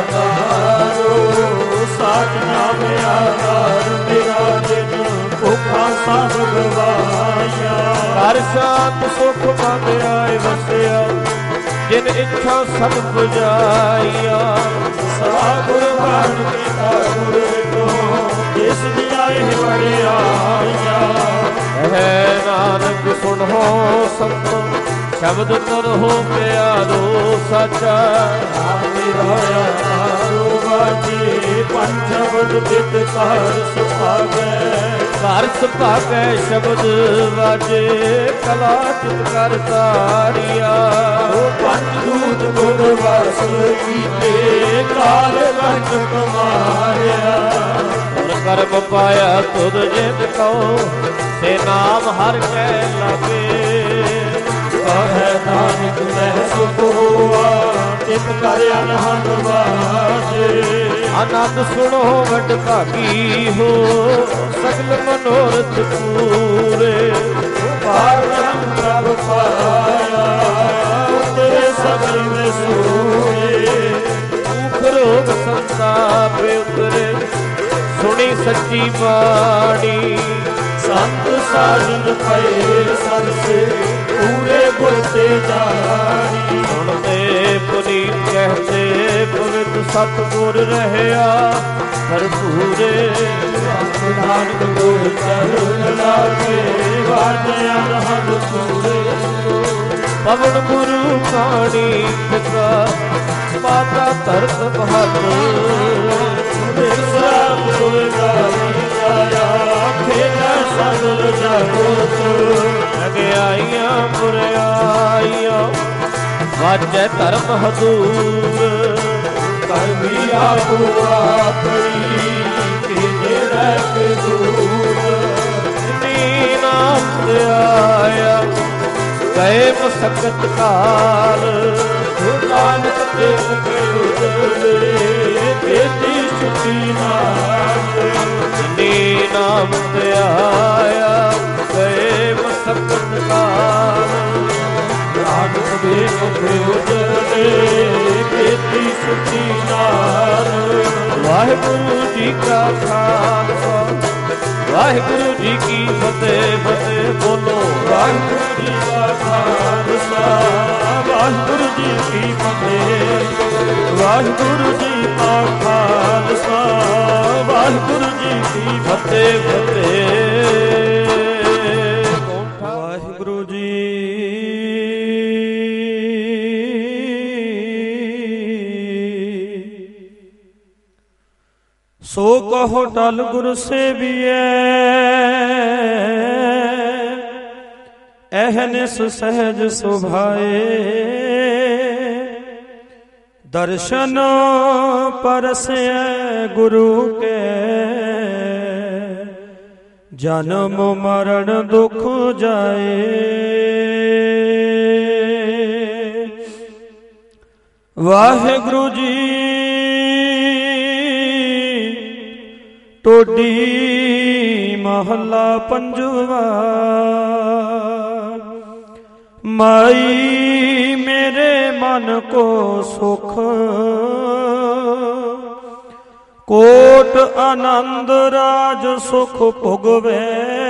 ਆਧਾਰੋ ਸਾਚ ਨਾਮ ਆਧਾਰ ਮੇਰਾ। ਜਿਨ ਭੁੱਖਾ ਸਭ ਗਵਾਇਆ। ਘਰ ਸ਼ਾਂਤ ਸੁਖ ਮਨ ਆਏ ਵਸਿਆ ਜਿਨ ਇੱਛਾ ਸਭ ਬੁਝਾਈਆ। ਸਵਾ ਗੁਰਬਾਣ ਕੀਤਾ ਗੁਰ ਕੋ ਜਿਸ ਦੀ ਆਏ ਵਡਿਆਈਆ। ਕਹਿ ਨਾਨਕ ਸੁਣੋ ਸੰਤੋ ਸ਼ਬਦ ਤਰਹੁ ਪਿਆਰੋ ਸਾਚਾ। ਨਾਮ ਮੇਰਾ ਆਧਾਰੋ ਬਾਜੀ ਪੰਜ ਸ਼ਬਦ ਬਿਤ ਘਰ ਸੁਭਾਗੈ। ਘਰ ਸੁਭਾਗੈ ਸ਼ਬਦ ਵਾਜੇ ਕਲਾ ਚਿਤ ਕਰ ਤਾਰੀਆ। ਉਹ ਪੰਜ ਦੂਤ ਗੁਰ ਵਸ ਕੀਤੇ ਕਾਲ ਕੰਠ ਕਮਾਰਿਆ। ਕਰਮ ਪਾਇਆ ਤੁਧ ਜਿਤ ਕਉ ਸੇ ਨਾਮ ਹਰ ਕੈ ਲਾਗੇ। ਕਹਿ ਨਾਨਕ ਮਹਿ ਸੁਖ ਹੋਆ ਤਿਤ ਕਰ ਅਨਹਦ ਵਾਜੇ। ਆਨੰਦ ਸੁਣੋ ਵੱਡ ਭਾਗੀ ਹੋ ਸਗਲ ਮਨੋਰਥ ਪੂਰੇ। ਪਾਰ ਬ੍ਰਹਮ ਪ੍ਰਭ ਪਾਇਆ ਉਤਰੇ ਸਗਲ ਮੈਂ ਸੂਰੇ। ਦੁਖ ਰੋਗ ਸੰਤਾਪ ਉਤਰੇ ਸੁਣੀ ਸੱਚੀ ਬਾਣੀ। ਸੰਤ ਸਾਜਨ ਪਏ ਸਰਸੇ ਪੂਰੇ ਗੁਰ ਤੇ ਜਾਣੀ। ਸੁਣਦੇ ਪੁਨੀਤ ਕਹਤੇ ਪਵਿੱਤ ਸਤਿਗੁਰ ਰਹਿਆ ਭਰਪੂਰੇ। ਨਾਨਕ ਗੁਰ ਚਰਨ ਲਾਗੇ ਵਾਜਿਆ ਅਨਹਦ ਸੂਰੇ। ਪਵਨ ਗੁਰੂ ਬਾਣੀ ਪਿਤਾ ਮਾਤਾ ਧਰਤ ਬਹਾਦਰ। ਬਿਰਸਾ ਗੁਰ ਗਾਈ ਜਾਇਆ ਖੇਲਾ ਸਗਲ ਜਗਤ। ਅਗਿਆਈਆਂ ਬੁਰਿਆਈਆਂ ਵਾਜੈ ਧਰਮ ਹਦੂਰ। ਕਰਮੀ ਆਪੋ ਆਪਣੀ ਕਿਨੇ ਰਹਿ ਦੂਰ। ਜਿਨੀ ਨਾਮ ਤੇ ਆਇਆ ਗਏ ਮਸਕਤ ਕਾਲ। ਨਾਨਕ ਤੇ ਕੇ ਉਜਲੇ ਤੇਤੀ ਛੁੱਟੀ ਨਾਲ। ਜਿਨੀ ਨਾਮ ਤੇ ਆਇਆ ਗਏ ਮਸਕਤ ਕਾਲ। ਨਾਨਕ ਦੇ ਕੇ ਉਜਲੇ ਤੇਤੀ ਛੁੱਟੀ ਨਾਲ। ਵਾਹਿਗੁਰੂ ਜੀ ਕਾ ਖਾਲਸਾ ਵਾਹਿਗੁਰੂ ਜੀ ਕੀ ਫਤਿਹ। ਫਤਿਹ ਬੋਲੋ ਵਾਹਿਗੁਰੂ ਜੀ ਕਾ ਖਾਲਸਾ ਵਾਹਿਗੁਰੂ ਜੀ ਕੀ ਫਤਿਹ। ਵਾਹਿਗੁਰੂ ਜੀ ਕਾ ਖਾਲਸਾ ਵਾਹਿਗੁਰੂ ਜੀ ਕੀ ਫਤਿਹ ਫਤਿਹ। ਵਾਹਿਗੁਰੂ ਜੀ। ਸੋ ਕਹੋ ਟਲ ਗੁਰ ਸੇਵੀਐ ਅਹਨਿਸ ਸਹਿਜ ਸੁਭਾਏ। ਦਰਸ਼ਨ ਪਰਸੈ ਗੁਰੂ ਕੇ ਜਨਮ ਮਰਨ ਦੁਖ ਜਾਏ। ਵਾਹਿਗੁਰੂ ਜੀ ਟੋਡੀ ਮਹੱਲਾ ਪੰਜਵਾ। ਮਾਈ ਮੇਰੇ ਮਨ ਕੋ ਸੁਖ ਕੋਟ ਆਨੰਦ ਰਾਜ ਸੁਖ ਭੁਗਵੇ।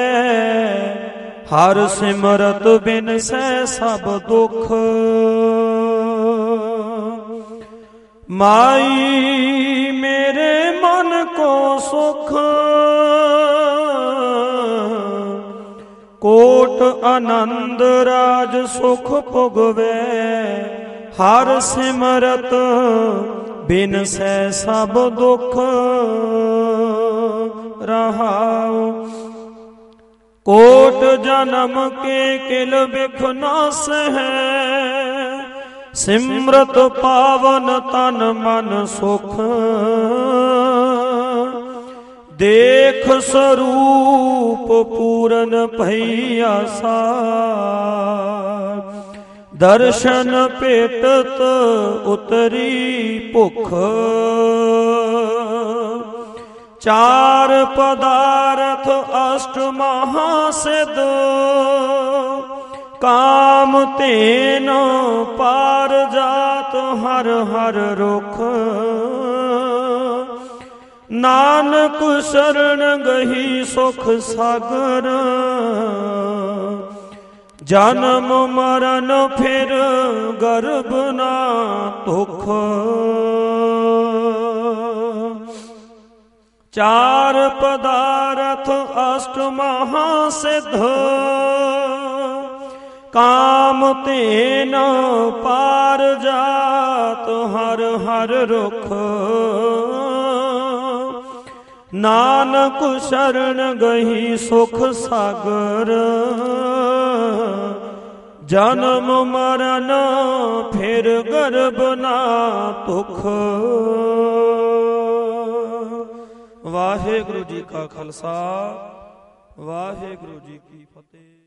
ਹਰ ਸਿਮਰਤ ਬਿਨ ਸੈ ਸਭ ਦੁਖ। ਮਾਈ ਮੇਰੇ ਮਨ ਕੋ ਸੁਖ ਕੋਟ ਆਨੰਦ ਰਾਜ ਸੁਖ ਭੁਗਵੇ। ਹਰ ਸਿਮਰਤ ਬਿਨ ਸੈ ਸਭ ਦੁਖ ਰਹਾਉ। ਕੋਟ ਜਨਮ ਕੇ ਕਿਲ ਬਿਖ ਨਾਸ ਹੈ। ਸਿਮਰਤ ਪਾਵਨ ਤਨ ਮਨ ਸੁਖ। ਦੇਖ ਸਰੂਪ ਪੂਰਨ ਭਈਆ ਸਾਰ। ਦਰਸ਼ਨ ਭੇਟਤ ਉਤਰੀ ਭੁਖ। ਚਾਰ ਪਦਾਰਥ ਅਸ਼ਟ ਮਹਾ ਸਿਧ। ਕਾਮ ਤੇਨ ਪਾਰ ਜਾਤ ਹਰ ਹਰ ਰੁਖ। ਨਾਨਕ ਸ਼ਰਨ ਗਹੀ ਸੁਖ ਸਾਗਰ। ਜਨਮ ਮਰਨ ਫਿਰ ਗਰਭ ਨਾ ਤੁਖ। ਚਾਰ ਪਦਾਰਥ ਅਸ਼ਟ ਮਹਾ ਸਿਧ। ਕਾਮ ਤੇਨ ਪਾਰ ਜਾਤ ਹਰ ਹਰ ਰੁਖ। ਨਾਨਕ ਸ਼ਰਨ ਗਹੀ ਸੁਖ ਸਾਗਰ। ਜਨਮ ਮਰਨ ਫਿਰ ਗਰਭ ਨਾ ਤੁਖ। ਵਾਹਿਗੁਰੂ ਜੀ ਕਾ ਖਾਲਸਾ ਵਾਹਿਗੁਰੂ ਜੀ ਕੀ ਫਤਿਹ।